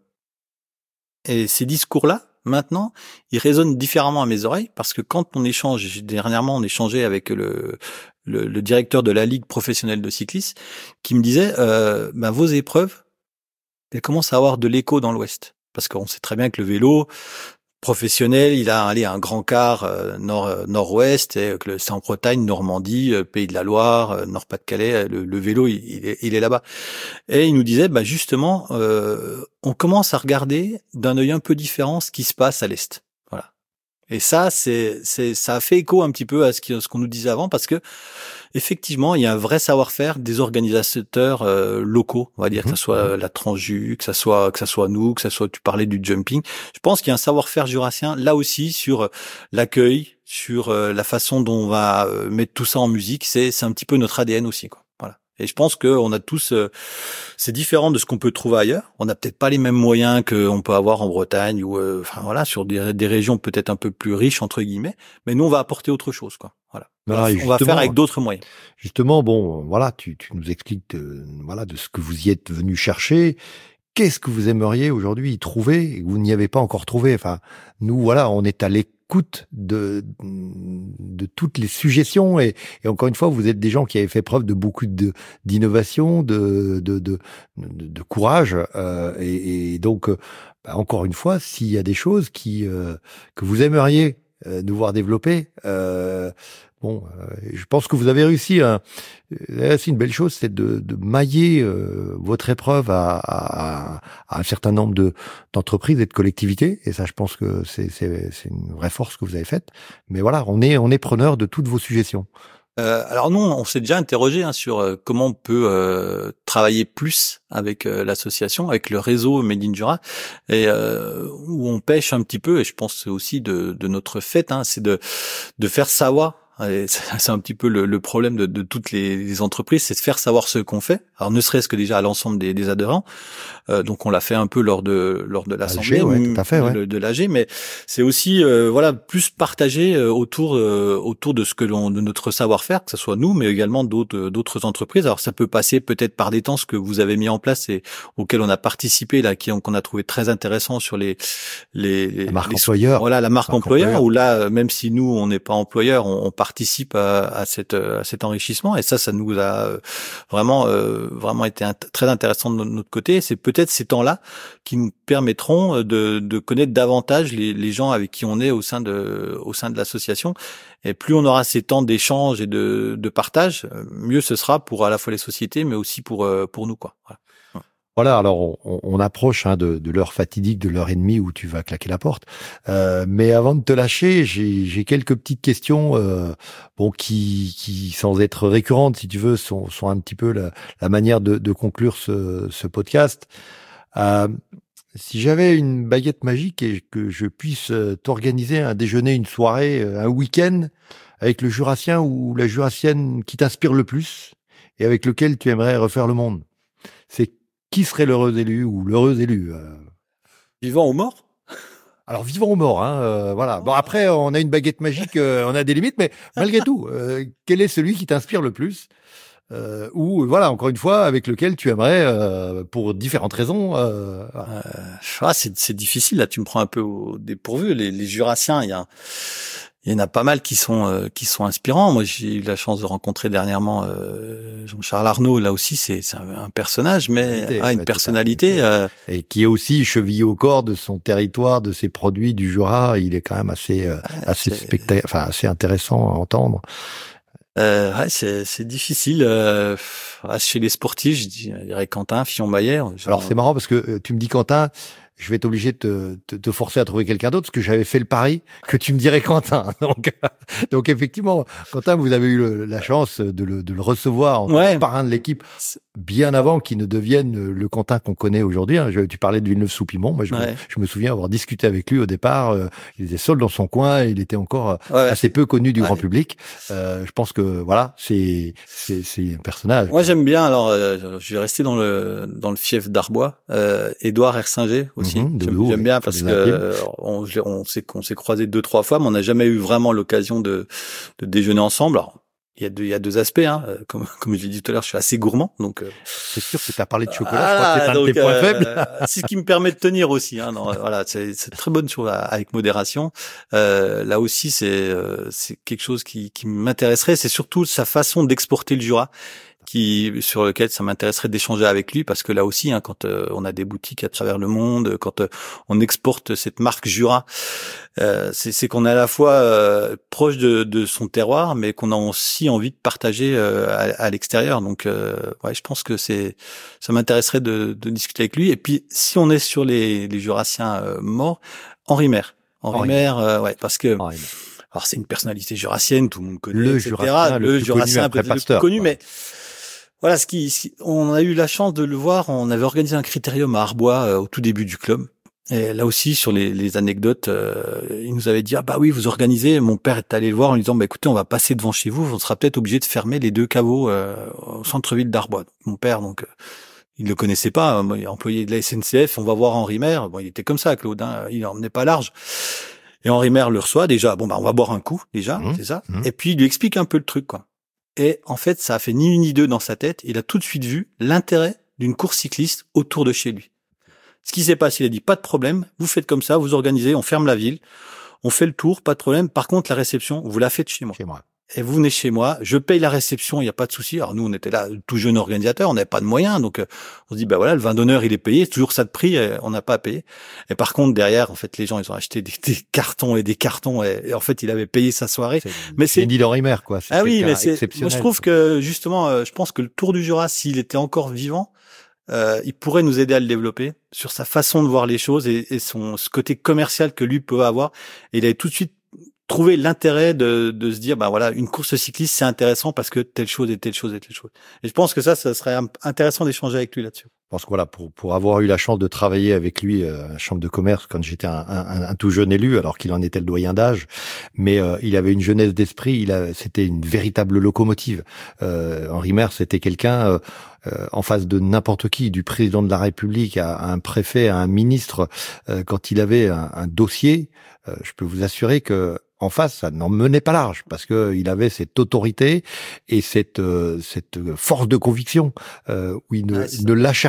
Et ces discours-là, maintenant, ils résonnent différemment à mes oreilles parce que quand on échange, dernièrement on échangeait avec le, le, le directeur de la Ligue professionnelle de cyclistes qui me disait euh, ben, vos épreuves, elles commencent à avoir de l'écho dans l'Ouest. Parce qu'on sait très bien que le vélo professionnel, il a allé un grand quart euh, nord euh, nord-ouest, et que c'est en Bretagne, Normandie, euh, Pays de la Loire, euh, Nord-Pas-de-Calais, le, le vélo il, il, est, il est là-bas. Et il nous disait bah justement euh, on commence à regarder d'un œil un peu différent ce qui se passe à l'est. Voilà. Et ça c'est c'est ça a fait écho un petit peu à ce, qui, ce qu'on nous disait avant parce que effectivement, il y a un vrai savoir-faire des organisateurs euh, locaux, on va dire, mmh. que ce soit la Transju, que ça soit que ça soit nous, que ça soit tu parlais du jumping. Je pense qu'il y a un savoir-faire jurassien là aussi sur l'accueil, sur euh, la façon dont on va euh, mettre tout ça en musique. C'est c'est un petit peu notre A D N aussi, quoi. Voilà. Et je pense que on a tous, euh, c'est différent de ce qu'on peut trouver ailleurs. On n'a peut-être pas les mêmes moyens qu'on peut avoir en Bretagne ou, euh, enfin voilà, sur des, des régions peut-être un peu plus riches entre guillemets. Mais nous, on va apporter autre chose, quoi. Voilà. Voilà, on va faire avec d'autres moyens. Justement, bon, voilà, tu, tu nous expliques, de, voilà, de ce que vous y êtes venu chercher. Qu'est-ce que vous aimeriez aujourd'hui y trouver et que vous n'y avez pas encore trouvé? Enfin, nous, voilà, on est à l'écoute de de toutes les suggestions et, et encore une fois, vous êtes des gens qui avaient fait preuve de beaucoup de d'innovation, de de de de, de courage euh, et, et donc, bah, encore une fois, s'il y a des choses qui euh, que vous aimeriez euh, nous voir développer. Euh, Bon, euh, je pense que vous avez réussi. Hein. C'est une belle chose, c'est de, de mailler euh, votre épreuve à, à, à un certain nombre de d'entreprises et de collectivités. Et ça, je pense que c'est, c'est, c'est une vraie force que vous avez faite. Mais voilà, on est on est preneur de toutes vos suggestions. Euh, alors nous, on s'est déjà interrogé hein, sur euh, comment on peut euh, travailler plus avec euh, l'association, avec le réseau Made in Jura, et euh, où on pêche un petit peu. Et je pense aussi de, de notre fait, hein, c'est de de faire savoir. Et c'est un petit peu le, le problème de, de toutes les, les entreprises, c'est de faire savoir ce qu'on fait. Alors ne serait-ce que déjà à l'ensemble des, des adhérents. Euh, donc on l'a fait un peu lors de lors de l'assemblée ouais, tout à fait, ouais. de, de l'A G, mais c'est aussi euh, voilà plus partagé euh, autour euh, autour de ce que l'on de notre savoir-faire, que ce soit nous, mais également d'autres d'autres entreprises. Alors ça peut passer peut-être par des temps ce que vous avez mis en place et auxquels on a participé là, qui qu'on a trouvé très intéressant sur les les, les la marque les, employeur. Voilà la marque, marque employeur, employeur. Où là même si nous on n'est pas employeur, on, on participe à, à, cette, à cet enrichissement. Et ça, ça nous a vraiment, euh, vraiment été int- très intéressant de notre côté. C'est peut-être ces temps-là qui nous permettront de, de connaître davantage les, les gens avec qui on est au sein de, au sein de l'association. Et plus on aura ces temps d'échange et de, de partage, mieux ce sera pour à la fois les sociétés, mais aussi pour, pour nous, quoi. Voilà. Voilà, alors on, on approche hein, de, de l'heure fatidique, de l'heure et demie où tu vas claquer la porte. Euh, mais avant de te lâcher, j'ai, j'ai quelques petites questions, euh, bon, qui, qui, sans être récurrentes, si tu veux, sont, sont un petit peu la, la manière de, de conclure ce, ce podcast. Euh, si j'avais une baguette magique et que je puisse t'organiser un déjeuner, une soirée, un week-end avec le Jurassien ou la Jurassienne qui t'inspire le plus et avec lequel tu aimerais refaire le monde, c'est qui serait l'heureux élu ou l'heureuse élue euh... Vivant ou mort? Alors vivant ou mort, hein, euh, voilà. Bon après, on a une baguette magique, euh, on a des limites, mais malgré tout, euh, quel est celui qui t'inspire le plus euh, ou voilà, encore une fois, avec lequel tu aimerais, euh, pour différentes raisons. Euh, voilà. euh, ah, c'est, c'est difficile là. Tu me prends un peu au dépourvu. Les, les Jurassiens, il y a Il y en a pas mal qui sont euh, qui sont inspirants. Moi, j'ai eu la chance de rencontrer dernièrement euh, Jean-Charles Arnaud. Là aussi, c'est, c'est un, un personnage, mais Idée, ah, une ouais, personnalité euh... et qui est aussi chevillé au corps de son territoire, de ses produits du Jura. Il est quand même assez euh, assez spectac- enfin assez intéressant à entendre. Euh, ouais, c'est c'est difficile. Euh, chez les sportifs, je dirais Quentin Fillon-Maillet. Genre... Alors c'est marrant parce que euh, tu me dis Quentin. Je vais être obligé de te, te, te forcer à trouver quelqu'un d'autre parce que j'avais fait le pari que tu me dirais Quentin. Donc, donc effectivement, Quentin, vous avez eu le, la chance de le, de le recevoir en ouais. parrain de l'équipe bien avant qu'il ne devienne le Quentin qu'on connaît aujourd'hui. Hein. Je, tu parlais de Villeneuve-sous-Pimont. Moi, je, ouais. me, je me souviens avoir discuté avec lui au départ. Euh, il était seul dans son coin. Il était encore ouais. assez peu connu du ouais. grand public. Euh, je pense que voilà, c'est, c'est, c'est un personnage. Moi, j'aime bien. Alors, euh, je vais rester dans le dans le fief d'Arbois. Euh, Édouard Hersinger aussi. Mmh, j'aime, j'aime bien parce que euh, on, on s'est on s'est croisés deux trois fois, mais on n'a jamais eu vraiment l'occasion de de déjeuner ensemble. Alors, il y a deux il y a deux aspects. Hein. Comme comme je l'ai dit tout à l'heure, je suis assez gourmand, donc. Euh, c'est sûr que tu as parlé de chocolat. Ah, je crois que c'est un donc, de tes points euh, faibles. C'est ce qui me permet de tenir aussi. Hein. Non, voilà, c'est c'est très bonne chose avec modération. Euh, là aussi, c'est euh, c'est quelque chose qui qui m'intéresserait. C'est surtout sa façon d'exporter le Jura, qui sur lequel ça m'intéresserait d'échanger avec lui, parce que là aussi, hein, quand euh, on a des boutiques à travers le monde, quand euh, on exporte cette marque Jura, euh, c'est, c'est qu'on est à la fois euh, proche de, de son terroir, mais qu'on a aussi envie de partager euh, à, à l'extérieur. Donc, euh, ouais, je pense que c'est, ça m'intéresserait de, de discuter avec lui. Et puis, si on est sur les, les Jurassiens euh, morts, Henri Maire, Henri Maire, euh, ouais, parce que. Henri. Alors c'est une personnalité jurassienne, tout le monde connaît, le et cetera. Jurassien, le, le Jurassien un peu plus connu, quoi. mais voilà, ce qui, ce qui, on a eu la chance de le voir. On avait organisé un critérium à Arbois euh, au tout début du club. Et là aussi, sur les, les anecdotes, euh, il nous avait dit ah bah oui, vous organisez. Mon père est allé le voir en lui disant bah écoutez, on va passer devant chez vous. On sera peut-être obligé de fermer les deux caveaux euh, au centre-ville d'Arbois. Mon père donc. Euh, il le connaissait pas. Il est employé de la S N C F. On va voir Henri Maire. Bon, il était comme ça, Claude. Hein, il n'emmenait pas large. Et Henri Maire le reçoit déjà. Bon bah on va boire un coup déjà, mmh, c'est ça. Mmh. Et puis il lui explique un peu le truc quoi. Et en fait ça a fait ni une ni deux dans sa tête. Il a tout de suite vu l'intérêt d'une course cycliste autour de chez lui. Ce qui s'est passé, il a dit pas de problème. Vous faites comme ça, vous organisez, on ferme la ville, on fait le tour, pas de problème. Par contre la réception, vous la faites chez moi. Chez moi. Et vous venez chez moi, je paye la réception, il n'y a pas de souci. Alors nous, on était là, tout jeune organisateur, on n'avait pas de moyens, donc on se dit bah voilà, le vin d'honneur il est payé, c'est toujours ça de prix, on n'a pas à payer. Et par contre derrière, en fait, les gens ils ont acheté des, des cartons et des cartons, et, et en fait il avait payé sa soirée. C'est, mais c'est dit d'Henri Maire quoi. C'est ah oui, mais c'est. Moi, je trouve quoi. que justement, je pense que le Tour du Jura, s'il était encore vivant, euh, il pourrait nous aider à le développer sur sa façon de voir les choses et, et son ce côté commercial que lui peut avoir. Et il avait tout de suite trouver l'intérêt de, de se dire, bah voilà, une course cycliste, c'est intéressant parce que telle chose et telle chose et telle chose. Et je pense que ça, ça serait intéressant d'échanger avec lui là-dessus. Je pense que voilà, pour, pour avoir eu la chance de travailler avec lui euh, à la chambre de commerce quand j'étais un, un, un tout jeune élu, alors qu'il en était le doyen d'âge, mais euh, il avait une jeunesse d'esprit, il a, c'était une véritable locomotive. Euh, Henri Maire, c'était quelqu'un euh, euh, en face de n'importe qui, du président de la République à, à un préfet, à un ministre, euh, quand il avait un, un dossier, euh, je peux vous assurer que en face, ça n'en menait pas large parce que il avait cette autorité et cette euh, cette force de conviction euh, où il ne, ouais, ne lâchait rien.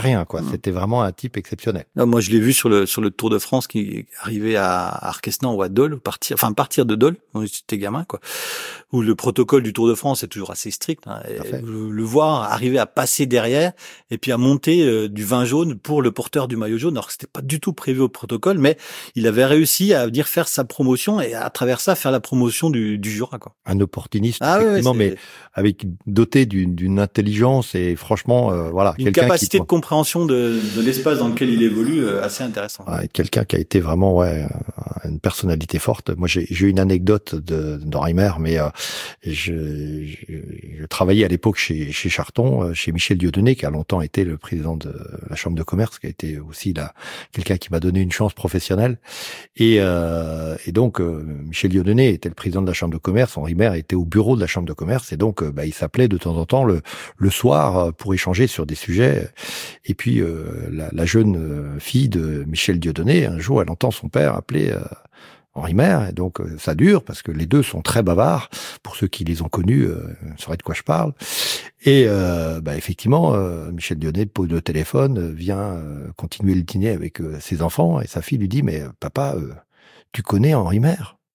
rien, quoi. Mmh. C'était vraiment un type exceptionnel. Non, moi, je l'ai vu sur le sur le Tour de France qui est arrivé à Arquesnan ou à Dole, partir, enfin partir de Dole, on était gamin, quoi. Où le protocole du Tour de France est toujours assez strict. Hein, et le, le voir arriver à passer derrière et puis à monter euh, du vin jaune pour le porteur du maillot jaune, alors que c'était pas du tout prévu au protocole, mais il avait réussi à venir faire sa promotion et à travers ça faire la promotion du, du Jura, quoi. Un opportuniste, ah, effectivement, ouais, mais avec doté d'une, d'une intelligence et franchement, euh, voilà, une quelqu'un capacité qui, de compréhension de, de l'espace dans lequel il évolue euh, assez intéressant. Ouais, quelqu'un qui a été vraiment ouais une personnalité forte. Moi, j'ai, j'ai une anecdote de d'Henrimer, mais euh, je, je, je travaillais à l'époque chez chez Charton, chez Michel Dieudonné, qui a longtemps été le président de la Chambre de commerce, qui a été aussi là quelqu'un qui m'a donné une chance professionnelle. Et, euh, et donc euh, Michel Dieudonné était le président de la Chambre de commerce, Henrimer était au bureau de la Chambre de commerce, et donc euh, bah, il s'appelait de temps en temps le le soir pour échanger sur des sujets. Et puis euh, la, la jeune fille de Michel Dieudonné, un jour, elle entend son père appeler euh, Henrimer, et donc euh, ça dure parce que les deux sont très bavards. Pour ceux qui les ont connus, euh, sauraient de quoi je parle. Et euh, bah, effectivement, euh, Michel Dieudonné pose le téléphone, euh, vient euh, continuer le dîner avec euh, ses enfants, et sa fille lui dit mais papa, euh, tu connais Henrimer?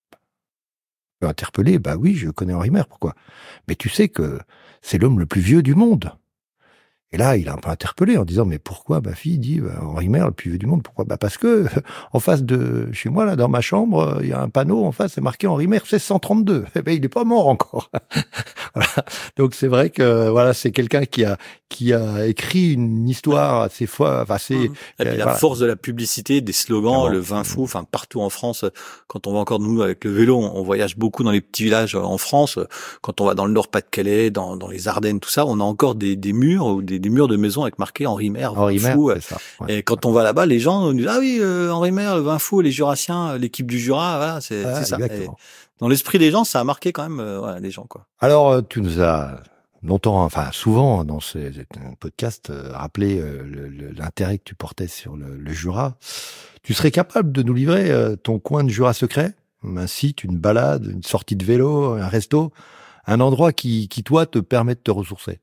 Interpellé, bah oui, je connais Henrimer. Pourquoi? Mais tu sais que c'est l'homme le plus vieux du monde. Et là, il a un peu interpellé en disant, mais pourquoi ma fille dit, bah, Henrimer, le plus vieux du monde, pourquoi? Bah, parce que, en face de, chez moi, là, dans ma chambre, il y a un panneau, en face, c'est marqué Henrimer seize cent trente-deux. Eh ben, il n'est pas mort encore. Voilà. Donc, c'est vrai que, voilà, c'est quelqu'un qui a, qui a écrit une histoire assez fois, enfin, assez, mmh. Et puis, euh, la voilà. force de la publicité, des slogans, ah bon, le vin fou, enfin, partout en France. Quand on va encore, nous, avec le vélo, on voyage beaucoup dans les petits villages en France. Quand on va dans le Nord-Pas-de-Calais, dans, dans les Ardennes, tout ça, on a encore des, des murs ou des, des murs de maison avec marqué Henrimer, vin fou. Ça, ouais. Et quand on va là-bas, les gens nous disent, ah oui, euh, Henrimer, le vin fou, les Jurassiens, l'équipe du Jura, voilà, c'est, ah, c'est ça. Et dans l'esprit des gens, ça a marqué quand même, euh, ouais, les gens, quoi. Alors, tu nous as longtemps, enfin souvent dans ce podcast, euh, rappelé euh, le, le, l'intérêt que tu portais sur le, le Jura. Tu serais capable de nous livrer euh, ton coin de Jura secret, un site, une balade, une sortie de vélo, un resto, un endroit qui, qui toi, te permet de te ressourcer?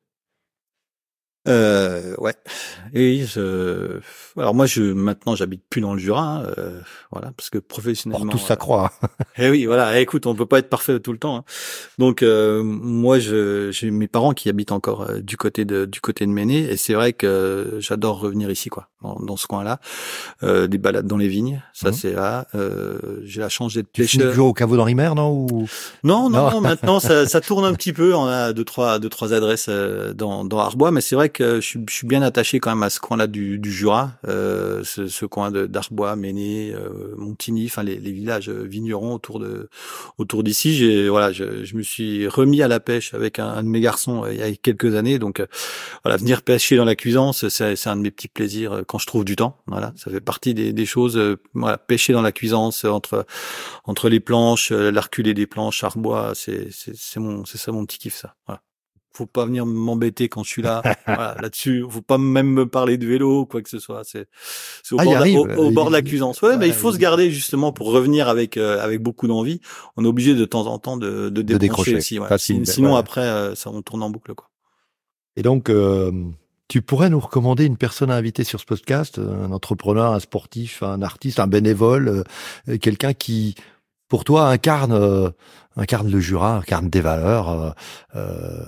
Euh, ouais. Et je... alors moi, je maintenant, j'habite plus dans le Jura, euh, voilà, parce que professionnellement. Or, tout ça croit. Eh oui, voilà. Eh, écoute, on peut pas être parfait tout le temps. Hein. Donc, euh, moi, je, j'ai mes parents qui habitent encore euh, du côté de du côté de Méné, et c'est vrai que j'adore revenir ici, quoi, dans, dans ce coin-là. Euh, des balades dans les vignes, ça mmh. c'est là. Euh, j'ai la chance d'être pêcheur. Tu finis toujours au caveau d'Henrimer, non ou... Non, non, non. Maintenant, ça, ça tourne un petit peu. On a deux, trois, deux, trois adresses euh, dans dans Arbois, mais c'est vrai que je suis, je suis bien attaché quand même à ce coin-là du, du Jura, euh, ce, ce coin de d'Arbois, Méné, euh, Montigny, enfin les, les villages vignerons autour de autour d'ici. J'ai voilà, je, je me suis remis à la pêche avec un, un de mes garçons euh, il y a quelques années. Donc euh, voilà, venir pêcher dans la Cuisance, c'est, c'est un de mes petits plaisirs euh, quand je trouve du temps. Voilà, ça fait partie des, des choses. Euh, voilà, pêcher dans la Cuisance entre entre les planches, euh, l'arculé des planches, Arbois, c'est c'est c'est mon c'est ça mon petit kiff, ça. Voilà. Faut pas venir m'embêter quand je suis là. Voilà, là-dessus, faut pas même me parler de vélo ou quoi que ce soit. C'est, c'est au, ah, bord, arrive, la, au, au bord de la Cuisance. Ouais, ouais, mais il faut se garder justement pour revenir avec euh, avec beaucoup d'envie. On est obligé de temps en temps de, de débrancher aussi. Ouais. Sinon, sinon ouais. après, euh, ça on tourne en boucle, quoi. Et donc, euh, tu pourrais nous recommander une personne à inviter sur ce podcast, un entrepreneur, un sportif, un artiste, un bénévole, euh, quelqu'un qui, pour toi, incarne euh, incarne le Jura, incarne des valeurs. Euh, euh,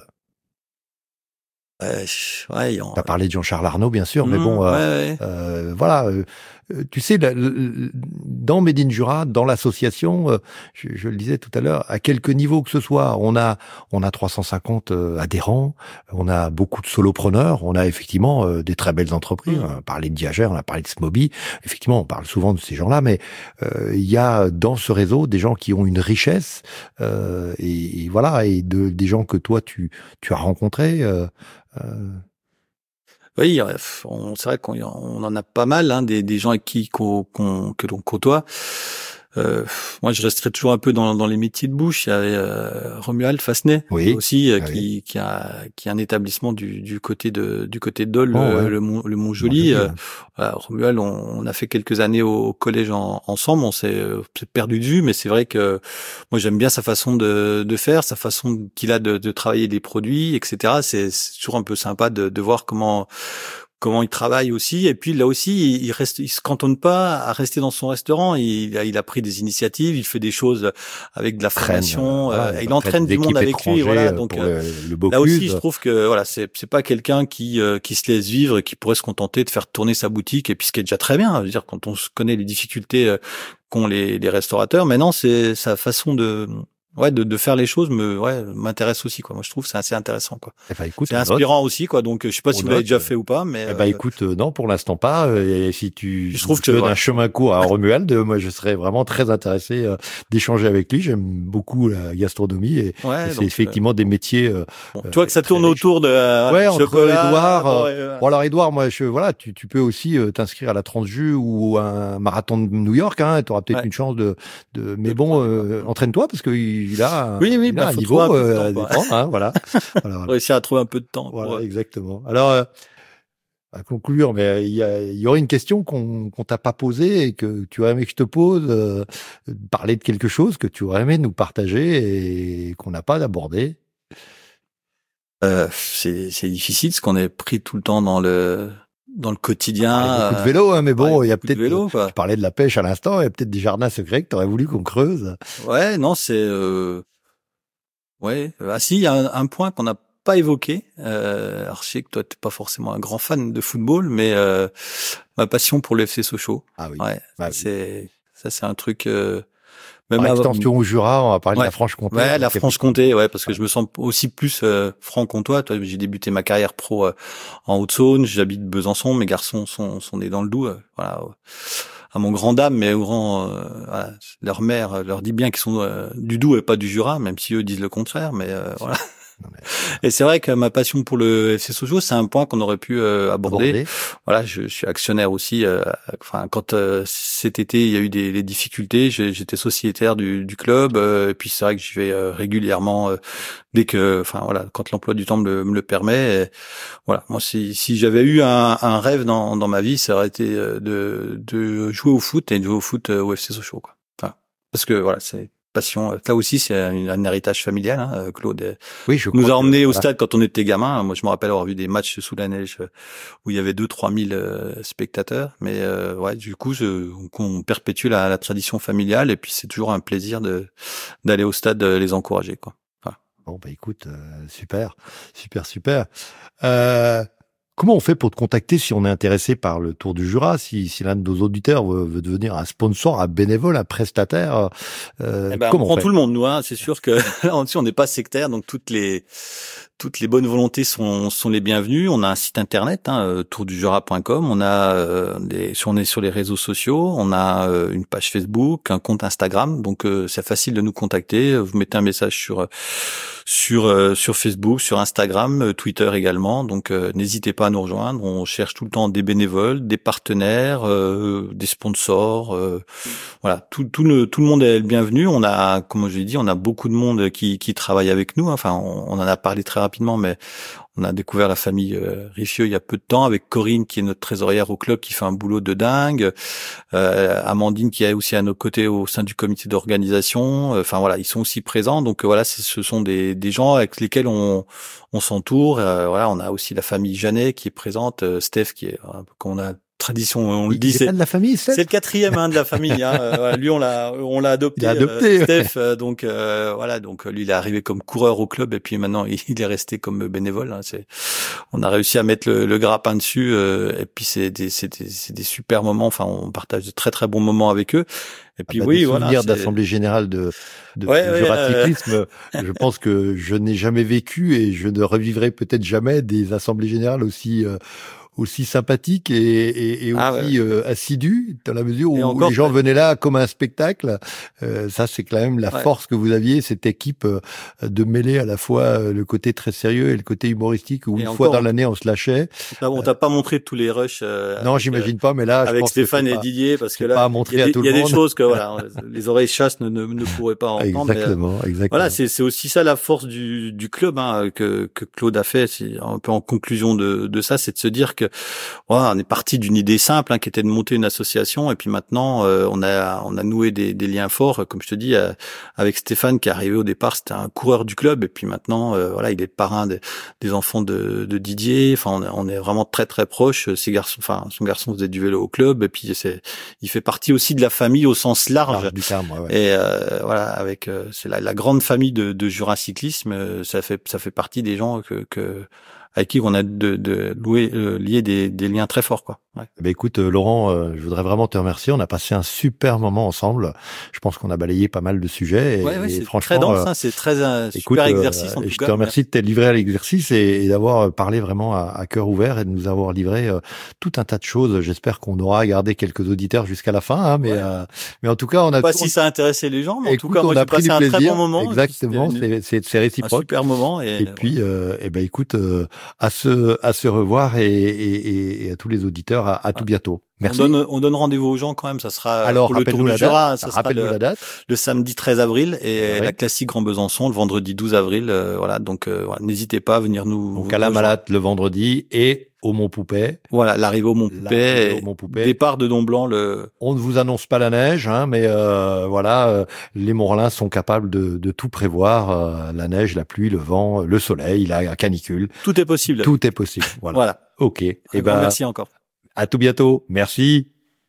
Ouais, ouais, on... T'as parlé de Jean-Charles Arnaud, bien sûr, mmh, mais bon, euh, ouais, ouais. Euh, voilà. Euh, tu sais, la, la, dans Made in Jura, dans l'association, euh, je, je le disais tout à l'heure, à quelque niveau que ce soit, on a on a trois cent cinquante euh, adhérents, on a beaucoup de solopreneurs, on a effectivement euh, des très belles entreprises. Mmh. On a parlé de Diageo, on a parlé de Smoby. Effectivement, on parle souvent de ces gens-là, mais euh, il y a dans ce réseau des gens qui ont une richesse euh, et, et voilà, et de, des gens que toi tu tu as rencontrés. Euh, Euh... Oui, on, c'est vrai qu'on on en a pas mal, hein, des, des gens avec qui qu'on, qu'on, que l'on côtoie. Euh, moi, je resterai toujours un peu dans, dans les métiers de bouche. Il y avait euh, Romuald Fassenet, oui. aussi, euh, ah, qui, oui. qui a qui a un établissement du, du côté de du côté de Dole, oh, le, ouais. le Mont le Mont-Joli. Euh, voilà, Romuald, on, on a fait quelques années au, au collège en, ensemble. On s'est euh, perdu de vue, mais c'est vrai que moi j'aime bien sa façon de de faire, sa façon qu'il a de, de travailler des produits, et cetera. C'est, c'est toujours un peu sympa de, de voir comment comment il travaille aussi. Et puis là aussi, il, il reste, il se cantonne pas à rester dans son restaurant. Il, il a pris des initiatives, il fait des choses avec de la formation. Voilà, euh, il entraîne du monde avec lui. Voilà, donc le, le là aussi, je trouve que voilà, c'est c'est pas quelqu'un qui euh, qui se laisse vivre et qui pourrait se contenter de faire tourner sa boutique. Et puis ce qui est déjà très bien. Je veux dire, quand on connaît les difficultés euh, qu'ont les, les restaurateurs, maintenant c'est sa façon de ouais de, de faire les choses me ouais m'intéresse aussi quoi. Moi je trouve que c'est assez intéressant quoi. Eh ben, écoute, c'est inspirant note. aussi quoi. Donc je sais pas si on vous l'avez déjà fait ou pas, mais eh ben, écoute euh, non pour l'instant pas. Et si tu je trouve que que ouais. un chemin court à Romuald, moi je serais vraiment très intéressé euh, d'échanger avec lui. J'aime beaucoup la gastronomie et, ouais, et c'est donc, effectivement euh... des métiers. Euh, bon, tu vois que ça tourne riche. autour de euh, ouais entre chocolat, Édouard. euh, euh, ouais. Bon alors Édouard, moi je voilà tu tu peux aussi euh, t'inscrire à la Transjus ou un marathon de New York. Hein, tu auras peut-être ouais. une chance de de. Mais bon, euh, entraîne-toi parce que il a. Oui oui. Il a bah, un niveau un euh, temps, dépend, hein, voilà. voilà, voilà. Réussir à trouver un peu de temps. Voilà, pour... exactement. Alors, euh, à conclure, mais il y, a, il y aurait une question qu'on qu'on t'a pas posée et que tu aurais aimé que je te pose, euh, parler de quelque chose que tu aurais aimé nous partager et qu'on n'a pas abordé. Euh, c'est c'est difficile parce qu'on est pris tout le temps dans le dans le quotidien. Il y a beaucoup de vélo, hein, mais bon, il y a peut-être. Vélo, tu parlais de la pêche à l'instant, il y a peut-être des jardins secrets que tu aurais voulu qu'on creuse. Ouais, non, c'est. Euh... Ouais, ah si, il y a un, un point qu'on n'a pas évoqué. Euh, alors je sais que toi t'es pas forcément un grand fan de football, mais euh, ma passion pour le F C Sochaux. Ah oui. Ouais, bah c'est oui. ça, c'est un truc. Euh, même Par extension au Jura, on va parler ouais. de la Franche-Comté. Ouais, la Franche-Comté, ouais, parce que ouais. je me sens aussi plus euh, franc-comtois. Toi, j'ai débuté ma carrière pro euh, en Haute-Saône. J'habite Besançon. Mes garçons sont sont nés dans le Doubs. Euh, voilà. Euh, à mon grand dame, mais au grand, euh, voilà, leur mère leur dit bien qu'ils sont euh, du Doubs et pas du Jura, même si eux disent le contraire, mais euh, voilà. Non, mais... Et c'est vrai que ma passion pour le F C Sochaux, c'est un point qu'on aurait pu euh, aborder. aborder. Voilà, je, je suis actionnaire aussi. Euh, enfin, quand euh, cet été il y a eu des, des difficultés, j'étais sociétaire du, du club. Euh, et puis c'est vrai que j'y vais euh, régulièrement euh, dès que, enfin voilà, quand l'emploi du temps me le, me le permet. Et, voilà, moi si, si j'avais eu un, un rêve dans, dans ma vie, ça aurait été de, de jouer au foot et de jouer au foot au F C Sochaux, quoi. Enfin, parce que voilà, c'est passion. Là aussi, c'est un, un héritage familial. Hein. Claude oui, je nous a emmenés que, au voilà. stade quand on était gamin. Moi, je me rappelle avoir vu des matchs sous la neige où il y avait deux, trois mille spectateurs. Mais euh, ouais, du coup, je, on perpétue la, la tradition familiale et puis c'est toujours un plaisir de d'aller au stade les encourager, quoi. Voilà. Bon, bah écoute, euh, super, super, super. Euh, Comment on fait pour te contacter si on est intéressé par le Tour du Jura, si, si l'un de nos auditeurs veut, veut devenir un sponsor, un bénévole, un prestataire euh, eh ben, comment on prend on fait tout le monde, nous. Hein. C'est sûr que là, on n'est pas sectaire, donc toutes les toutes les bonnes volontés sont sont les bienvenues. On a un site internet, hein, tour du jura point com. On a euh, des, on est sur les réseaux sociaux. On a euh, une page Facebook, un compte Instagram. Donc euh, c'est facile de nous contacter. Vous mettez un message sur sur euh, sur Facebook, sur Instagram, Twitter également. Donc euh, n'hésitez pas à nous rejoindre. On cherche tout le temps des bénévoles, des partenaires, euh, des sponsors. Euh, voilà, tout tout le tout le monde est le bienvenu. On a, comme je l'ai dit, on a beaucoup de monde qui qui travaille avec nous. Enfin, on, on en a parlé très rapidement, mais on a découvert la famille euh, Riffieux il y a peu de temps avec Corinne qui est notre trésorière au club qui fait un boulot de dingue, euh, Amandine qui est aussi à nos côtés au sein du comité d'organisation. Enfin voilà, ils sont aussi présents. Donc voilà, ce sont des, des gens avec lesquels on, on s'entoure. Euh, voilà, on a aussi la famille Jeannet qui est présente, euh, Steph qui est qu'on a tradition, on le dit, c'est de la famille, c'est le quatrième hein, de la famille. Hein. Euh, lui, on l'a, on l'a adopté. Il a adopté, euh, Steph. Euh, donc euh, voilà, donc lui, il est arrivé comme coureur au club et puis maintenant, il est resté comme bénévole. Hein. C'est, on a réussi à mettre le, le grappin dessus euh, et puis c'est des, c'est des, c'est des super moments. Enfin, on partage de très très bons moments avec eux. Et puis ah bah, oui, des voilà. Souvenirs d'assemblée générale de, de, ouais, de ouais, Juracyclisme. Euh... je pense que je n'ai jamais vécu et je ne revivrai peut-être jamais des assemblées générales aussi. Euh, aussi sympathique et, et, et aussi ah ouais. euh, assidu, dans la mesure où, encore, où les gens venaient là comme un spectacle. Euh, ça, c'est quand même la ouais. force que vous aviez, cette équipe, euh, de mêler à la fois le côté très sérieux et le côté humoristique, où et une encore, fois dans l'année, on se lâchait. On t'a pas montré tous les rushs. Euh, non, j'imagine euh, pas, mais là, avec je pense Stéphane que et pas, Didier, parce que là, pas à montrer il y a, à tout il y a le des monde. choses que voilà, les oreilles chasses ne, ne, ne pourraient pas entendre. Exactement, mais, exactement. Voilà, c'est, c'est aussi ça la force du, du club hein, que, que Claude a fait. C'est un peu en conclusion de, de ça, c'est de se dire que que voilà, on est parti d'une idée simple hein, qui était de monter une association, et puis maintenant euh, on a on a noué des, des liens forts, comme je te dis, euh, avec Stéphane qui est arrivé au départ, c'était un coureur du club, et puis maintenant euh, voilà, il est le parrain des, des enfants de, de Didier. Enfin, on est, on est vraiment très très proches. Ses garçons, enfin son garçon faisait du vélo au club, et puis c'est il fait partie aussi de la famille au sens large, large du terme, ouais, ouais. Et euh, voilà, avec euh, c'est la, la grande famille de, de Jura Cyclisme, euh, ça fait ça fait partie des gens que, que avec qui on a de, de louer, euh, lié des, des liens très forts, quoi. Ouais. Ben écoute, euh, Laurent, euh, je voudrais vraiment te remercier. On a passé un super moment ensemble. Je pense qu'on a balayé pas mal de sujets. Et, ouais, ouais, et c'est franchement, très dense, euh, hein, c'est très un écoute, super exercice. Euh, en tout je cas. te remercie de t'être livré à l'exercice et, et d'avoir parlé vraiment à, à cœur ouvert et de nous avoir livré euh, tout un tas de choses. J'espère qu'on aura gardé quelques auditeurs jusqu'à la fin, hein, mais ouais. euh, mais en tout cas, on a pas tout... si ça intéressait les gens, mais écoute, en tout cas, moi, on a j'ai pris passé du un plaisir. très bon moment. Exactement, une... c'est c'est réciproque. Un super moment. Et, et puis, euh, et ben écoute, euh, à se à se revoir et, et, et à tous les auditeurs, à, à tout bientôt. Merci. On donne, on donne rendez-vous aux gens quand même. Ça sera Alors, pour le Tour du Jura. Ça sera le, la date. le samedi treize avril et ouais. la classique Grand Besançon le vendredi douze avril. Euh, voilà, donc euh, voilà, n'hésitez pas à venir nous. Donc à la Malade le vendredi et au Mont Poupet. Voilà, l'arrivée au Mont Poupet. Au Mont Poupet. Départ de Don Blanc le. On ne vous annonce pas la neige, hein, mais euh, voilà, euh, les Morlins sont capables de, de tout prévoir. Euh, la neige, la pluie, le vent, le soleil, la canicule. Tout est possible. Tout est possible. Voilà. Voilà. Ok. Et eh ben, merci encore. À tout bientôt. Merci.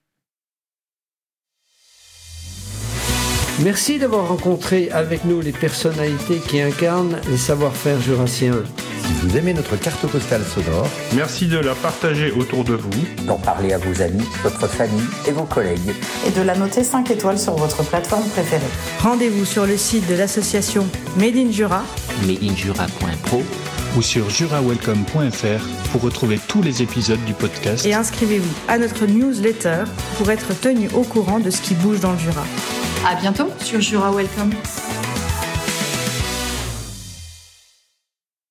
Merci d'avoir rencontré avec nous les personnalités qui incarnent les savoir-faire jurassiens. Si vous aimez notre carte postale sonore, merci de la partager autour de vous, d'en parler à vos amis, votre famille et vos collègues, et de la noter cinq étoiles sur votre plateforme préférée. Rendez-vous sur le site de l'association Made in Jura, made in jura point pro ou sur jura welcome point f r pour retrouver tous les épisodes du podcast. Et inscrivez-vous à notre newsletter pour être tenu au courant de ce qui bouge dans le Jura. À bientôt sur Jura Welcome.